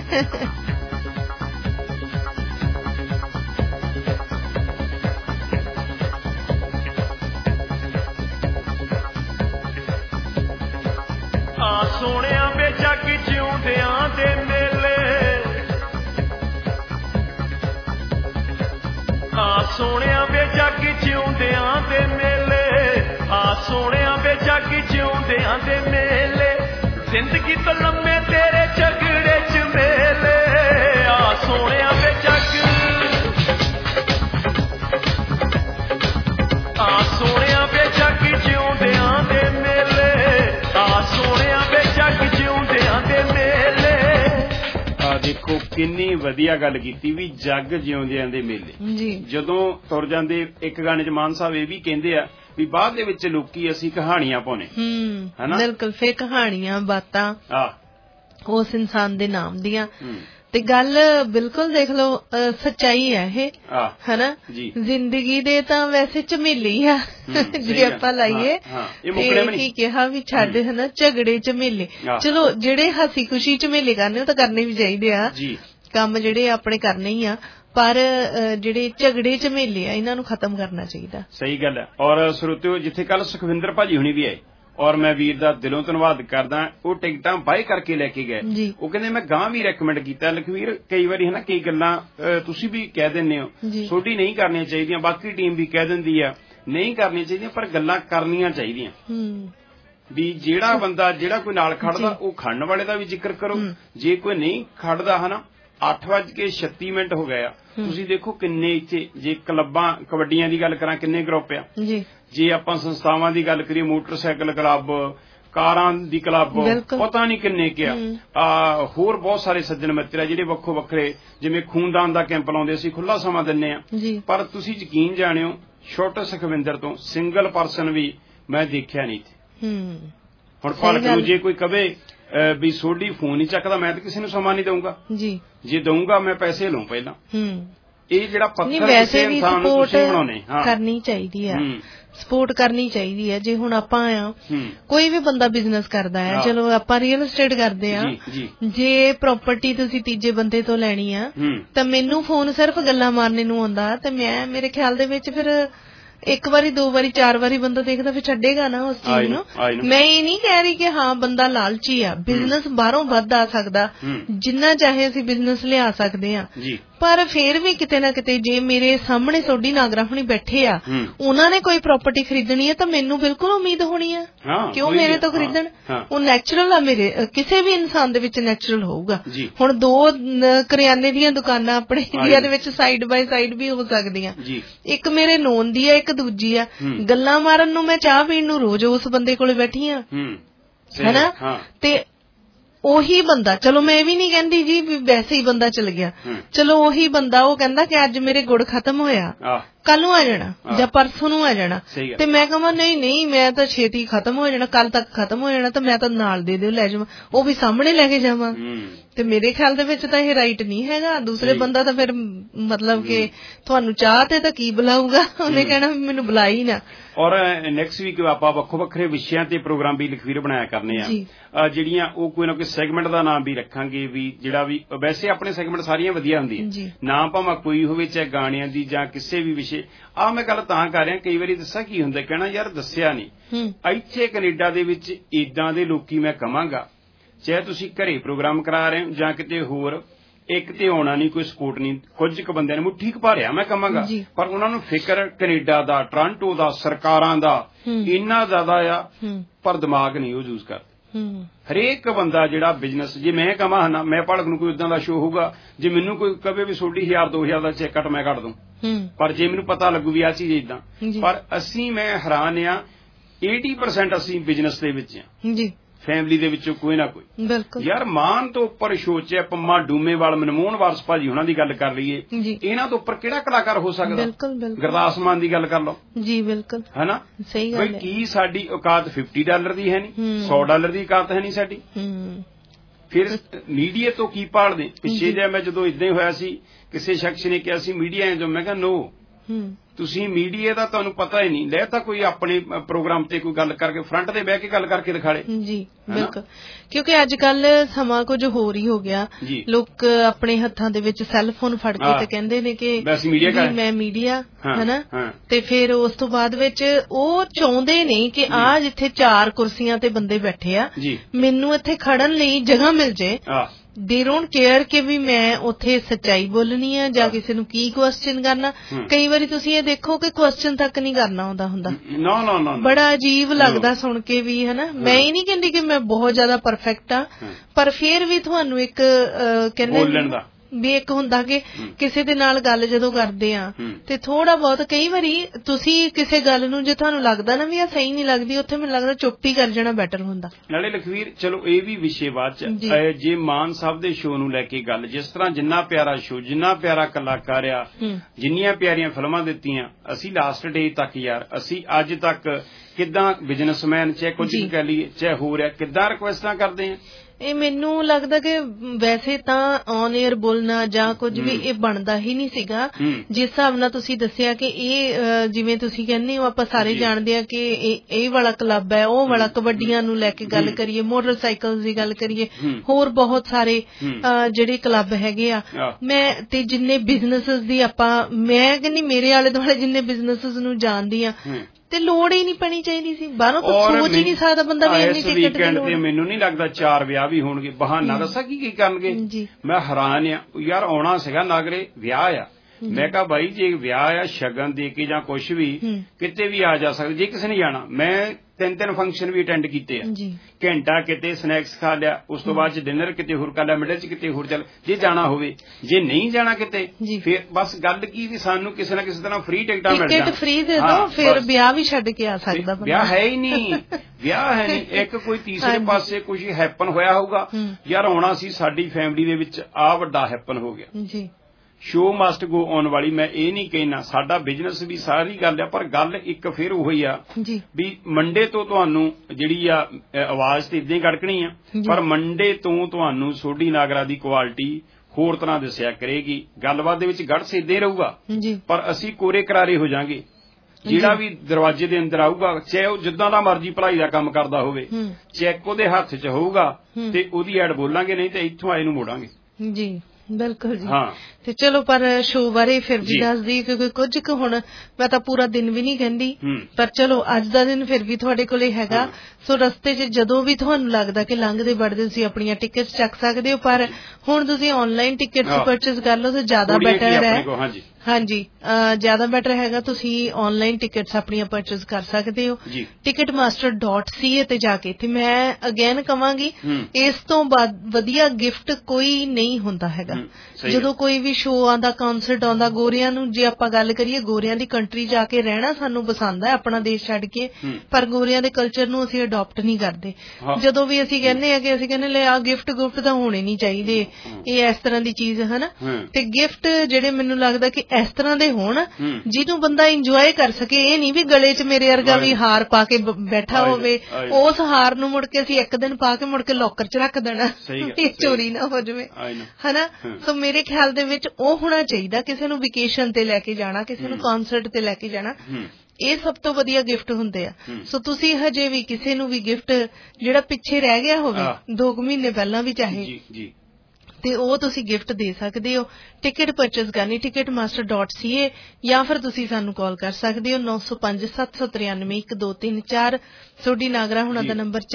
Speaker 11: ਸੋਹਣਿਆਂ ਵੇ ਜੱਗ ਜਿਉਂਦਿਆਂ ਦੇ ਮੇਲੇ, ਸੋਹਣਿਆਂ ਵੇ ਜੱਗ ਜਿਉਂਦਿਆਂ ਦੇ ਮੇਲੇ, ਸੋਹਣਿਆਂ ਵੇ ਜੱਗ ਜਿਉਂਦਿਆਂ ਦੇ ਮੇਲੇ, ਜ਼ਿੰਦਗੀ ਤੋਂ ਲੰਮੇ ਤੇਰੇ ਝਗੜੇ ਚ ਮੇਲੇ, ਸੋਹਣਿਆਂ ਵੇ ਜੱਗ, ਸੋਹਣਿਆਂ ਵੇ ਜੱਗ ਜਿਉਂਦਿਆਂ ਦੇ ਮੇਲੇ, ਸੋਹਣਿਆਂ ਵੇ ਜੱਗ ਜਿਉਂਦਿਆਂ ਦੇ ਮੇਲੇ।
Speaker 10: ਦੇਖੋ ਕਿੰਨੀ ਵਧੀਆ ਗੱਲ ਕੀਤੀ ਵੀ ਜੱਗ ਜਿਉਂਦਿਆਂ ਦੇ ਮੇਲੇ। ਜਦੋਂ ਤੁਰ ਜਾਂਦੇ ਇੱਕ ਗਾਣੇ ਚ ਮਾਨ ਸਾਹਿਬ ਇਹ ਵੀ ਕਹਿੰਦੇ ਆ ਵੀ ਬਾਅਦ ਦੇ ਵਿੱਚ ਲੋਕੀ ਅਸੀਂ ਕਹਾਣੀਆਂ ਪਾਉਣੇ ਹਨਾ।
Speaker 12: ਬਿਲਕੁਲ, ਫੇਰ ਕਹਾਣੀਆਂ ਬਾਤਾਂ ਉਸ ਇਨਸਾਨ ਦੇ ਨਾਮ ਦੀਆਂ ਤੇ ਗੱਲ ਬਿਲਕੁਲ ਦੇਖ ਲਓ ਸੱਚਾਈ ਹੈ ਇਹ ਹਨਾ। ਜ਼ਿੰਦਗੀ ਦੇ ਤਾਂ ਵੈਸੇ ਝਮੇਲੇ ਹੀ ਆ ਜੇ ਆਪਾਂ ਲਾਈਏ ਕੀ ਕਿਹਾ ਵੀ ਛੱਡ ਹਨਾ ਝਗੜੇ ਝਮੇਲੇ। ਚਲੋ ਜਿਹੜੇ ਹੱਸੀ ਖੁਸ਼ੀ ਝਮੇਲੇ ਕਰਨੇ ਉਹ ਤਾਂ ਕਰਨੇ ਵੀ ਚਾਹੀਦੇ ਆ, ਕੰਮ ਜਿਹੜੇ ਆਪਣੇ ਕਰਨੇ ਹੀ ਆ, ਪਰ ਜਿਹੜੇ ਝਗੜੇ ਝਮੇਲੇ ਆ ਇਹਨਾਂ ਨੂੰ ਖਤਮ ਕਰਨਾ ਚਾਹੀਦਾ।
Speaker 10: ਸਹੀ ਗੱਲ ਹੈ। ਔਰ ਸਰੋਤਿਓ ਜਿੱਥੇ ਕੱਲ ਸੁਖਵਿੰਦਰ ਭਾਜੀ ਹੁਣੀ ਵੀ ਆਏ ਔਰ ਮੈਂ ਵੀਰ ਦਾ ਦਿਲੋਂ ਧੰਨਵਾਦ ਕਰਦਾ, ਉਹ ਟਿਕਟਾਂ ਬਾਏ ਕਰਕੇ ਲੈ ਕੇ ਗਏ। ਉਹ ਕਹਿੰਦੇ ਮੈਂ ਗਾਂ ਵੀ ਰეკਮੈਂਡ ਕੀਤਾ। ਲਖਵੀਰ ਕਈ ਵਾਰੀ ਹਨਾ ਕਈ ਗੱਲਾਂ ਤੁਸੀਂ ਵੀ ਕਹਿ ਦਿੰਦੇ ਹੋ ਛੋਟੀ ਨਹੀਂ ਕਰਨੀਆਂ ਚਾਹੀਦੀਆਂ, ਬਾਕੀ ਟੀਮ ਵੀ ਕਹਿ ਦਿੰਦੀ ਆ ਨਹੀਂ ਕਰਨੀਆਂ ਚਾਹੀਦੀਆਂ, ਪਰ ਗੱਲਾਂ ਕਰਨੀਆਂ ਚਾਹੀਦੀਆਂ ਵੀ ਜਿਹੜਾ ਬੰਦਾ ਜਿਹੜਾ ਕੋਈ ਨਾਲ ਖੜਦਾ ਉਹ ਖੜਨ ਵਾਲੇ ਦਾ ਵੀ ਜ਼ਿਕਰ ਕਰੋ, ਜੇ ਕੋਈ ਨਹੀਂ ਖੜਦਾ ਹਨਾ। 8:36 ਹੋ ਗਏ ਆ, ਤੁਸੀਂ ਦੇਖੋ ਕਿੰਨੇ ਇੱਥੇ ਜੇ ਕਲੱਬਾਂ ਕਬੱਡੀਆਂ ਦੀ ਗੱਲ ਕਰਾਂ ਕਿੰਨੇ ਗਰੁੱਪ ਆ, ਜੇ ਆਪਾਂ ਸੰਸਥਾਵਾਂ ਦੀ ਗੱਲ ਕਰੀਏ ਮੋਟਰਸਾਈਕਲ ਕਲੱਬ, ਕਾਰਾਂ ਦੀ ਕਲੱਬ, ਪਤਾ ਨਹੀਂ ਕਿੰਨੇ ਕਿ ਆ ਹੋਰ ਬਹੁਤ ਸਾਰੇ ਸੱਜਣ ਮਿੱਤਰ ਆ ਜਿਹੜੇ ਵੱਖੋ ਵੱਖਰੇ ਜਿਵੇਂ ਖੂਨਦਾਨ ਦਾ ਕੈਂਪ ਲਾਉਂਦੇ ਅਸੀਂ ਖੁੱਲਾ ਸਮਾਂ ਦਿੰਨੇ ਆ। ਪਰ ਤੁਸੀਂ ਯਕੀਨ ਜਾਣਿਓ ਛੋਟੇ ਸੁਖਵਿੰਦਰ ਤੋਂ ਸਿੰਗਲ ਪਰਸਨ ਵੀ ਮੈਂ ਦੇਖਿਆ ਨਹੀਂ ਇੱਥੇ। ਹੁਣ ਭਲਕ ਨੂੰ ਜੇ ਕੋਈ ਕਵੇ ਵੀ ਸੋਡੀ ਫੋਨ ਨਹੀਂ ਚੱਕਦਾ ਮੈਂ ਤਾਂ ਕਿਸੇ ਨੂੰ ਸਮਾਂ ਨਹੀਂ ਦਊਂਗਾ, ਜੇ ਦਊਂਗਾ ਮੈਂ ਪੈਸੇ ਲਊਂ ਪਹਿਲਾਂ। ਇਹ ਜਿਹੜਾ ਪੱਥਰ ਕਿਸੇ ਇਨਸਾਨ ਨੂੰ ਤੁਸੀਂ ਬਣਾਉਣੇ
Speaker 12: ਕਰਨੀ ਚਾਹੀਦੀ ਆ, ਸਪੋਰਟ ਕਰਨੀ ਚਾਹੀਦੀ ਹੈ। ਜੇ ਹੁਣ ਆਪਾਂ ਆ ਕੋਈ ਵੀ ਬੰਦਾ ਬਿਜ਼ਨਸ ਕਰਦਾ ਹੈ, ਚਲੋ ਆਪਾਂ ਰੀਅਲ estate ਕਰਦੇ ਆ, ਜੇ ਪ੍ਰਾਪਰਟੀ ਤੁਸੀਂ ਤੀਜੇ ਬੰਦੇ ਤੋਂ ਲੈਣੀ ਆ ਤਾਂ ਮੈਨੂੰ ਫੋਨ ਸਿਰਫ ਗੱਲਾਂ ਮਾਰਨੇ ਨੂੰ ਆਉਂਦਾ ਤੇ ਮੈਂ ਮੇਰੇ ਖਿਆਲ ਦੇ ਵਿੱਚ ਫਿਰ ਇੱਕ ਵਾਰੀ ਦੋ ਵਾਰੀ ਚਾਰ ਵਾਰੀ ਬੰਦਾ ਦੇਖਦਾ ਫਿਰ ਛੱਡੇਗਾ ਨਾ ਉਸ ਚੀਜ਼ ਨੂੰ। ਮੈਂ ਇਹ ਨਹੀਂ ਕਹਿ ਰਹੀ ਕਿ ਹਾਂ ਬੰਦਾ ਲਾਲਚੀ ਆ, ਬਿਜ਼ਨਸ ਬਾਹਰੋਂ ਵੱਧ ਆ ਸਕਦਾ, ਜਿੰਨਾ ਚਾਹੇ ਅਸੀਂ ਬਿਜ਼ਨਸ ਲਿਆ ਸਕਦੇ ਆ, ਪਰ ਫੇਰ ਵੀ ਕਿਤੇ ਨਾ ਕਿਤੇ ਜੇ ਮੇਰੇ ਸਾਹਮਣੇ ਸੋਢੀ ਨਾਗਰਾ ਹੁਣੀ ਬੈਠੇ ਆ ਉਹਨਾਂ ਨੇ ਕੋਈ ਪ੍ਰਾਪਰਟੀ ਖਰੀਦਣੀ ਹੈ ਤਾਂ ਮੈਨੂੰ ਬਿਲਕੁਲ ਉਮੀਦ ਹੋਣੀ ਆ ਕਿਉਂ ਮੇਰੇ ਤੋਂ ਖਰੀਦਣ। ਉਹ ਨੈਚੁਰਲ ਆ, ਮੇਰੇ ਕਿਸੇ ਵੀ ਇਨਸਾਨ ਦੇ ਵਿੱਚ ਨੈਚੁਰਲ ਹੋਊਗਾ। ਹੁਣ ਦੋ ਕਰਿਆਨੇ ਦੀਆਂ ਦੁਕਾਨਾਂ ਆਪਣੇ ਇੰਡੀਆ ਦੇ ਵਿੱਚ ਸਾਈਡ ਬਾਈ ਸਾਈਡ ਵੀ ਹੋ ਸਕਦੀਆਂ, ਇੱਕ ਮੇਰੇ ਨੋਨ ਦੀ ਆ ਇੱਕ ਦੂਜੀ ਆ, ਗੱਲਾਂ ਮਾਰਨ ਨੂੰ ਮੈਂ ਚਾਹ ਪੀਣ ਨੂੰ ਰੋਜ਼ ਉਸ ਬੰਦੇ ਕੋਲੇ ਬੈਠੀ ਆ ਹਨਾ। ਤੇ ਉਹੀ ਬੰਦਾ, ਚਲੋ ਮੈਂ ਇਹ ਵੀ ਨਹੀਂ ਕਹਿੰਦੀ ਜੀ ਵੀ ਵੈਸੇ ਹੀ ਬੰਦਾ ਚਲ ਗਿਆ, ਚਲੋ ਉਹੀ ਬੰਦਾ ਉਹ ਕਹਿੰਦਾ ਕਿ ਅੱਜ ਮੇਰੇ ਗੁੜ ਖਤਮ ਹੋਇਆ, ਕੱਲ ਨੂੰ ਆ ਜਾਣਾ ਜਾਂ ਪਰਸੋਂ ਨੂੰ ਆ ਜਾਣਾ, ਤੇ ਮੈਂ ਕਹਾਂ ਨਹੀਂ ਮੈਂ ਤਾਂ ਛੇਤੀ ਖਤਮ ਹੋ ਜਾਣਾ, ਕੱਲ ਤੱਕ ਖਤਮ ਹੋ ਜਾਣਾ, ਤਾਂ ਮੈਂ ਤਾਂ ਨਾਲ ਦੇ ਦਿਓ ਲੈ ਜਾਵਾਂ, ਉਹ ਵੀ ਸਾਹਮਣੇ ਲੈ ਕੇ ਜਾਵਾਂ। ਤੇ ਮੇਰੇ ਖਿਆਲ ਦੇ ਵਿੱਚ ਤਾਂ ਇਹ ਰਾਈਟ ਨਹੀਂ ਹੈਗਾ। ਦੂਸਰੇ ਬੰਦਾ ਤਾਂ ਫਿਰ ਮਤਲਬ ਕਿ ਤੁਹਾਨੂੰ ਚਾਹ ਤੇ ਤਾਂ ਕੀ ਬੁਲਾਊਗਾ, ਉਹਨੇ ਕਹਿਣਾ ਮੈਨੂੰ ਬੁਲਾ ਹੀ ਨਾ।
Speaker 10: ਔਰ ਨੈਕਸਟ ਵੀਕ ਆਪਾਂ ਵੱਖੋ ਵੱਖਰੇ ਵਿਸ਼ਿਆਂ ਤੇ ਪ੍ਰੋਗਰਾਮ ਵੀ ਲਖਵੀਰ ਬਣਾਇਆ ਕਰਨੇ ਆ, ਜਿਹੜੀਆਂ ਉਹ ਕੋਈ ਨਾ ਕੋਈ ਸੈਗਮੈਂਟ ਦਾ ਨਾਮ ਵੀ ਰੱਖਾਂਗੇ ਵੀ ਜਿਹੜਾ ਵੀ, ਵੈਸੇ ਆਪਣੇ ਸੈਗਮੈਂਟ ਸਾਰੀਆਂ ਵਧੀਆ ਹੁੰਦੀਆਂ, ਨਾ ਭਾਵੇਂ ਕੋਈ ਹੋਵੇ ਚਾਹੇ ਗਾਣਿਆਂ ਦੀ ਜਾਂ ਕਿਸੇ ਵੀ ਵਿਸ਼ੇ। ਆਹ ਮੈਂ ਗੱਲ ਤਾਂ ਕਰ ਰਿਹਾ, ਕਈ ਵਾਰੀ ਦੱਸਾਂ ਕੀ ਹੁੰਦਾ, ਕਹਿਣਾ ਯਾਰ ਦੱਸਿਆ ਨਹੀਂ। ਇੱਥੇ ਕੈਨੇਡਾ ਦੇ ਵਿੱਚ ਏਦਾਂ ਦੇ ਲੋਕੀ ਮੈਂ ਕਵਾਂਗਾ, ਚਾਹੇ ਤੁਸੀਂ ਘਰੇ ਪ੍ਰੋਗਰਾਮ ਕਰਾ ਰਹੇ ਹੋ ਜਾਂ ਕਿਤੇ ਹੋਰ, ਇੱਕ ਤੇ ਆਉਣਾ ਨਹੀਂ, ਕੋਈ ਸਪੋਰਟ ਨਹੀਂ, ਕੁਝ ਕੁ ਬੰਦਿਆਂ ਨੇ ਮੁੱਠੀ ਕੁ ਭਾਰਿਆ ਮੈਂ ਕਹਾਂਗਾ, ਪਰ ਉਹਨਾਂ ਨੂੰ ਫਿਕਰ ਕੈਨੇਡਾ ਦਾ, ਟੋਰਾਂਟੋ ਦਾ, ਸਰਕਾਰਾਂ ਦਾ ਇੰਨਾ ਜ਼ਿਆਦਾ ਆ, ਪਰ ਦਿਮਾਗ ਨਹੀਂ ਉਹ ਯੂਜ਼ ਕਰਦੇ। ਹਰੇਕ ਬੰਦਾ ਜਿਹੜਾ ਬਿਜ਼ਨਸ, ਜੇ ਮੈਂ ਕਹਾਂ ਨਾ, ਮੈਂ ਭਲਕ ਨੂੰ ਕੋਈ ਏਦਾਂ ਦਾ ਸ਼ੋਅ ਹੋਊਗਾ, ਜੇ ਮੈਨੂੰ ਕੋਈ ਕਵੇ ਵੀ ਤੁਹਾਡੀ 1000-2000 ਦਾ ਚੈੱਕ ਕੱਟ, ਮੈਂ ਕੱਟ ਦੂੰ, ਪਰ ਜੇ ਮੈਨੂੰ ਪਤਾ ਲੱਗੂ ਵੀ ਆਹ ਚੀਜ਼ ਏਦਾਂ, ਪਰ ਅਸੀਂ, ਮੈਂ ਹੈਰਾਨ ਆ, 80% ਅਸੀਂ ਬਿਜ਼ਨਸ ਦੇ ਵਿੱਚ ਆ ਜੀ, ਫੈਮਿਲੀ ਦੇ ਵਿੱਚੋਂ ਕੋਈ ਨਾ ਕੋਈ। ਯਾਰ ਮਾਨ ਤੋਂ ਉੱਪਰ ਸੋਚਿਆ, ਪੰਮਾ ਡੂਮੇਵਾਲ, ਮਨਮੋਹਨ ਵਾਰਸ ਭਾਜੀ ਉਹਨਾਂ ਦੀ ਗੱਲ ਕਰ ਲਈਏ, ਇਹਨਾਂ ਤੋਂ ਉੱਪਰ ਕਿਹੜਾ ਕਲਾਕਾਰ ਹੋ ਸਕਦਾ? ਗੁਰਦਾਸ ਮਾਨ ਦੀ ਗੱਲ ਕਰ ਲਓ ਜੀ, ਬਿਲਕੁਲ, ਹਨਾ, ਸਹੀ ਗੱਲ ਹੈ। ਕੀ ਸਾਡੀ ਔਕਾਤ $50 ਦੀ ਹੈ ਨਹੀਂ, $100 ਦੀ ਔਕਾਤ ਹੈ ਨਹੀਂ ਸਾਡੀ? ਫਿਰ ਮੀਡੀਆ ਤੋਂ ਕੀ ਭਾਲਦੇ? ਪਿੱਛੇ ਜਿਹਾ ਮੈਂ ਜਦੋਂ ਏਦਾਂ ਹੀ ਹੋਇਆ ਸੀ, ਕਿਸੇ ਸ਼ਖਸ ਨੇ ਕਿਹਾ ਸੀ ਮੀਡੀਆ ਜੋ, ਮੈਂ ਕਿਹਾ ਨੋ, ਤੁਸੀਂ ਮੀਡੀਆ ਦਾ ਤੁਹਾਨੂੰ ਪਤਾ ਹੀ ਨਹੀਂ, ਲੈ ਤਾਂ ਕੋਈ ਆਪਣੇ ਪ੍ਰੋਗਰਾਮ ਤੇ ਕੋਈ ਗੱਲ ਕਰਕੇ ਫਰੰਟ ਤੇ ਬਹਿ ਕੇ ਗੱਲ ਕਰਕੇ ਦਿਖਾਲੇ ਜੀ, ਬਿਲਕੁਲ, ਕਿਉਂਕਿ ਅੱਜ ਕੱਲ ਸਮਾਂ ਕੁਝ ਹੋਰ ਹੀ ਹੋ ਗਿਆ, ਲੋਕ ਆਪਣੇ ਹੱਥਾਂ ਦੇ ਵਿੱਚ ਸੈੱਲ ਫੋਨ ਫੜ ਕੇ ਤੇ ਕਹਿੰਦੇ ਨੇ ਕਿ ਮੈਂ ਮੀਡੀਆ, ਹਨਾ, ਤੇ ਫਿਰ ਉਸ ਤੋਂ ਬਾਅਦ ਵਿੱਚ ਉਹ ਚਾਹੁੰਦੇ ਨੇ ਕਿ ਆਹ ਜਿੱਥੇ 4 ਕੁਰਸੀਆਂ ਤੇ ਬੰਦੇ ਬੈਠੇ ਆ, ਮੈਨੂੰ ਇੱਥੇ ਖੜਨ ਲਈ ਜਗ੍ਹਾ ਮਿਲ ਜੇ। ਦੇ ਡੋਂਟ ਕੇਅਰ ਕਿ ਵੀ ਮੈਂ ਉੱਥੇ ਸੱਚਾਈ ਬੋਲਣੀ ਆ ਜਾਂ ਕਿਸੇ ਨੂੰ ਕੀ ਕੁਐਸਚਨ ਕਰਨਾ। ਕਈ ਵਾਰੀ ਤੁਸੀਂ ਇਹ ਦੇਖੋ ਕਿ ਕੁਐਸਚਨ ਤੱਕ ਨਹੀਂ ਕਰਨਾ ਆਉਂਦਾ ਹੁੰਦਾ, ਬੜਾ ਅਜੀਬ ਲੱਗਦਾ ਸੁਣ ਕੇ ਵੀ, ਹਨਾ। ਮੈਂ ਇਹ ਨਹੀਂ ਕਹਿੰਦੀ ਕਿ ਮੈਂ ਬਹੁਤ ਜ਼ਿਆਦਾ ਪਰਫੈਕਟ ਆ, ਪਰ ਫਿਰ ਵੀ ਤੁਹਾਨੂੰ ਇੱਕ ਕਹਿੰਦੇ ਵੀ ਇੱਕ ਹੁੰਦਾ ਕਿ ਕਿਸੇ ਦੇ ਨਾਲ ਗੱਲ ਜਦੋਂ ਕਰਦੇ ਆ ਤੇ ਥੋੜਾ ਬਹੁਤ, ਕਈ ਵਾਰੀ ਤੁਸੀਂ ਕਿਸੇ ਗੱਲ ਨੂੰ ਜੇ ਤੁਹਾਨੂੰ ਲੱਗਦਾ ਨਾ ਵੀ ਆ ਸਹੀ ਨਹੀਂ ਲੱਗਦੀ, ਉੱਥੇ ਮੈਨੂੰ ਲੱਗਦਾ ਚੁੱਪ ਹੀ ਕਰ ਜਾਣਾ ਬੈਟਰ ਹੁੰਦਾ। ਨਾਲੇ ਲਖਵੀਰ, ਚਲੋ ਇਹ ਵੀ ਵਿਸ਼ੇ ਬਾਅਦ ਚ, ਜੇ ਮਾਨ ਸਾਹਿਬ ਦੇ ਸ਼ੋਅ ਨੂੰ ਲੈ ਕੇ ਗੱਲ, ਜਿਸ ਤਰ੍ਹਾਂ ਜਿੰਨਾ ਪਿਆਰਾ ਸ਼ੋਅ, ਜਿੰਨਾ ਪਿਆਰਾ ਕਲਾਕਾਰ ਆ, ਜਿੰਨੀਆਂ ਪਿਆਰੀਆਂ ਫਿਲਮਾਂ ਦਿੱਤੀਆਂ, ਅਸੀਂ ਲਾਸਟ ਡੇ ਤੱਕ ਯਾਰ, ਅਸੀਂ ਅੱਜ ਤੱਕ ਕਿੱਦਾਂ ਬਿਜ਼ਨਸਮੈਨ ਚਾਹੇ ਕੁਝ ਵੀ ਕਹਿ ਲਈਏ, ਚਾਹੇ ਹੋ ਰਿਹਾ, ਕਿੱਦਾਂ ਰਿਕੁਐਸਟਾਂ ਕਰਦੇ ਆ। ਇਹ ਮੈਨੂੰ ਲੱਗਦਾ ਕਿ ਵੈਸੇ ਤਾਂ ਔਨ ਏਅਰ ਬੋਲਣਾ ਜਾਂ ਕੁਝ ਵੀ ਇਹ ਬਣਦਾ ਹੀ ਨਹੀਂ ਸੀਗਾ, ਜਿਸ ਹਿਸਾਬ ਨਾਲ ਤੁਸੀਂ ਦੱਸਿਆ ਕਿ ਇਹ ਜਿਵੇਂ ਤੁਸੀਂ ਕਹਿੰਦੇ ਹੋ, ਆਪਾਂ ਸਾਰੇ ਜਾਣਦੇ ਆ ਕਿ ਇਹ ਵਾਲਾ ਕਲੱਬ ਹੈ, ਉਹ ਵਾਲਾ, ਕਬੱਡੀਆਂ ਨੂੰ ਲੈ ਕੇ ਗੱਲ ਕਰੀਏ, ਮੋਟਰਸਾਈਕਲ ਦੀ ਗੱਲ ਕਰੀਏ, ਹੋਰ ਬਹੁਤ ਸਾਰੇ ਜਿਹੜੇ ਕਲੱਬ ਹੈਗੇ ਆ, ਮੈਂ ਤੇ ਜਿੰਨੇ ਬਿਜ਼ਨੈਸਸ ਦੀ ਆਪਾਂ, ਮੈਂ ਕਹਿੰਦੀ ਮੇਰੇ ਆਲੇ ਦੁਆਲੇ ਜਿੰਨੇ ਬਿਜ਼ਨੈਸਸ ਨੂੰ ਜਾਣਦੀ ਆ, ਤੇ ਲੋੜ ਹੀ ਨਹੀਂ ਪੈਣੀ ਚਾਹੀਦੀ ਸੀ, ਬਾਹਰੋਂ ਤਾਂ ਸੋਚ ਹੀ ਨਹੀਂ ਸਕਦਾ ਬੰਦਾ ਵੀ ਇੰਨੀ ਟਿਕਟ ਦੀ ਲੋੜ। ਮੈਨੂੰ ਨਹੀਂ ਲੱਗਦਾ 4 ਵਿਆਹ ਵੀ ਹੋਣਗੇ, ਬਹਾਨਾ ਦੱਸਾਂ ਕੀ ਕਰਨਗੇ। ਮੈਂ ਹੈਰਾਨ ਆ ਯਾਰ, ਆਉਣਾ ਸੀਗਾ ਨਾਗਰੇ, ਵਿਆਹ ਆ, ਮੈਂ ਕਿਹਾ ਬਾਈ ਜੇ ਵਿਆਹ ਆ, ਸ਼ਗਨ ਦੇ ਕੇ ਜਾਂ ਕੁਛ ਵੀ, ਕਿਤੇ ਵੀ ਆ ਜਾ ਸਕਦੇ, ਜੇ ਕਿਸੇ ਨੇ ਜਾਣਾ। ਮੈਂ 3 ਫੰਕਸ਼ਨ ਵੀ ਅਟੈਂਡ ਕੀਤੇ ਆ, ਘੰਟਾ ਕਿਤੇ ਸਨੈਕਸ ਖਾ ਲਿਆ, ਉਸ ਤੋਂ ਬਾਅਦ ਚ ਡਿਨਰ ਕਿਤੇ ਹੋਰ ਕਰ ਲਿਆ, ਮਿਡਲ ਚ ਕਿਤੇ ਹੋਰ ਚੱਲ, ਜੇ ਜਾਣਾ ਹੋਵੇ। ਜੇ ਨਹੀਂ ਜਾਣਾ ਕਿਤੇ, ਫਿਰ ਬਸ ਗੱਲ ਕੀ ਵੀ ਸਾਨੂੰ ਕਿਸੇ ਨਾ ਕਿਸੇ ਤਰ੍ਹਾਂ ਫ੍ਰੀ ਟਿਕਟਾਂ ਮਿਲ ਜਾਣ, ਟਿਕਟ ਫ੍ਰੀ ਦੇ ਦੋ, ਫਿਰ ਵਿਆਹ ਵੀ ਛੱਡ ਕੇ ਆ ਸਕਦਾ। ਵਿਆਹ ਹੈ ਹੀ ਨਹੀਂ, ਵਿਆਹ ਹੈ ਨਹੀਂ। ਇੱਕ ਕੋਈ ਤੀਸਰੇ ਪਾਸੇ ਕੁਝ ਹੈਪਨ ਹੋਇਆ ਹੋਊਗਾ, ਯਾਰ ਆਉਣਾ ਸੀ ਸਾਡੀ ਫੈਮਿਲੀ ਦੇ ਵਿੱਚ, ਆ ਵੱਡਾ ਹੈਪਨ ਹੋ ਗਿਆ ਜੀ। ਸ਼ੋ ਮਸਟ ਗੋ ਆਨ ਵਾਲੀ, ਮੈਂ ਇਹ ਨਹੀਂ ਕਹਿਣਾ, ਸਾਡਾ ਬਿਜ਼ਨਸ ਵੀ ਸਾਰੀ ਗੱਲ ਆ, ਪਰ ਗੱਲ ਇੱਕ ਫਿਰ ਉਹੀ ਆ ਵੀ ਮੰਡੇ ਤੋਂ ਤੁਹਾਨੂੰ ਜਿਹੜੀ ਆ ਆਵਾਜ਼ ਤੇ ਇਦਾਂ ਹੀ ਕੱਢਣੀ ਆ, ਪਰ ਮੰਡੇ ਤੋਂ ਤੁਹਾਨੂੰ ਸੋਢੀ ਨਾਗਰਾ ਦੀ ਕੁਆਲਿਟੀ ਹੋਰ ਤਰ੍ਹਾਂ ਦੱਸਿਆ ਕਰੇਗੀ। ਗੱਲਬਾਤ ਦੇ ਵਿੱਚ ਗੜ੍ਹ ਇਦਾਂ ਰਹੂਗਾ, ਪਰ ਅਸੀਂ ਕੋਰੇ ਕਰਾਰੇ ਹੋ ਜਾਾਂਗੇ। ਜਿਹੜਾ ਵੀ ਦਰਵਾਜ਼ੇ ਦੇ ਅੰਦਰ ਆਊਗਾ, ਚਾਹੇ ਉਹ ਜਿੱਦਾਂ ਦਾ ਮਰਜ਼ੀ ਭਲਾਈ ਦਾ ਕੰਮ ਕਰਦਾ ਹੋਵੇ, ਚੈੱਕ ਉਹਦੇ ਹੱਥ 'ਚ ਹੋਊਗਾ ਤੇ ਉਹਦੀ ਐਡ ਬੋਲਾਂਗੇ, ਨਹੀਂ ਤੇ ਇੱਥੋਂ ਆਏ ਨੂੰ ਮੋੜਾਂਗੇ ਜੀ। ਬਿਲਕੁਲ ਜੀ। ਤੇ ਚਲੋ, ਪਰ ਸ਼ੋਅ ਬਾਰੇ ਫਿਰ ਵੀ ਦੱਸਦੀ, ਕਿਉਂਕਿ ਕੁਝ ਕੁ ਹੁਣ ਮੈਂ ਤਾਂ ਪੂਰਾ ਦਿਨ ਵੀ ਨਹੀਂ ਕਹਿੰਦੀ, ਪਰ ਚਲੋ ਅੱਜ ਦਾ ਦਿਨ ਫਿਰ ਵੀ ਤੁਹਾਡੇ ਕੋਲੇ ਹੈਗਾ। ਸੋ ਰਸਤੇ 'ਚ ਜਦੋਂ ਵੀ ਤੁਹਾਨੂੰ ਲੱਗਦਾ ਕਿ ਲੰਘਦੇ ਵੜਦੇ ਤੁਸੀਂ ਆਪਣੀਆਂ ਟਿਕਟਸ ਚੱਕ ਸਕਦੇ ਹੋ, ਪਰ ਹੁਣ ਤੁਸੀਂ ਆਨਲਾਈਨ ਟਿਕਟਸ ਪਰਚੇਸ ਕਰ ਲਓ ਤਾਂ ਜ਼ਿਆਦਾ ਬੈਟਰ ਹੈ। ਹਾਂਜੀ, ਜ਼ਿਆਦਾ ਬੈਟਰ ਹੈਗਾ, ਤੁਸੀਂ ਆਨਲਾਈਨ ਟਿਕਟਸ ਆਪਣੀਆਂ ਪਰਚੇਸ ਕਰ ਸਕਦੇ ਹੋ ticketmaster.ca ਤੇ ਜਾ ਕੇ। ਤੇ ਮੈਂ ਅਗੇਨ ਕਵਾਂਗੀ, ਇਸ ਤੋਂ ਵਧੀਆ ਗਿਫਟ ਕੋਈ ਨਹੀਂ ਹੁੰਦਾ ਹੈਗਾ। ਜਦੋਂ ਕੋਈ ਵੀ ਸ਼ੋਅ ਆਉਂਦਾ, ਕਨਸਰਟ ਆਉਂਦਾ, ਗੋਰਿਆਂ ਨੂੰ ਜੇ ਆਪਾਂ ਗੱਲ ਕਰੀਏ, ਗੋਰਿਆਂ ਦੀ ਕੰਟਰੀ ਜਾ ਕੇ ਰਹਿਣਾ ਸਾਨੂੰ ਪਸੰਦ ਹੈ, ਆਪਣਾ ਦੇਸ਼ ਛੱਡ ਕੇ, ਪਰ ਗੋਰਿਆਂ ਦੇ ਕਲਚਰ ਨੂੰ ਅਸੀਂ ਅਡਾਪਟ ਨਹੀਂ ਕਰਦੇ। ਜਦੋਂ ਵੀ ਅਸੀਂ ਕਹਿੰਦੇ ਆ ਕਿ ਅਸੀਂ ਕਹਿੰਦੇ ਲੈ ਆ ਗਿਫਟ ਗੁਫਟ ਤਾਂ ਹੋਣੇ ਨਹੀਂ ਚਾਹੀਦੇ, ਇਹ ਇਸ ਤਰ੍ਹਾਂ ਦੀ ਚੀਜ਼ ਹੈ ਨਾ। ਤੇ ਗਿਫਟ ਜਿਹੜੇ ਮੈਨੂੰ ਲੱਗਦਾ ਕਿ ਇਸ ਤਰ੍ਹਾਂ ਦੇ ਹੋਣ ਜਿਹਨੂੰ ਬੰਦਾ ਇੰਜੋਏ ਕਰ ਸਕੇ, ਇਹ ਨਹੀਂ ਵੀ ਗਲੇ 'ਚ ਮੇਰੇ ਵਰਗਾ ਵੀ ਹਾਰ ਪਾ ਕੇ ਬੈਠਾ ਹੋਵੇ, ਉਸ ਹਾਰ ਨੂੰ ਮੁੜ ਕੇ ਅਸੀਂ ਇੱਕ ਦਿਨ ਪਾ ਕੇ ਮੁੜ ਕੇ ਲੋਕਰ 'ਚ ਰੱਖ ਦੇਣਾ, ਇਹ ਚੋਰੀ ਨਾ ਹੋ ਜਾਵੇ, ਹਨਾ। ਸੋ ਮੇਰੇ ਖਿਆਲ ਦੇ ਵਿੱਚ ਉਹ ਹੋਣਾ ਚਾਹੀਦਾ। ਕਿਸੇ ਨੂੰ ਵਕੇਸ਼ਨ ਤੇ ਲੈ ਕੇ ਜਾਣਾ, ਕਿਸੇ ਨੂੰ ਕਨਸਰਟ ਤੇ ਲੈ ਕੇ ਜਾਣਾ, ਇਹ ਸਭ ਤੋਂ ਵਧੀਆ ਗਿਫਟ ਹੁੰਦੇ ਆ। ਸੋ ਤੁਸੀਂ ਹਜੇ ਵੀ ਕਿਸੇ ਨੂੰ ਵੀ ਗਿਫਟ ਜਿਹੜਾ ਪਿੱਛੇ ਰਹਿ ਗਿਆ ਹੋਵੇ 2 ਮਹੀਨੇ ਪਹਿਲਾਂ ਵੀ ਚਾਹੇ,
Speaker 12: ਤੇ ਉਹ ਤੁਸੀਂ ਗਿਫਟ ਦੇ ਸਕਦੇ ਹੋ। ਟਿਕਟ ਪਰਚੇਸ ਕਰਨੀ ticketmaster.ca ਜਾਂ ਫਿਰ ਤੁਸੀਂ ਸਾਨੂੰ ਕਾਲ ਕਰ ਸਕਦੇ ਹੋ 9057931234। ਸੋਢੀ ਨਾਗਰਾ ਹੁਣਾਂ ਦਾ ਨੰਬਰ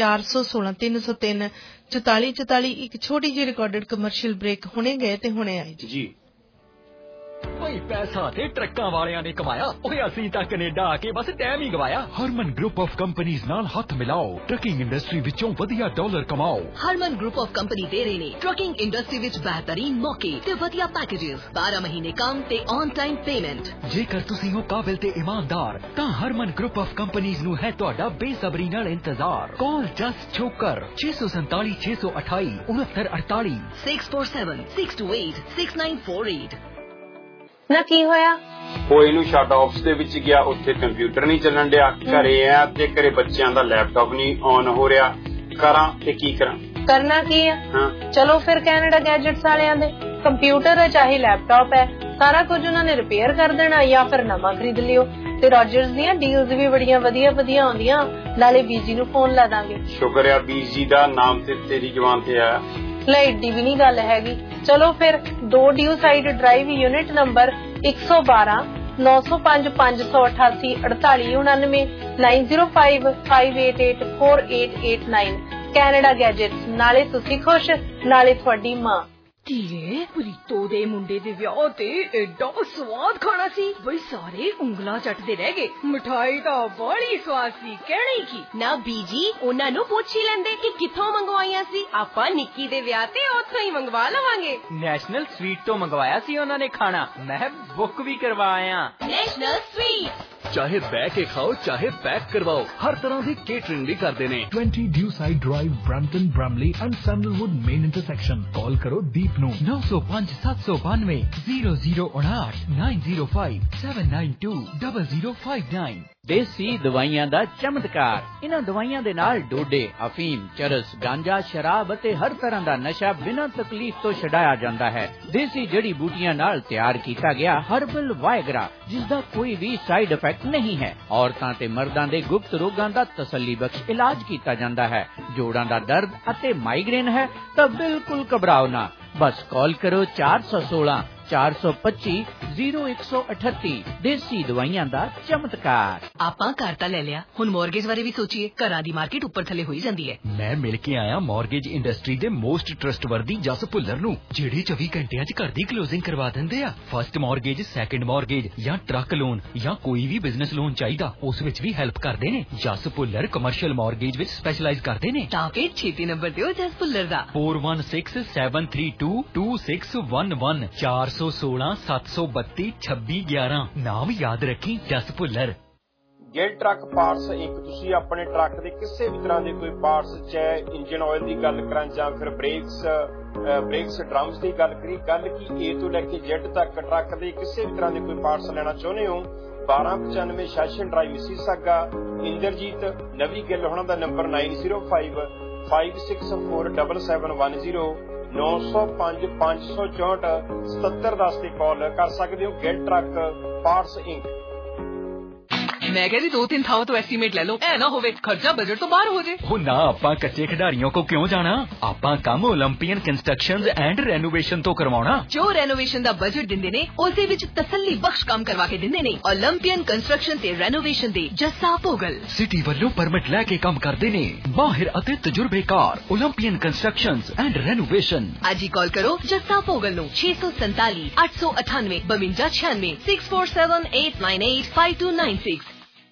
Speaker 12: 4163034444। ਇੱਕ ਛੋਟੀ ਜਿਹੀ ਰਿਕਾਰਡਡ ਕਮਰਸ਼ੀਅਲ ਬ੍ਰੇਕ ਹੁਣੇ ਗਏ ਤੇ ਹੁਣੇ ਆਏ ਜੀ।
Speaker 5: ਓਏ ਪੈਸਾ ਤੇ ਟਰੱਕਾਂ ਵਾਲਿਆਂ ਨੇ ਕਮਾਇਆ, ਓਏ ਅਸੀਂ ਤਾਂ ਕੈਨੇਡਾ ਆ ਕੇ ਬਸ ਟਾਈਮ ਹੀ ਗਵਾਇਆ। ਹਰਮਨ ਗਰੁੱਪ ਆਫ ਕੰਪਨੀਆਂ ਨਾਲ ਹੱਥ ਮਿਲਾਓ, ਟਰੱਕਿੰਗ ਇੰਡਸਟਰੀ ਵਿੱਚੋਂ ਵਧੀਆ ਡਾਲਰ ਕਮਾਓ।
Speaker 4: ਹਰਮਨ ਗਰੁੱਪ ਆਫ ਕੰਪਨੀ ਦੇ ਰਹੇ ਨੇ ਟਰੱਕਿੰਗ ਇੰਡਸਟਰੀ ਵਿੱਚ ਬਿਹਤਰੀਨ ਮੌਕੇ ਤੇ ਵਧੀਆ ਪੈਕੇजेस, 12 ਮਹੀਨੇ ਕੰਮ ਤੇ ਔਨ ਟਾਈਮ ਪੇਮੈਂਟ।
Speaker 5: ਜੇਕਰ ਤੁਸੀਂ ਹੋ ਕਾਬਿਲ ਤੇ ਇਮਾਨਦਾਰ ਤਾਂ ਹਰਮਨ ਗਰੁੱਪ ਆਫ ਕੰਪਨੀਆਂ ਨੂੰ ਹੈ ਤੁਹਾਡਾ ਬੇਸਬਰੀ ਨਾਲ ਇੰਤਜ਼ਾਰ। ਕਾਲ ਜਸਟ ਛੋਕਰ 647 628 6948
Speaker 4: 647 628 6948।
Speaker 6: ਨਾ ਕੀ ਹੋਇਆ?
Speaker 10: ਉਹ ਇਹਨੂੰ ਛੱਡ ਆਫਿਸ ਦੇ ਵਿੱਚ ਗਿਆ, ਉੱਥੇ ਕੰਪਿਊਟਰ ਨਹੀਂ ਚੱਲਣ ਡਿਆ, ਘਰੇ ਆ ਤੇ ਘਰੇ ਬੱਚਿਆਂ ਦਾ ਲੈਪਟਾਪ ਨਹੀਂ ਆਨ ਹੋ ਰਿਹਾ, ਕਰਾਂ ਤੇ ਕੀ ਕਰਾਂ?
Speaker 6: ਕਰਨਾ ਕੀ ਆ? ਚਲੋ ਫਿਰ ਕੈਨੇਡਾ ਗੈਜਟਸ ਵਾਲਿਆਂ ਦੇ ਕੰਪਿਊਟਰ ਹੈ ਚਾਹੇ ਲੈਪਟਾਪ ਹੈ, ਸਾਰਾ ਕੁਝ ਉਹਨਾਂ ਨੇ ਰਿਪੇਅਰ ਕਰ ਦੇਣਾ ਜਾਂ ਫਿਰ ਨਵਾਂ ਖਰੀਦ ਲਿਓ। ਤੇ ਰੋਜਰਸ ਦੀਆਂ ਡੀਲਸ ਵੀ ਬੜੀਆਂ ਵਧੀਆ ਵਧੀਆ ਆਉਂਦੀਆਂ, ਨਾਲੇ ਬੀਜੀ ਨੂੰ ਫੋਨ ਲਾ ਦਾਂਗੇ।
Speaker 10: ਸ਼ੁਕਰ ਆ ਬੀਜੀ ਦਾ ਨਾਮ ਤੇ ਤੇਰੀ ਜ਼ੁਬਾਨ ਤੇ ਆਇਆ।
Speaker 6: ਲੈ ਏਡੀ ਵੀ ਨਹੀਂ ਗੱਲ ਹੈਗੀ। ਚਲੋ ਫਿਰ 2 Dewside drive unit number 112 905 588 4899 9055884889 Canada gadgets. ਨਾਲੇ ਤੁਸੀਂ ਖੁਸ਼, ਨਾਲੇ ਤੁਹਾਡੀ ਮਾਂ।
Speaker 4: ਧੀਏ ਪ੍ਰੀਤੋ ਦੇ ਮੁੰਡੇ ਦੇ ਵਿਆਹ ਤੇ ਐਡਾ ਸਵਾਦ ਖਾਣਾ ਸੀ ਬਈ ਸਾਰੇ ਉਂਗਲਾਂ ਚੱਟਦੇ ਰਹਿ ਗਏ। ਮਿਠਾਈ ਤਾਂ ਬੜੀ ਸਵਾਦ ਸੀ, ਕਹਿਣੀ ਕੀ ਨਾ ਬੀਜੀ, ਉਹਨਾਂ ਨੂੰ ਪੁੱਛ ਹੀ ਲੈਂਦੇ ਕਿ ਕਿੱਥੋਂ ਮੰਗਵਾਈਆਂ ਸੀ। ਆਪਾਂ ਨਿੱਕੀ ਦੇ ਵਿਆਹ ਤੇ ਉੱਥੋਂ ਹੀ ਮੰਗਵਾ ਲਵਾਂਗੇ।
Speaker 7: ਨੈਸ਼ਨਲ ਸਵੀਟ ਤੋਂ ਮੰਗਵਾਇਆ ਸੀ ਉਹਨਾਂ ਨੇ ਖਾਣਾ, ਮੈਂ ਬੁੱਕ ਵੀ ਕਰਵਾਇਆ।
Speaker 4: ਨੈਸ਼ਨਲ ਸਵੀਟ
Speaker 5: ਚਾਹੇ ਬਹਿ ਕੇ ਖਾਓ ਚਾਹੇ ਪੈਕ ਕਰਵਾਓ, ਹਰ ਤਰ੍ਹਾਂ ਦੀ ਕੇਟਰਿੰਗ ਵੀ ਕਰਦੇ ਨੇ।
Speaker 14: 20 Dewside Drive, Brampton, Bramley and Sandalwood main intersection. Call करो दीप ਨੂੰ
Speaker 5: 905 792 0059 905 792 0059।
Speaker 21: ਦੇਸੀ ਦਵਾਈਆਂ ਦਾ ਚਮਤਕਾਰ। ਇਹਨਾਂ ਦਵਾਈਆਂ ਦੇ ਨਾਲ ਡੋਡੇ, ਅਫੀਮ, ਚਰਸ, ਗਾਂਜਾ, ਸ਼ਰਾਬ ਅਤੇ ਹਰ ਤਰ੍ਹਾਂ ਦਾ ਨਸ਼ਾ ਬਿਨਾਂ ਤਕਲੀਫ ਤੋਂ ਛਡਾਇਆ ਜਾਂਦਾ ਹੈ। ਦੇਸੀ ਜੜੀ ਬੂਟੀਆਂ ਨਾਲ ਤਿਆਰ ਕੀਤਾ ਗਿਆ ਹਰਬਲ ਵਾਇਗਰਾ, ਜਿਸ ਦਾ ਕੋਈ ਵੀ ਸਾਈਡ ਇਫੈਕਟ ਨਹੀਂ ਹੈ। ਔਰਤਾਂ ਤੇ ਮਰਦਾਂ ਦੇ ਗੁਪਤ ਰੋਗਾਂ ਦਾ ਤਸੱਲੀ ਬਖਸ਼ ਇਲਾਜ ਕੀਤਾ ਜਾਂਦਾ ਹੈ। ਜੋੜਾਂ ਦਾ ਦਰਦ ਅਤੇ ਮਾਈਗ੍ਰੇਨ ਹੈ ਤਾਂ ਬਿਲਕੁਲ ਘਬਰਾਓ ਨਾ, ਬਸ ਕਾਲ ਕਰੋ 416 425 0138। ਦੇਸੀ ਦਵਾਈਆਂ ਦਾ ਚਮਤਕਾਰ।
Speaker 4: ਆਪਾਂ ਘਰ ਤਾਂ ਲੈ ਲਿਆ, ਹੁਣ ਮੌਰਗੇਜ ਬਾਰੇ ਵੀ ਸੋਚੀਏ। ਘਰਾਂ ਦੀ ਮਾਰਕੀਟ ਉੱਪਰ ਥੱਲੇ ਹੋਈ ਜਾਂਦੀ ਹੈ।
Speaker 5: ਮੈਂ ਮਿਲ ਕੇ ਆਇਆ ਮੌਰਗੇਜ ਇੰਡਸਟਰੀ ਦੇ ਮੋਸਟ ਟਰਸਟਵਰਦੀ ਜਸ ਭੁੱਲਰ ਨੂੰ, ਜਿਹੜੇ 24 ਘੰਟਿਆਂ 'ਚ ਘਰ ਦੀ ਕਲੋਜ਼ਿੰਗ ਕਰਵਾ ਦਿੰਦੇ ਆ। ਫਸਟ ਮੌਰਗੇਜ, ਸੈਕੰਡ ਮੌਰਗੇਜ ਜਾਂ ਟਰੱਕ ਲੋਨ ਜਾਂ ਕੋਈ ਵੀ ਬਿਜ਼ਨਸ ਲੋਨ ਚਾਹੀਦਾ, ਉਸ ਵਿੱਚ ਵੀ ਹੈਲਪ ਕਰਦੇ ਨੇ। ਜਸ ਭੁੱਲਰ ਕਮਰਸ਼ੀਅਲ ਮੌਰਗੇਜ ਵਿੱਚ ਸਪੈਸ਼ਲਾਈਜ਼ ਕਰਦੇ ਨੇ।
Speaker 4: ਤਾਂ ਫਿਰ ਛੇਤੀ ਨੰਬਰ ਦਿਓ ਜਸ ਭੁੱਲਰ ਦਾ
Speaker 5: 4167322611 416 732 2611। ਨਾਮ ਯਾਦ ਰੱਖੀ, Jas Bhullar.
Speaker 10: Gill truck parts Inc, ਤੁਸੀਂ ਆਪਣੇ ਟਰੱਕ ਦੇ ਕਿਸੇ ਵੀ ਤਰ੍ਹਾਂ ਦੇ ਕੋਈ ਪਾਰਟਸ, ਚਾਹੇ ਇੰਜਨ ਆਇਲ ਦੀ ਗੱਲ ਕਰਾਂ ਜਾਂ ਫਿਰ ਬ੍ਰੇਕਸ ਡਰਮਸ ਦੀ ਗੱਲ ਕਰੀ, ਗੱਲ ਕੀ A ਤੋਂ ਲੈ ਕੇ Z ਤੱਕ ਟਰੱਕ ਦੇ ਕਿਸੇ ਵੀ ਤਰ੍ਹਾਂ ਦੇ ਕੋਈ ਪਾਰਟਸ ਲੈਣਾ ਚਾਹੁੰਦੇ ਹੋ, 1295 ਸੈਸ਼ਨ ਡਰਾਈਵ ਮਿਸੀਸਾਗਾ। ਇੰਦਰਜੀਤ ਨਵੀ ਗਿੱਲ ਹੋਣਾ ਦਾ ਨੰਬਰ 9055647710 905 564 7710 ਤੇ ਕਾਲ ਕਰ ਸਕਦੇ ਹੋ। Gill truck parts Inc.
Speaker 4: ਮੈਂ ਕਹਿੰਦੀ 2-3 ਥਾਵਾਂ ਤੋਂ ਐਸਟੀਮੇਟ ਲੈ ਲਓ, ਐ ਨਾ ਹੋਵੇ ਖਰਚਾ ਬਜਟ ਤੋਂ ਬਾਹਰ ਹੋ ਜੇ।
Speaker 5: ਉਹ ਨਾ, ਆਪਾਂ ਕੱਚੇ ਖਿਡਾਰੀਆਂ ਕੋ ਕਿਉਂ ਜਾਣਾ, ਆਪਾਂ ਕੰਮ ਓਲੰਪੀਅਨ ਕੰਸਟਰਕਸ਼ਨਜ਼ ਐਂਡ ਰੈਨੋਵੇਸ਼ਨ ਤੋਂ ਕਰਵਾਉਣਾ।
Speaker 4: ਜੋ ਰੈਨੋਵੇਸ਼ਨ ਦਾ ਬਜਟ ਦਿੰਦੇ ਨੇ ਉਸੇ ਵਿੱਚ ਤਸੱਲੀ ਬਖਸ਼ ਕੰਮ ਕਰਵਾ ਕੇ ਦਿੰਦੇ ਨੇ। ਓਲੰਪੀਅਨ ਕੰਸਟਰਕਸ਼ਨ ਤੇ ਰੈਨੋਵੇਸ਼ਨ ਦੇ ਜੱਸਾ ਭੋਗਲ
Speaker 5: ਸਿਟੀ ਵੱਲੋਂ ਪਰਮਿਟ ਲੈ ਕੇ ਕੰਮ ਕਰਦੇ ਨੇ। ਮਾਹਿਰ ਅਤੇ ਤਜਰਬੇਕਾਰ ਓਲੰਪੀਅਨ ਕੰਸਟਰਕਸ਼ਨਜ਼ ਐਂਡ ਰੈਨੋਵੇਸ਼ਨ।
Speaker 4: ਅੱਜ ਹੀ ਕਾਲ ਕਰੋ ਜੱਸਾ ਭੋਗਲ ਨੂੰ 647 898 5296 647 898 5296।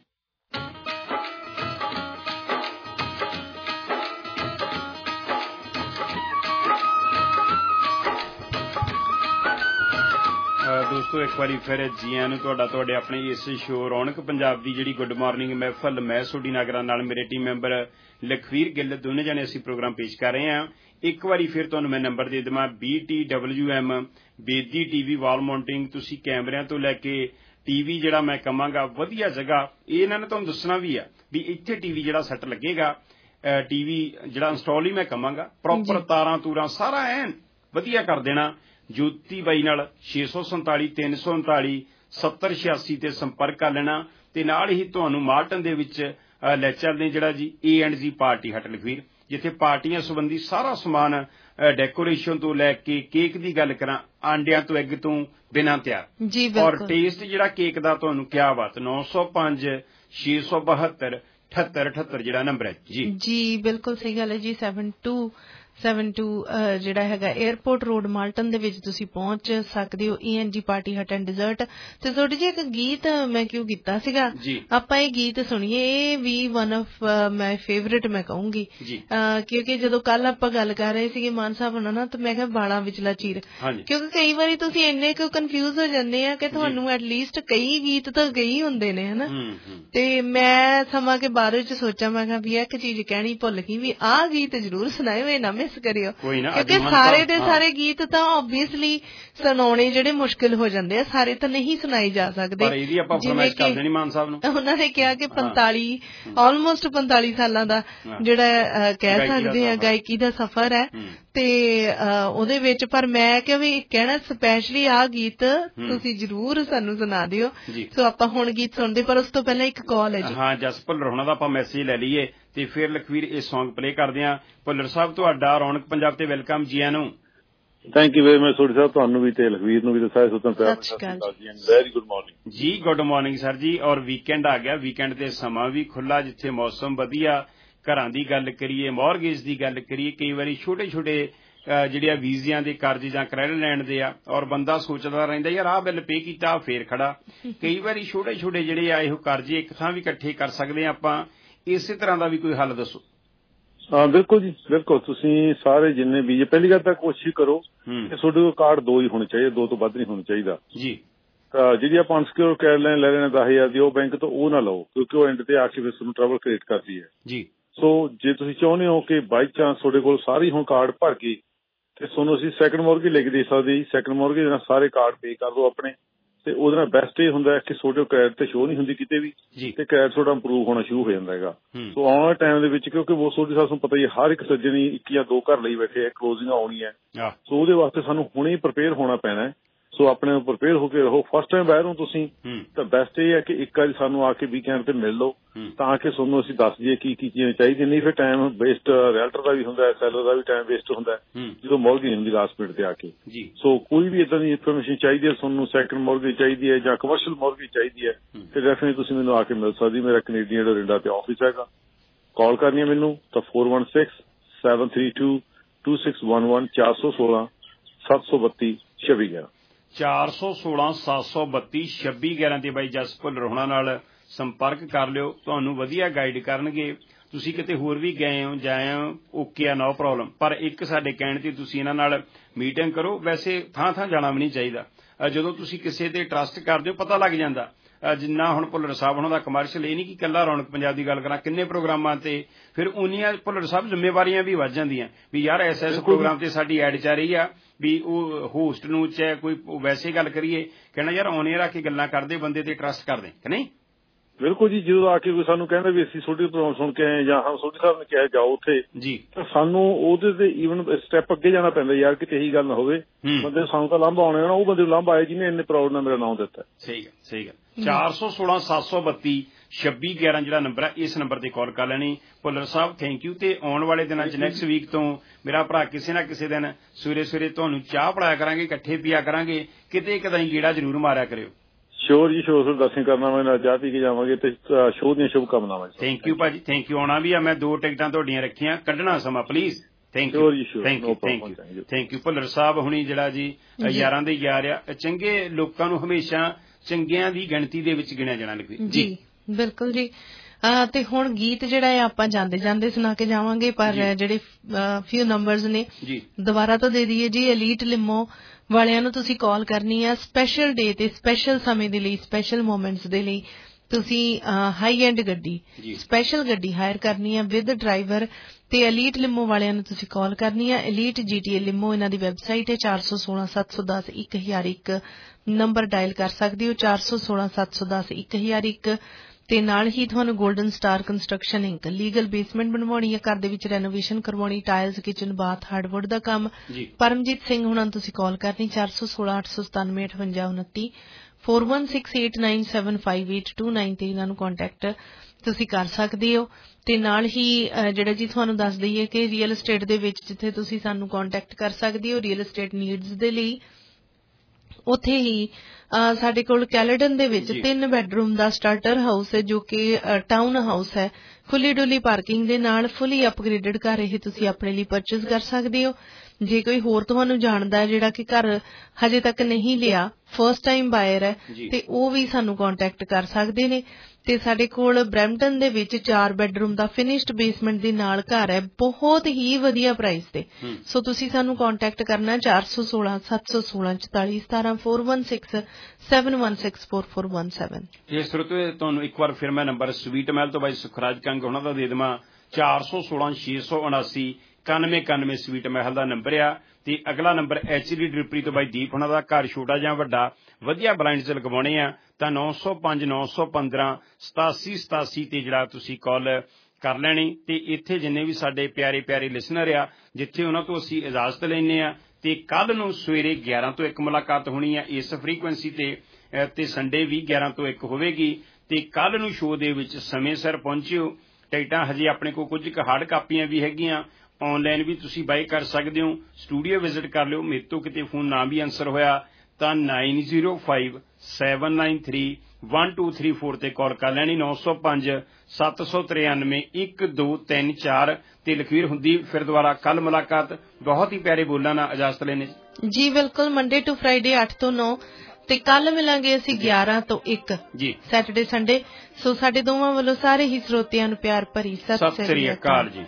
Speaker 10: ਦੋਸਤੋ ਇੱਕ ਵਾਰੀ ਫਿਰ ਜੀ ਆਇਆਂ ਨੂੰ ਤੁਹਾਡਾ ਤੁਹਾਡੇ ਆਪਣੇ ਇਸ ਸ਼ੋਅ ਰੌਣਕ ਪੰਜਾਬ ਦੀ ਜਿਹੜੀ ਗੁੱਡ ਮਾਰਨਿੰਗ ਮਹਿਫਲ, ਮੈਂ ਸੋਢੀ ਨਾਗਰਾ ਨਾਲ ਮੇਰੇ ਟੀਮ ਮੈਂਬਰ ਲਖਵੀਰ ਗਿੱਲ, ਦੋਨੇ ਜਣੇ ਅਸੀਂ ਪ੍ਰੋਗਰਾਮ ਪੇਸ਼ ਕਰ ਰਹੇ ਹਾਂ। ਇੱਕ ਵਾਰੀ ਫਿਰ ਤੁਹਾਨੂੰ ਮੈਂ ਨੰਬਰ ਦੇ ਦੇਵਾਂ, BTWM Bedi TV wall mounting. ਤੁਸੀਂ ਕੈਮਰਿਆਂ ਤੋਂ ਲੈ ਕੇ ਟੀਵੀ ਜਿਹੜਾ ਮੈਂ ਕਹਾਂਗਾ ਵਧੀਆ ਜਗ੍ਹਾ, ਇਹ ਇਹਨਾਂ ਨੇ ਤੁਹਾਨੂੰ ਦੱਸਣਾ ਵੀ ਆ ਵੀ ਇੱਥੇ ਟੀਵੀ ਜਿਹੜਾ ਸੈੱਟ ਲੱਗੇਗਾ, ਟੀਵੀ ਜਿਹੜਾ ਇੰਸਟਾਲ ਹੀ ਮੈਂ ਕਹਾਂਗਾ, ਪ੍ਰੋਪਰ ਤਾਰਾਂ ਤੂਰਾਂ ਸਾਰਾ ਐਨ ਵਧੀਆ ਕਰ ਦੇਣਾ। ਜੋਤੀ ਬਾਈ ਨਾਲ 647 339 7086 ਤੇ ਸੰਪਰਕ ਕਰ ਲੈਣਾ। ਤੇ ਨਾਲ ਹੀ ਤੁਹਾਨੂੰ ਮਾਲਟਨ ਦੇ ਵਿੱਚ ਲੈ ਚੱਲਦੇ ਜਿਹੜਾ ਜੀ A&G ਪਾਰਟੀ ਹਟ ਲਖਵੀਰ, ਜਿੱਥੇ ਪਾਰਟੀਆਂ ਸੰਬੰਧੀ ਸਾਰਾ ਸਮਾਨ ਡੈਕੋਰੇਸ਼ਨ ਤੋਂ ਲੈ ਕੇ ਕੇਕ ਦੀ ਗੱਲ ਕਰਾਂ ਆਂਡਿਆਂ ਤੋਂ ਐਗ ਤੋਂ ਬਿਨਾਂ ਤਿਆਰ
Speaker 12: ਜੀ
Speaker 10: ਔਰ
Speaker 12: ਬਿਲਕੁਲ
Speaker 10: ਟੇਸਟ ਜਿਹੜਾ ਕੇਕ ਦਾ ਤੁਹਾਨੂੰ ਕਿਆ ਬਾਤ 905 672 78 ਜਿਹੜਾ ਨੰਬਰ ਹੈ ਜੀ
Speaker 12: ਜੀ ਬਿਲਕੁਲ ਸਹੀ ਗੱਲ ਹੈ ਜੀ 7272 ਜਿਹੜਾ ਹੈਗਾ 에어ਪੋਰਟ ਰੋਡ ਮਾਲਟਨ ਦੇ ਵਿੱਚ ਤੁਸੀਂ ਪਹੁੰਚ ਸਕਦੇ ਹੋ ENG party hut and dessert ਤੇ ਥੋੜੀ ਜਿਹੀ ਇੱਕ ਗੀਤ ਮੈਂ ਕਿਉਂ ਕੀਤਾ ਸੀਗਾ ਆਪਾਂ ਇਹ ਗੀਤ ਸੁਣੀਏ ਇਹ ਵੀ ਵਨ ਆਫ ਮਾਈ ਫੇਵਰਿਟ ਮੈਂ ਕਹੂੰਗੀ ਕਿਉਂਕਿ ਜਦੋਂ ਕੱਲ ਆਪਾਂ ਗੱਲ ਕਰ ਰਹੇ ਸੀਗੇ ਮਾਨ ਸਾਹਿਬ ਉਹਨਾਂ ਨਾਲ ਤਾਂ ਮੈਂ ਕਿਹਾ ਬਾਲਾਂ ਵਿਚਲਾ ਚੀਰ ਕਿਉਂਕਿ ਕਈ ਵਾਰੀ ਤੁਸੀਂ ਇੰਨੇ ਕੁ ਕਨਫਿਊਜ਼ ਹੋ ਜਾਂਦੇ ਆ ਕਿ ਤੁਹਾਨੂੰ ਐਟਲੀਸਟ ਕਈ ਗੀਤ ਤਾਂ ਗਈ ਹੁੰਦੇ ਨੇ ਹਨਾ ਤੇ ਮੈਂ ਸਮਾਂ ਕੇ ਬਾਰੇ ਚ ਸੋਚਾਂ ਮੈਂ ਕਿਹਾ ਵੀ ਇੱਕ ਚੀਜ਼ ਕਹਿਣੀ ਭੁੱਲ ਗਈ ਵੀ ਆਹ ਗੀਤ ਜ਼ਰੂਰ ਸੁਣਾਇਓ ਇਹ ਨਾ ਮਿਸ ਕਰਿਓ ਕਿਉਂਕਿ ਸਾਰੇ ਦੇ ਸਾਰੇ ਗੀਤ ਤਾਂ ਆਬਵੀਅਸਲੀ ਸੁਣਾਉਣੇ ਜਿਹੜੇ ਮੁਸ਼ਕਿਲ ਹੋ ਜਾਂਦੇ ਆ ਸਾਰੇ ਤਾਂ ਨਹੀਂ ਸੁਣਾਈ ਜਾ ਸਕਦੇ ਜਿਵੇਂ ਕਿ ਉਹਨਾਂ ਨੇ ਕਿਹਾ ਕਿ 45 ਆਲਮੋਸਟ 45 ਸਾਲਾਂ ਦਾ ਜਿਹੜਾ ਕਹਿ ਸਕਦੇ ਆ ਗਾਇਕੀ ਦਾ ਸਫ਼ਰ ਹੈ ਤੇ ਉਹਦੇ ਵਿੱਚ ਪਰ ਮੈਂ ਕਿਹਾ ਵੀ ਕਹਿਣਾ ਸਪੈਸ਼ਲੀ ਆਹ ਗੀਤ ਤੁਸੀਂ ਜ਼ਰੂਰ ਸਾਨੂੰ ਸੁਣਾ ਦਿਓ ਸੋ ਆਪਾਂ ਹੁਣ ਗੀਤ ਸੁਣਦੇ ਪਰ ਉਸ ਤੋਂ ਪਹਿਲਾਂ ਇੱਕ ਕਾਲ ਹੈ ਜੀ
Speaker 10: ਹਾਂ ਜਸਪਾਲ ਰੋਹਣਾ ਦਾ ਆਪਾਂ ਮੈਸੇਜ ਲੈ ਲਈਏ ਤੇ ਫਿਰ ਲਖਵੀਰ ਇਹ ਸੌਂਗ ਪਲੇ ਕਰਦੇ ਆ ਭੁੱਲਰ ਸਾਹਿਬ ਤੁਹਾਡਾ ਰੌਣਕ ਪੰਜਾਬ ਤੇ ਵੈਲਕਮ ਜੀ ਆਇਆਂ ਨੂੰ
Speaker 1: thank you very much Sodhi Sahib ਤੁਹਾਨੂੰ ਵੀ ਤੇ ਲਖਵੀਰ ਨੂੰ ਵੀ ਤੇ ਸਾਰੇ ਸੁਤਨ ਪਿਆਰ ਵੈਰੀ ਗੁੱਡ ਮਾਰਨਿੰਗ
Speaker 10: ਜੀ ਗੁੱਡ ਮਾਰਨਿੰਗ ਸਰ ਜੀ ਔਰ ਵੀਕਐਂਡ ਆ ਗਿਆ ਵੀਕਐਂਡ ਤੇ ਸਮਾਂ ਵੀ ਖੁੱਲਾ ਜਿੱਥੇ ਮੌਸਮ ਵਧੀਆ ਘਰਾਂ ਦੀ ਗੱਲ ਕਰੀਏ ਮੌਰਗੇਜ ਦੀ ਗੱਲ ਕਰੀਏ ਕਈ ਵਾਰੀ ਛੋਟੇ ਛੋਟੇ ਜਿਹੜੇ ਵੀਜ਼ਿਆਂ ਦੇ ਕਰਜ਼ ਜਾਂ ਕ੍ਰੈਡਿਟ ਲੈਣ ਦੇ ਆ ਔਰ ਬੰਦਾ ਸੋਚਦਾ ਰਹਿੰਦਾ ਯਾਰ ਆਹ ਬਿੱਲ ਪੇ ਕੀਤਾ ਫੇਰ ਖੜਾ ਕਈ ਵਾਰੀ ਛੋਟੇ ਛੋਟੇ ਜਿਹੜੇ ਆ ਇਹੋ ਕਰਜ਼ੇ ਇੱਕ ਥਾਂ ਵੀ ਇਕੱਠੇ ਕਰ ਸਕਦੇ ਆ ਆਪਾਂ ਇਸੇ ਤਰ੍ਹਾਂ ਦਾ ਵੀ ਕੋਈ ਹੱਲ ਦੱਸੋ
Speaker 1: ਹਾਂ ਬਿਲਕੁਲ ਜੀ ਬਿਲਕੁਲ ਤੁਸੀਂ ਸਾਰੇ ਜਿੰਨੇ ਵੀ ਪਹਿਲੀ ਗੱਲ ਤਾਂ ਕੋਸ਼ਿਸ਼ ਕਰੋ ਕਿ ਤੁਹਾਡੇ ਕੋਲ ਕਾਰਡ 2 ਹੀ ਹੋਣੇ ਚਾਹੀਦੇ 2 ਤੋਂ ਵੱਧ ਨਹੀਂ ਹੋਣਾ ਚਾਹੀਦਾ
Speaker 10: ਜੀ
Speaker 1: ਜਿਹੜੀ ਆਪਾਂ ਅਨਸਿਕਿਉਰ ਕ੍ਰੈਡਿਟ ਲਾਈਨ ਲੈ ਰਹੇ ਨੇ 10,000 ਦੀ ਉਹ ਬੈਂਕ ਤੋਂ ਉਹ ਨਾ ਲਓ ਕਿਉਂਕਿ ਉਹ ਐਂਡ ਤੇ ਆ ਕੇ ਫਿਰ ਤੁਹਾਨੂੰ ਟਰਬਲ ਕ੍ਰੀਏਟ ਕਰਦੀ ਹੈ
Speaker 10: ਜੀ
Speaker 1: ਸੋ ਜੇ ਤੁਸੀਂ ਚਾਹੁੰਦੇ ਹੋ ਕਿ ਬਾਈ ਚਾਂਸ ਤੁਹਾਡੇ ਕੋਲ ਸਾਰੇ ਹੁਣ ਕਾਰਡ ਭਰ ਗਏ ਤੇ ਤੁਹਾਨੂੰ ਅਸੀਂ ਸੈਕੰਡ ਮੌਰਗੇਜ ਲੈ ਕੇ ਦੇ ਸਕਦੇ ਸੈਕੰਡ ਮੌਰਗੇਜ ਨਾਲ ਸਾਰੇ ਕਾਰਡ ਪੇ ਕਰ ਦਿਓ ਆਪਣੇ ਤੇ ਉਹਦੇ ਨਾਲ ਬੈਸਟ ਇਹ ਹੁੰਦਾ ਕਿ ਤੁਹਾਡੇ ਕ੍ਰੈਡਿਟ ਤੇ ਸ਼ੋਅ ਨਹੀਂ ਹੁੰਦੀ ਕਿਤੇ ਵੀ ਤੇ ਕ੍ਰੈਡਿਟ ਤੁਹਾਡਾ ਇੰਪਰੂਵ ਹੋਣਾ ਸ਼ੁਰੂ ਹੋ ਜਾਂਦਾ ਹੈਗਾ ਸੋ ਆਉਣ ਵਾਲੇ ਟਾਈਮ ਦੇ ਵਿੱਚ ਕਿਉਂਕਿ ਉਹ ਤੁਹਾਡੇ ਸਾਨੂੰ ਪਤਾ ਹੀ ਹਰ ਇੱਕ ਸੱਜਣੀ 1 ਜਾਂ 2 ਘਰ ਲਈ ਬੈਠੇ ਹੈ ਕਲੋਜ਼ਿੰਗ ਆਉਣੀ ਹੈ ਸੋ ਉਹਦੇ ਵਾਸਤੇ ਸਾਨੂੰ ਹੁਣੇ ਹੀ ਪ੍ਰਿਪੇਅਰ ਹੋਣਾ ਪੈਣਾ ਹੈ ਸੋ ਆਪਣੇ ਨੂੰ ਪ੍ਰਿਪੇਅਰ ਹੋ ਕੇ ਰਹੋ ਫਸਟ ਟਾਈਮ ਬਾਹਰ ਹੋ ਤੁਸੀਂ ਤਾਂ ਬੈਸਟ ਇਹ ਹੈ ਕਿ ਇੱਕ ਵਾਰੀ ਸਾਨੂੰ ਆ ਕੇ ਵੀਕਐਂਡ ਤੇ ਮਿਲ ਲਓ ਤਾਂ ਕਿ ਤੁਹਾਨੂੰ ਅਸੀਂ ਦੱਸ ਦਈਏ ਕੀ ਕੀ ਚੀਜ਼ਾਂ ਚਾਹੀਦੀਆਂ ਨਹੀਂ ਫਿਰ ਟਾਈਮ ਵੇਸਟ ਰੀਅਲਟਰ ਦਾ ਵੀ ਹੁੰਦਾ ਸੈਲਰ ਦਾ ਵੀ ਟਾਈਮ ਵੇਸਟ ਹੁੰਦਾ ਜਦੋਂ ਮੌਰਗੇਜ ਹੁੰਦੀ ਲਾਸਟ ਮਿੰਟ ਤੇ ਆ ਕੇ ਸੋ ਕੋਈ ਵੀ ਇਦਾਂ ਦੀ ਇਨਫੋਰਮੇਸ਼ਨ ਚਾਹੀਦੀ ਹੈ ਤੁਹਾਨੂੰ ਸੈਕੰਡ ਮੌਰਗੇਜ ਚਾਹੀਦੀ ਹੈ ਜਾਂ ਕਮਰਸ਼ੀਅਲ ਮੌਰਗੇਜ ਚਾਹੀਦੀ ਹੈ ਤੇ ਡੈਫੀਨਿਟਲੀ ਤੁਸੀਂ ਮੈਨੂੰ ਆ ਕੇ ਮਿਲ ਸਕਦੀ ਮੇਰਾ ਕੈਨੇਡੀਅਨ ਡੋਰਿੰਡਾ ਤੇ ਆਫਿਸ ਹੈਗਾ ਕਾਲ ਕਰਨੀ ਹੈ ਮੈਨੂੰ ਤਾਂ 416-732-2611 416 732 2611
Speaker 10: 416-732-2611 ਤੇ ਬਾਈ ਜਸਪਾਲ ਰੋਹਣਾ ਨਾਲ ਸੰਪਰਕ ਕਰ ਲਿਓ ਤੁਹਾਨੂੰ ਵਧੀਆ ਗਾਈਡ ਕਰਨਗੇ ਤੁਸੀਂ ਕਿਤੇ ਹੋਰ ਵੀ ਗਏ ਹੋ ਜਾਏ ਹੋ ਓਕੇ ਆ ਨੋ ਪ੍ਰੋਬਲਮ ਪਰ ਇੱਕ ਸਾਡੇ ਕਹਿਣ ਤੇ ਤੁਸੀਂ ਇਹਨਾਂ ਨਾਲ ਮੀਟਿੰਗ ਕਰੋ ਵੈਸੇ ਥਾਂ ਥਾਂ ਜਾਣਾ ਵੀ ਨਹੀਂ ਚਾਹੀਦਾ ਜਦੋਂ ਤੁਸੀਂ ਕਿਸੇ ਤੇ ਟਰਸਟ ਕਰਦੇ ਹੋ ਪਤਾ ਲੱਗ ਜਾਂਦਾ ਜਿੰਨਾ ਹੁਣ ਭੁੱਲਰ ਸਾਹਿਬ ਉਹਨਾਂ ਦਾ ਕਮਰਸ਼ੀਅਲ ਇਹ ਨਹੀਂ ਕਿ ਇਕੱਲਾ ਰੌਣਕ ਪੰਜਾਬ ਦੀ ਗੱਲ ਕਰਾਂ ਕਿੰਨੇ ਪ੍ਰੋਗਰਾਮਾਂ ਤੇ ਫਿਰ ਉਨੀਆਂ ਭੁੱਲਰ ਸਾਹਿਬ ਜ਼ਿੰਮੇਵਾਰੀਆਂ ਵੀ ਵੱਧ ਜਾਂਦੀਆਂ ਵੀ ਯਾਰ ਐਸ ਪ੍ਰੋਗਰਾਮ ਤੇ ਸਾਡੀ ਐਡ ਚ ਆ ਰਹੀ ਆ ਵੀ ਉਹ ਹੋਸਟ ਨੂੰ ਚਾਹੇ ਕੋਈ ਵੈਸੇ ਗੱਲ ਕਰੀਏ ਕਹਿਣਾ ਯਾਰ ਆਨ ਏਅਰ ਆ ਕੇ ਗੱਲਾਂ ਕਰਦੇ ਬੰਦੇ ਤੇ ਟਰਸਟ ਕਰਦੇ ਕਿ ਨਹੀਂ
Speaker 1: ਬਿਲਕੁਲ ਜੀ ਜਦੋਂ ਆ ਕੇ ਕੋਈ ਸਾਨੂੰ ਕਹਿੰਦਾ ਵੀ ਅਸੀਂ ਤੁਹਾਡੀ ਪ੍ਰੋਗਰਾਮ ਸੁਣ ਕੇ ਆਏ ਜਾਂ ਸੋਢੀ ਸਾਹਿਬ ਨੇ ਕਿਹਾ ਜਾਓ ਉੱਥੇ
Speaker 10: ਜੀ ਤਾਂ
Speaker 1: ਸਾਨੂੰ ਉਹਦੇ ਤੇ ਈਵਨ ਸਟੈਪ ਅੱਗੇ ਜਾਣਾ ਪੈਂਦਾ ਯਾਰ ਕਿਤੇ ਇਹੀ ਗੱਲ ਨਾ ਹੋਵੇ ਬੰਦੇ ਸਾਨੂੰ ਤਾਂ ਲਾਂਭਾ ਆਉਣੇ ਨਾ ਉਹ ਬੰਦੇ ਨੂੰ ਲਾਂਭਾ ਆਏ ਜਿਹਨੇ ਇੰਨੇ ਪ੍ਰਾਊਡ ਨਾਲ ਮੇਰਾ ਨਾਮ ਦਿੱਤਾ
Speaker 10: ਸਹੀ ਗੱਲ 416-732-2611 ਜਿਹੜਾ ਨੰਬਰ ਹੈ ਇਸ ਨੰਬਰ ਤੇ ਕਾਲ ਕਰ ਲੈਣੀ ਭੁੱਲਰ ਸਾਹਿਬ ਥੈਂਕ ਯੂ ਤੇ ਆਉਣ ਵਾਲੇ ਦਿਨਾਂ 'ਚ ਨੈਕਸਟ ਵੀਕ ਤੋਂ ਮੇਰਾ ਭਰਾ ਕਿਸੇ ਨਾ ਕਿਸੇ ਦਿਨ ਸਵੇਰੇ ਤੁਹਾਨੂੰ ਚਾਹ ਪਿਲਾਇਆ ਕਰਾਂਗੇ ਇਕੱਠੇ ਪੀਆ ਕਰਾਂਗੇ ਕਿਤੇ ਕਦਾਈ ਗੇੜਾ ਜ਼ਰੂਰ ਮਾਰਿਆ ਕਰਿਓ
Speaker 1: ਸ਼ੋਰ ਜੀ ਸ਼ੋਰ ਦਰਸ਼ਨ ਕਰਨਾ ਮੈਂ ਨਾਲ ਚਾਹ ਪੀ ਕੇ ਜਾਵਾਂਗੇ ਤੇ ਸ਼ੋਅ ਦੀਆਂ ਸ਼ੁਭ ਕਾਮਨਾਵਾਂ
Speaker 10: ਥੈਂਕ ਯੂ ਭਾਜੀ ਥੈਂਕ ਯੂ ਆਉਣਾ ਵੀ ਆ ਮੈਂ 2 ਟਿਕਟਾਂ ਤੁਹਾਡੀਆਂ ਰੱਖੀਆਂ ਕੱਢਣਾ ਸਮਾਂ please thank you Bhullar Sahib ਹੁਣੀ ਜਿਹੜਾ ਜੀ ਯਾਰਾਂ ਦੇ ਯਾਰ ਆ ਚੰਗੇ ਲੋਕਾਂ ਨੂੰ ਹਮੇਸ਼ਾ ਚੰਗਿਆਂ ਦੀ ਗਿਣਤੀ ਦੇ ਵਿੱਚ ਗਿਣਿਆ ਜਾਣਾ ਲਿਖੀ
Speaker 12: ਜੀ ਬਿਲਕੁਲ ਜੀ ਤੇ ਹੁਣ ਗੀਤ ਜਿਹੜਾ ਹੈ ਆਪਾਂ ਜਾਂਦੇ ਸੁਣਾ ਕੇ ਜਾਵਾਂਗੇ ਪਰ ਜਿਹੜੇ ਫਿਊ ਨੰਬਰਸ ਨੇ ਦੁਬਾਰਾ ਤੋਂ ਦੇ ਦਈਏ ਜੀ ਐਲੀਟ ਲਿਮੋ ਵਾਲਿਆਂ ਨੂੰ ਤੁਸੀਂ ਕਾਲ ਕਰਨੀ ਆ ਸਪੈਸ਼ਲ ਡੇ ਤੇ ਸਪੈਸ਼ਲ ਸਮੇਂ ਦੇ ਲਈ ਸਪੈਸ਼ਲ ਮੋਮੈਂਟਸ ਦੇ ਲਈ ਤੁਸੀਂ ਹਾਈ ਐਂਡ ਗੱਡੀ ਸਪੈਸ਼ਲ ਗੱਡੀ ਹਾਇਰ ਕਰਨੀ ਆ ਵਿਦ ਡਰਾਈਵਰ ਤੇ ਐਲੀਟ ਲਿਮੋ ਵਾਲਿਆਂ ਨੂੰ ਤੁਸੀਂ ਕਾਲ ਕਰਨੀ ਆ ਐਲੀਟ GTA ਲਿਮੋ ਇਹਨਾਂ ਦੀ ਵੈਬਸਾਈਟ ਹੈ 416-710-1001 ਨੰਬਰ ਡਾਇਲ ਕਰ ਸਕਦੇ ਹੋ 416-710-1001 ਤੇ ਨਾਲ ਹੀ ਤੁਹਾਨੂੰ golden star construction Inc legal basement ਬਣਵਾਉਣੀ ਹੈ ਘਰ ਦੇ ਵਿੱਚ ਰੈਨੋਵੇਸ਼ਨ ਕਰਵਾਉਣੀ ਟਾਇਲਸ ਕਿਚਨ ਬਾਥ ਹਾਰਡਵੁੱਡ ਦਾ ਕੰਮ ਪਰਮਜੀਤ ਸਿੰਘ ਹੁਣਾਂ ਨੂੰ ਤੁਸੀਂ ਕਾਲ ਕਰਨੀ 416-897-5829 4168975829 ਤੇ ਇਹਨਾਂ ਨੂੰ ਕੰਟੈਕਟ ਤੁਸੀਂ ਕਰ ਸਕਦੇ ਹੋ। ਤੇ ਨਾਲ ਹੀ ਜਿਹੜਾ ਜੀ ਤੁਹਾਨੂੰ ਦੱਸ ਦਈਏ ਕਿ ਰੀਅਲ estate ਦੇ ਵਿੱਚ ਜਿੱਥੇ ਤੁਸੀਂ ਸਾਨੂੰ ਕੰਟੈਕਟ ਕਰ ਸਕਦੇ ਹੋ ਰੀਅਲ estate ਨੀਡਸ ਦੇ ਲਈ, ਉੱਥੇ ਹੀ ਸਾਡੇ ਕੋਲ ਕੈਲੇਡਨ ਦੇ ਵਿੱਚ 3 ਬੈਡਰੂਮ ਦਾ ਸਟਾਰਟਰ ਹਾਊਸ ਹੈ ਜੋ ਕਿ ਟਾਊਨ ਹਾਊਸ ਹੈ, ਖੁੱਲੀ ਡੁੱਲੀ ਪਾਰਕਿੰਗ ਦੇ ਨਾਲ ਫੁੱਲੀ ਅਪਗ੍ਰੇਡਡ ਘਰ ਇਹ ਤੁਸੀਂ ਆਪਣੇ ਲਈ ਪਰਚੇਸ ਕਰ ਸਕਦੇ ਹੋ। ਜੇ ਕੋਈ ਹੋਰ ਤੁਹਾਨੂੰ ਜਾਣਦਾ ਹੈ ਜਿਹੜਾ ਕਿ ਘਰ ਹਜੇ ਤੱਕ ਨਹੀਂ ਲਿਆ, ਫਰਸਟ ਟਾਈਮ ਬਾਇਰ ਹੈ, ਤੇ ਉਹ ਵੀ ਸਾਨੂੰ ਕੰਟੈਕਟ ਕਰ ਸਕਦੇ ਨੇ। ਤੇ ਸਾਡੇ ਕੋਲ ਬਰੈਂਪਟਨ ਦੇ ਵਿੱਚ 4 ਬੈਡਰੂਮ ਦਾ ਫਿਨਿਸ਼ਡ ਬੇਸਮੈਂਟ ਦੇ ਨਾਲ ਘਰ ਹੈ, ਬਹੁਤ ਹੀ ਵਧੀਆ ਪ੍ਰਾਈਸ ਤੇ। ਸੋ ਤੁਸੀਂ ਸਾਨੂੰ ਕੰਟੈਕਟ ਕਰਨਾ 416 716 4417 4167164417।
Speaker 10: ਇਹ ਸਰੋਤੇ ਤੁਹਾਨੂੰ ਇੱਕ ਵਾਰ ਫਿਰ ਮੈਂ ਨੰਬਰ ਸਵੀਟ ਮਹਿਲ ਤੋਂ ਬਾਈ ਸੁਖਰਾਜ ਕੰਗ ਉਹਨਾਂ ਦਾ ਦੇ ਦੇਵਾਂ 416 679 9191 ਸਵੀਟ ਮਹਿਲ ਦਾ ਨੰਬਰ ਆ। ਤੇ ਅਗਲਾ ਨੰਬਰ HD ਡ੍ਰਿਪਰੀ ਤੋਂ ਬਾਈ ਦੀਪ ਉਹਨਾਂ ਦਾ ਘਰ ਛੋਟਾ ਜਾਂ ਵੱਡਾ ਵਧੀਆ ਬਲਾਈਂਡਸ ਲਗਵਾਉਣੇ ਆ ਤਾਂ 905 915 8787 ਤੇ ਜਿਹੜਾ ਤੁਸੀਂ ਕਾਲ ਕਰ ਲੈਣੀ। ਤੇ ਇੱਥੇ ਜਿੰਨੇ ਵੀ ਸਾਡੇ ਪਿਆਰੇ ਪਿਆਰੇ ਲਿਸਨਰ ਆ ਜਿੱਥੇ ਉਹਨਾਂ ਤੋਂ ਅਸੀਂ ਇਜਾਜ਼ਤ ਲੈਂਦੇ ਆ। ਤੇ ਕੱਲ ਨੂੰ ਸਵੇਰੇ 11 ਤੋਂ 1 ਮੁਲਾਕਾਤ ਹੋਣੀ ਆ ਇਸ ਫ੍ਰੀਕੁਐਂਸੀ ਤੇ ਸੰਡੇ ਵੀ 11 ਤੋਂ 1 ਹੋਵੇਗੀ। ਤੇ ਕੱਲ ਨੂੰ ਸ਼ੋਅ ਦੇ ਵਿੱਚ ਸਮੇਂ ਸਿਰ ਪਹੁੰਚਿਓ। ਟਿਕਟਾਂ ਹਜੇ ਆਪਣੇ ਕੋਲ ਕੁਝ ਕੁ ਹਾਰਡ ਕਾਪੀਆਂ ਵੀ ਹੈਗੀਆਂ, ਆਨਲਾਈਨ ਵੀ ਤੁਸੀਂ ਬਾਈ ਕਰ ਸਕਦੇ ਹੋ। ਸਟੂਡੀਓ ਵਿਜ਼ਿਟ ਕਰ ਲਿਓ। ਮੇਰੇ ਤੋਂ ਕਿਤੇ ਫੋਨ ਨਾ ਵੀ ਆਨਸਰ ਹੋਇਆ ਤਾਂ 9057931234 ਤੇ ਕਾਲ ਕਰ ਲੈਣੀ 905 793 1234 ਤੇ ਲਖਵੀਰ ਹੁੰਦੀ ਫਿਰ ਦੁਬਾਰਾ ਕੱਲ ਮੁਲਾਕਾਤ। ਬਹੁਤ ਹੀ ਪਿਆਰੇ ਬੋਲਾਂ ਨਾਲ ਇਜਾਜ਼ਤ ਲੈਣੇ
Speaker 12: ਜੀ। ਬਿਲਕੁਲ, ਮੰਡੇ ਟੂ ਫਰਾਈਡੇ 8 ਤੋਂ 9 ਤੇ ਕੱਲ ਮਿਲਾਂਗੇ ਅਸੀਂ 11 ਤੋਂ 1 ਜੀ, ਸੈਟਰਡੇ ਸੰਡੇ। ਸੋ ਸਾਡੇ ਦੋਵਾਂ ਵੱਲੋਂ ਸਾਰੇ ਹੀ ਸਰੋਤਿਆਂ ਨੂੰ ਪਿਆਰ ਭਰੀ ਸਤਿ ਸ੍ਰੀ ਅਕਾਲ ਜੀ।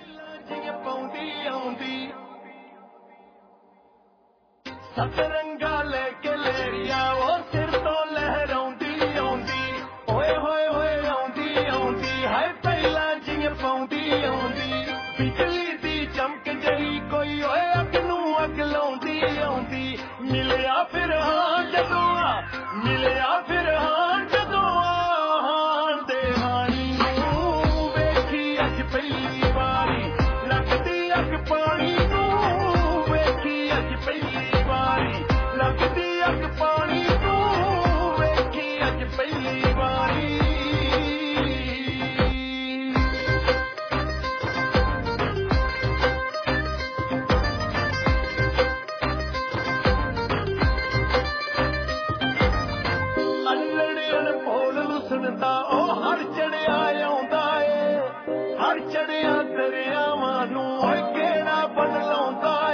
Speaker 11: ਸਤਰੰਗਾ ਲੈ ਕੇ ਲੇਰੀਆ ਉਹ ਸਿਰ ਤੋਂ ਲਹਿਰਾਉਂਦੀ ਆਉਂਦੀ, ਓਏ ਹੋਏ ਹੋਏ ਆਉਂਦੀ ਆਉਂਦੀ, ਹਾਏ ਪਹਿਲਾਂ ਜਿਵੇਂ ਪਾਉਂਦੀ ਆਉਂਦੀ, ਬਿਜਲੀ ਦੀ ਚਮਕ ਜਈ ਕੋਈ ਓਏ ਅੱਗ ਨੂੰ ਅੱਗ ਲਾਉਂਦੀ ਆਉਂਦੀ। ਮਿਲਿਆ ਫਿਰ ਹਾਂ ਜਦੋਂ ਮਿਲਿਆ ਫਿਰ ਹਾਂ ਜਦੋਂ ਹਾਂ ਦੇ ਹਾਣੀ ਨੂੰ ਵੇਖੀ ਅੱਜ ਪਹਿਲੀ ਵਾਰੀ ਲੱਗਦੀ ਅੱਗ ਪਾਣੀ ਨੂੰ, ਵੇਖੀ ਅੱਜ ਪਹਿਲੀ ਲੱਗਦੀ ਅੱਗ ਪਾਣੀ ਨੂੰ, ਵੇਖੀ ਅੱਜ ਪਹਿਲੀ ਵਾਰੀ। ਅਨਲੜਿਆਂ ਭੋਲ ਲੁਸਣਦਾ ਉਹ ਹਰ ਚੜਿਆ ਆਉਂਦਾ ਏ, ਹਰ ਚੜਿਆ ਦਰਿਆਵਾਂ ਨੂੰ ਓਏ ਕਿਹੜਾ ਬਨ ਲਾਉਂਦਾ ਏ,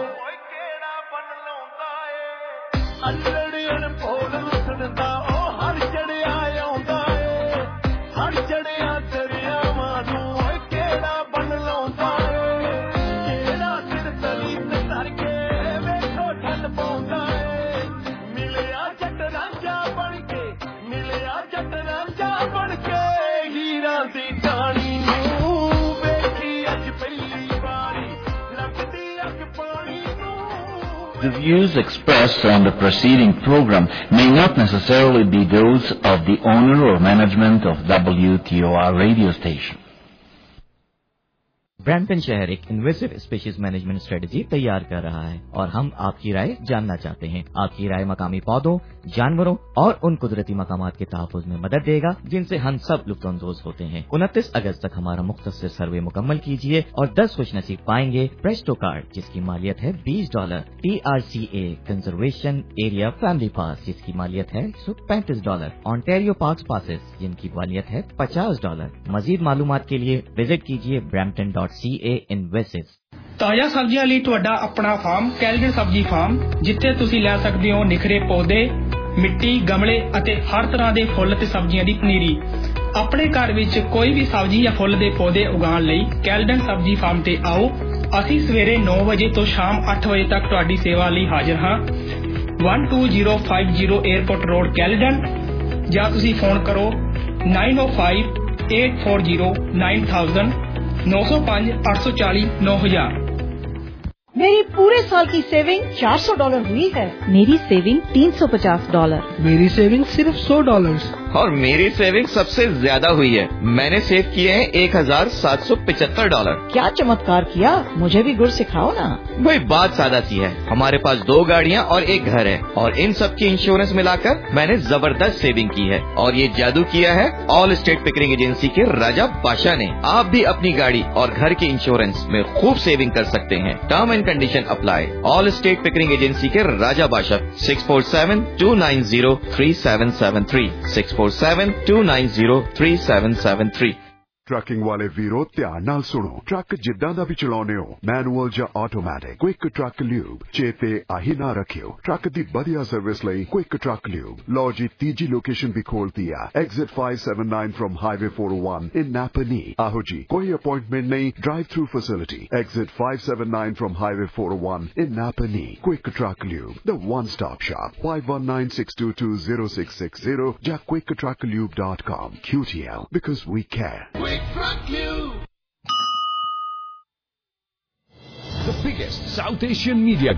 Speaker 11: ਅਨਲੜਿਆਂ ਭੋਲ ਲੁਸਣਦਾ ਉਹ ਹਰ ਚੜਿਆ ਆਉਂਦਾ ਏ, ਹਰ ਚੜਿਆ ਦਰਿਆਵਾਂ ਨੂੰ ਓਏ ਕਿਹੜਾ ਬਨ ਲਾਉਂਦਾ ਏ। ਕਿਹੜਾ ਸਿਰ ਤਲੀ ਤੇ ਧਰ ਕੇ ਵੇਖੋ ਠੱਲ ਪਾਉਂਦਾ ਏ। ਮਿਲਿਆ ਜੱਟ ਰਾਂਝਾ ਬਣ ਕੇ, ਮਿਲਿਆ ਜੱਟ ਰਾਂਝਾ ਬਣ ਕੇ, ਹੀਰਾਂ ਦੀ ਟਾਣੀ ਨੂੰ ਵੇਖੀ ਅੱਜ ਪਹਿਲੀ ਵਾਰੀ ਲੱਗਦੀ ਅੱਗ ਪਾਣੀ ਨੂੰ।
Speaker 8: The views expressed on the preceding program may not necessarily be those of the owner or management of WTOR radio station.
Speaker 22: Brampton शहर एक इन्वेसिव स्पीशीज मैनेजमेंट स्ट्रेटजी तैयार कर रहा है और हम आपकी राय जानना चाहते हैं। आपकी राय मकामी पौधों, जानवरों और उन कुदरती मकामात के तहफ़्फ़ुज़ में मदद देगा जिनसे हम सब लुत्फ़अंदोज़ होते हैं। 29 अगस्त तक हमारा मुख्तसर सर्वे मुकम्मल कीजिए और 10 खुशनसीब पाएंगे प्रेस्टो कार्ड जिसकी मालियत है $20, TRCA conservation area family pass जिसकी मालियत है $135, ऑन्टेरियो पार्क्स पासेस जिनकी मालियत है $50। मजीद मालूमात के लिए विजिट कीजिए brampton.ca in Wessex।
Speaker 23: ਤਾਜ਼ਾ ਸਬਜ਼ੀਆਂ ਲਈ ਤੁਹਾਡਾ ਆਪਣਾ ਫਾਰਮ ਕੈਲਡਨ ਸਬਜ਼ੀ ਫਾਰਮ, ਜਿੱਥੇ ਤੁਸੀਂ ਲੈ ਸਕਦੇ ਹੋ ਨਿਖਰੇ ਪੌਦੇ, ਮਿੱਟੀ, ਗਮਲੇ ਅਤੇ ਹਰ ਤਰ੍ਹਾਂ ਦੇ ਫੁੱਲ ਤੇ ਸਬਜ਼ੀਆਂ ਦੀ ਪਨੀਰੀ। ਆਪਣੇ ਘਰ ਵਿੱਚ ਕੋਈ ਵੀ ਸਬਜ਼ੀ ਜਾਂ ਫੁੱਲ ਦੇ ਪੌਦੇ ਉਗਾਉਣ ਲਈ ਕੈਲਡਨ ਸਬਜ਼ੀ ਫਾਰਮ ਤੇ ਆਓ। ਅਸੀਂ ਸਵੇਰੇ 9 ਵਜੇ ਤੋਂ ਸ਼ਾਮ 8 ਵਜੇ ਤੱਕ ਤੁਹਾਡੀ ਸੇਵਾ ਲਈ ਹਾਜ਼ਰ ਹਾਂ। 12050 에어ਪੋਰਟ ਰੋਡ ਕੈਲਡਨ, ਜਾਂ ਤੁਸੀਂ ਫੋਨ ਕਰੋ 9058409000 905 840 9000।
Speaker 24: मेरी पूरे साल की सेविंग $400 हुई है। मेरी सेविंग $350। मेरी सेविंग सिर्फ $100।
Speaker 2: और मेरी सेविंग सबसे ज्यादा हुई है। मैंने सेव किए हैं $1,775।
Speaker 24: क्या चमत्कार किया, मुझे भी गुर सिखाओ ना।
Speaker 2: भाई बात सादा सी है, हमारे पास 2 गाड़ियाँ और 1 घर है और इन सब की इंश्योरेंस मिलाकर मैंने जबरदस्त सेविंग की है। और ये जादू किया है ऑल स्टेट पिकरिंग एजेंसी के राजा बादशाह ने। आप भी अपनी गाड़ी और घर के इंश्योरेंस में खूब सेविंग कर सकते हैं। Term and condition apply. Allstate Pickering agency के राजा बादशाह 647-290-3773 647-290-3773।
Speaker 3: ट्रकिंग वाले वीरो ध्यान नाल सुनो। ट्रक जिद्दां दा भी चलाउने हो, मैनुअल ਜਾਂ ਆਟੋਮੈਟਿਕ, क्विक ट्रक ल्यूब चेते आही ना रखियो। ट्रक दी बढ़िया सर्विस ਲਈ क्विक ट्रक ल्यूब। लो जी तीजी लोकेशन भी खोलती है, exit 579 from highway 401 in Napanee. आहो जी कोई अपॉइंटमेंट नहीं, drive through facility. Exit 579 from highway 401 in Napanee. Quick truck lube, the one stop shop. 5196220660 ਜਾਂ quicktrucklube.com। QTL because we care.
Speaker 14: The biggest South Asian media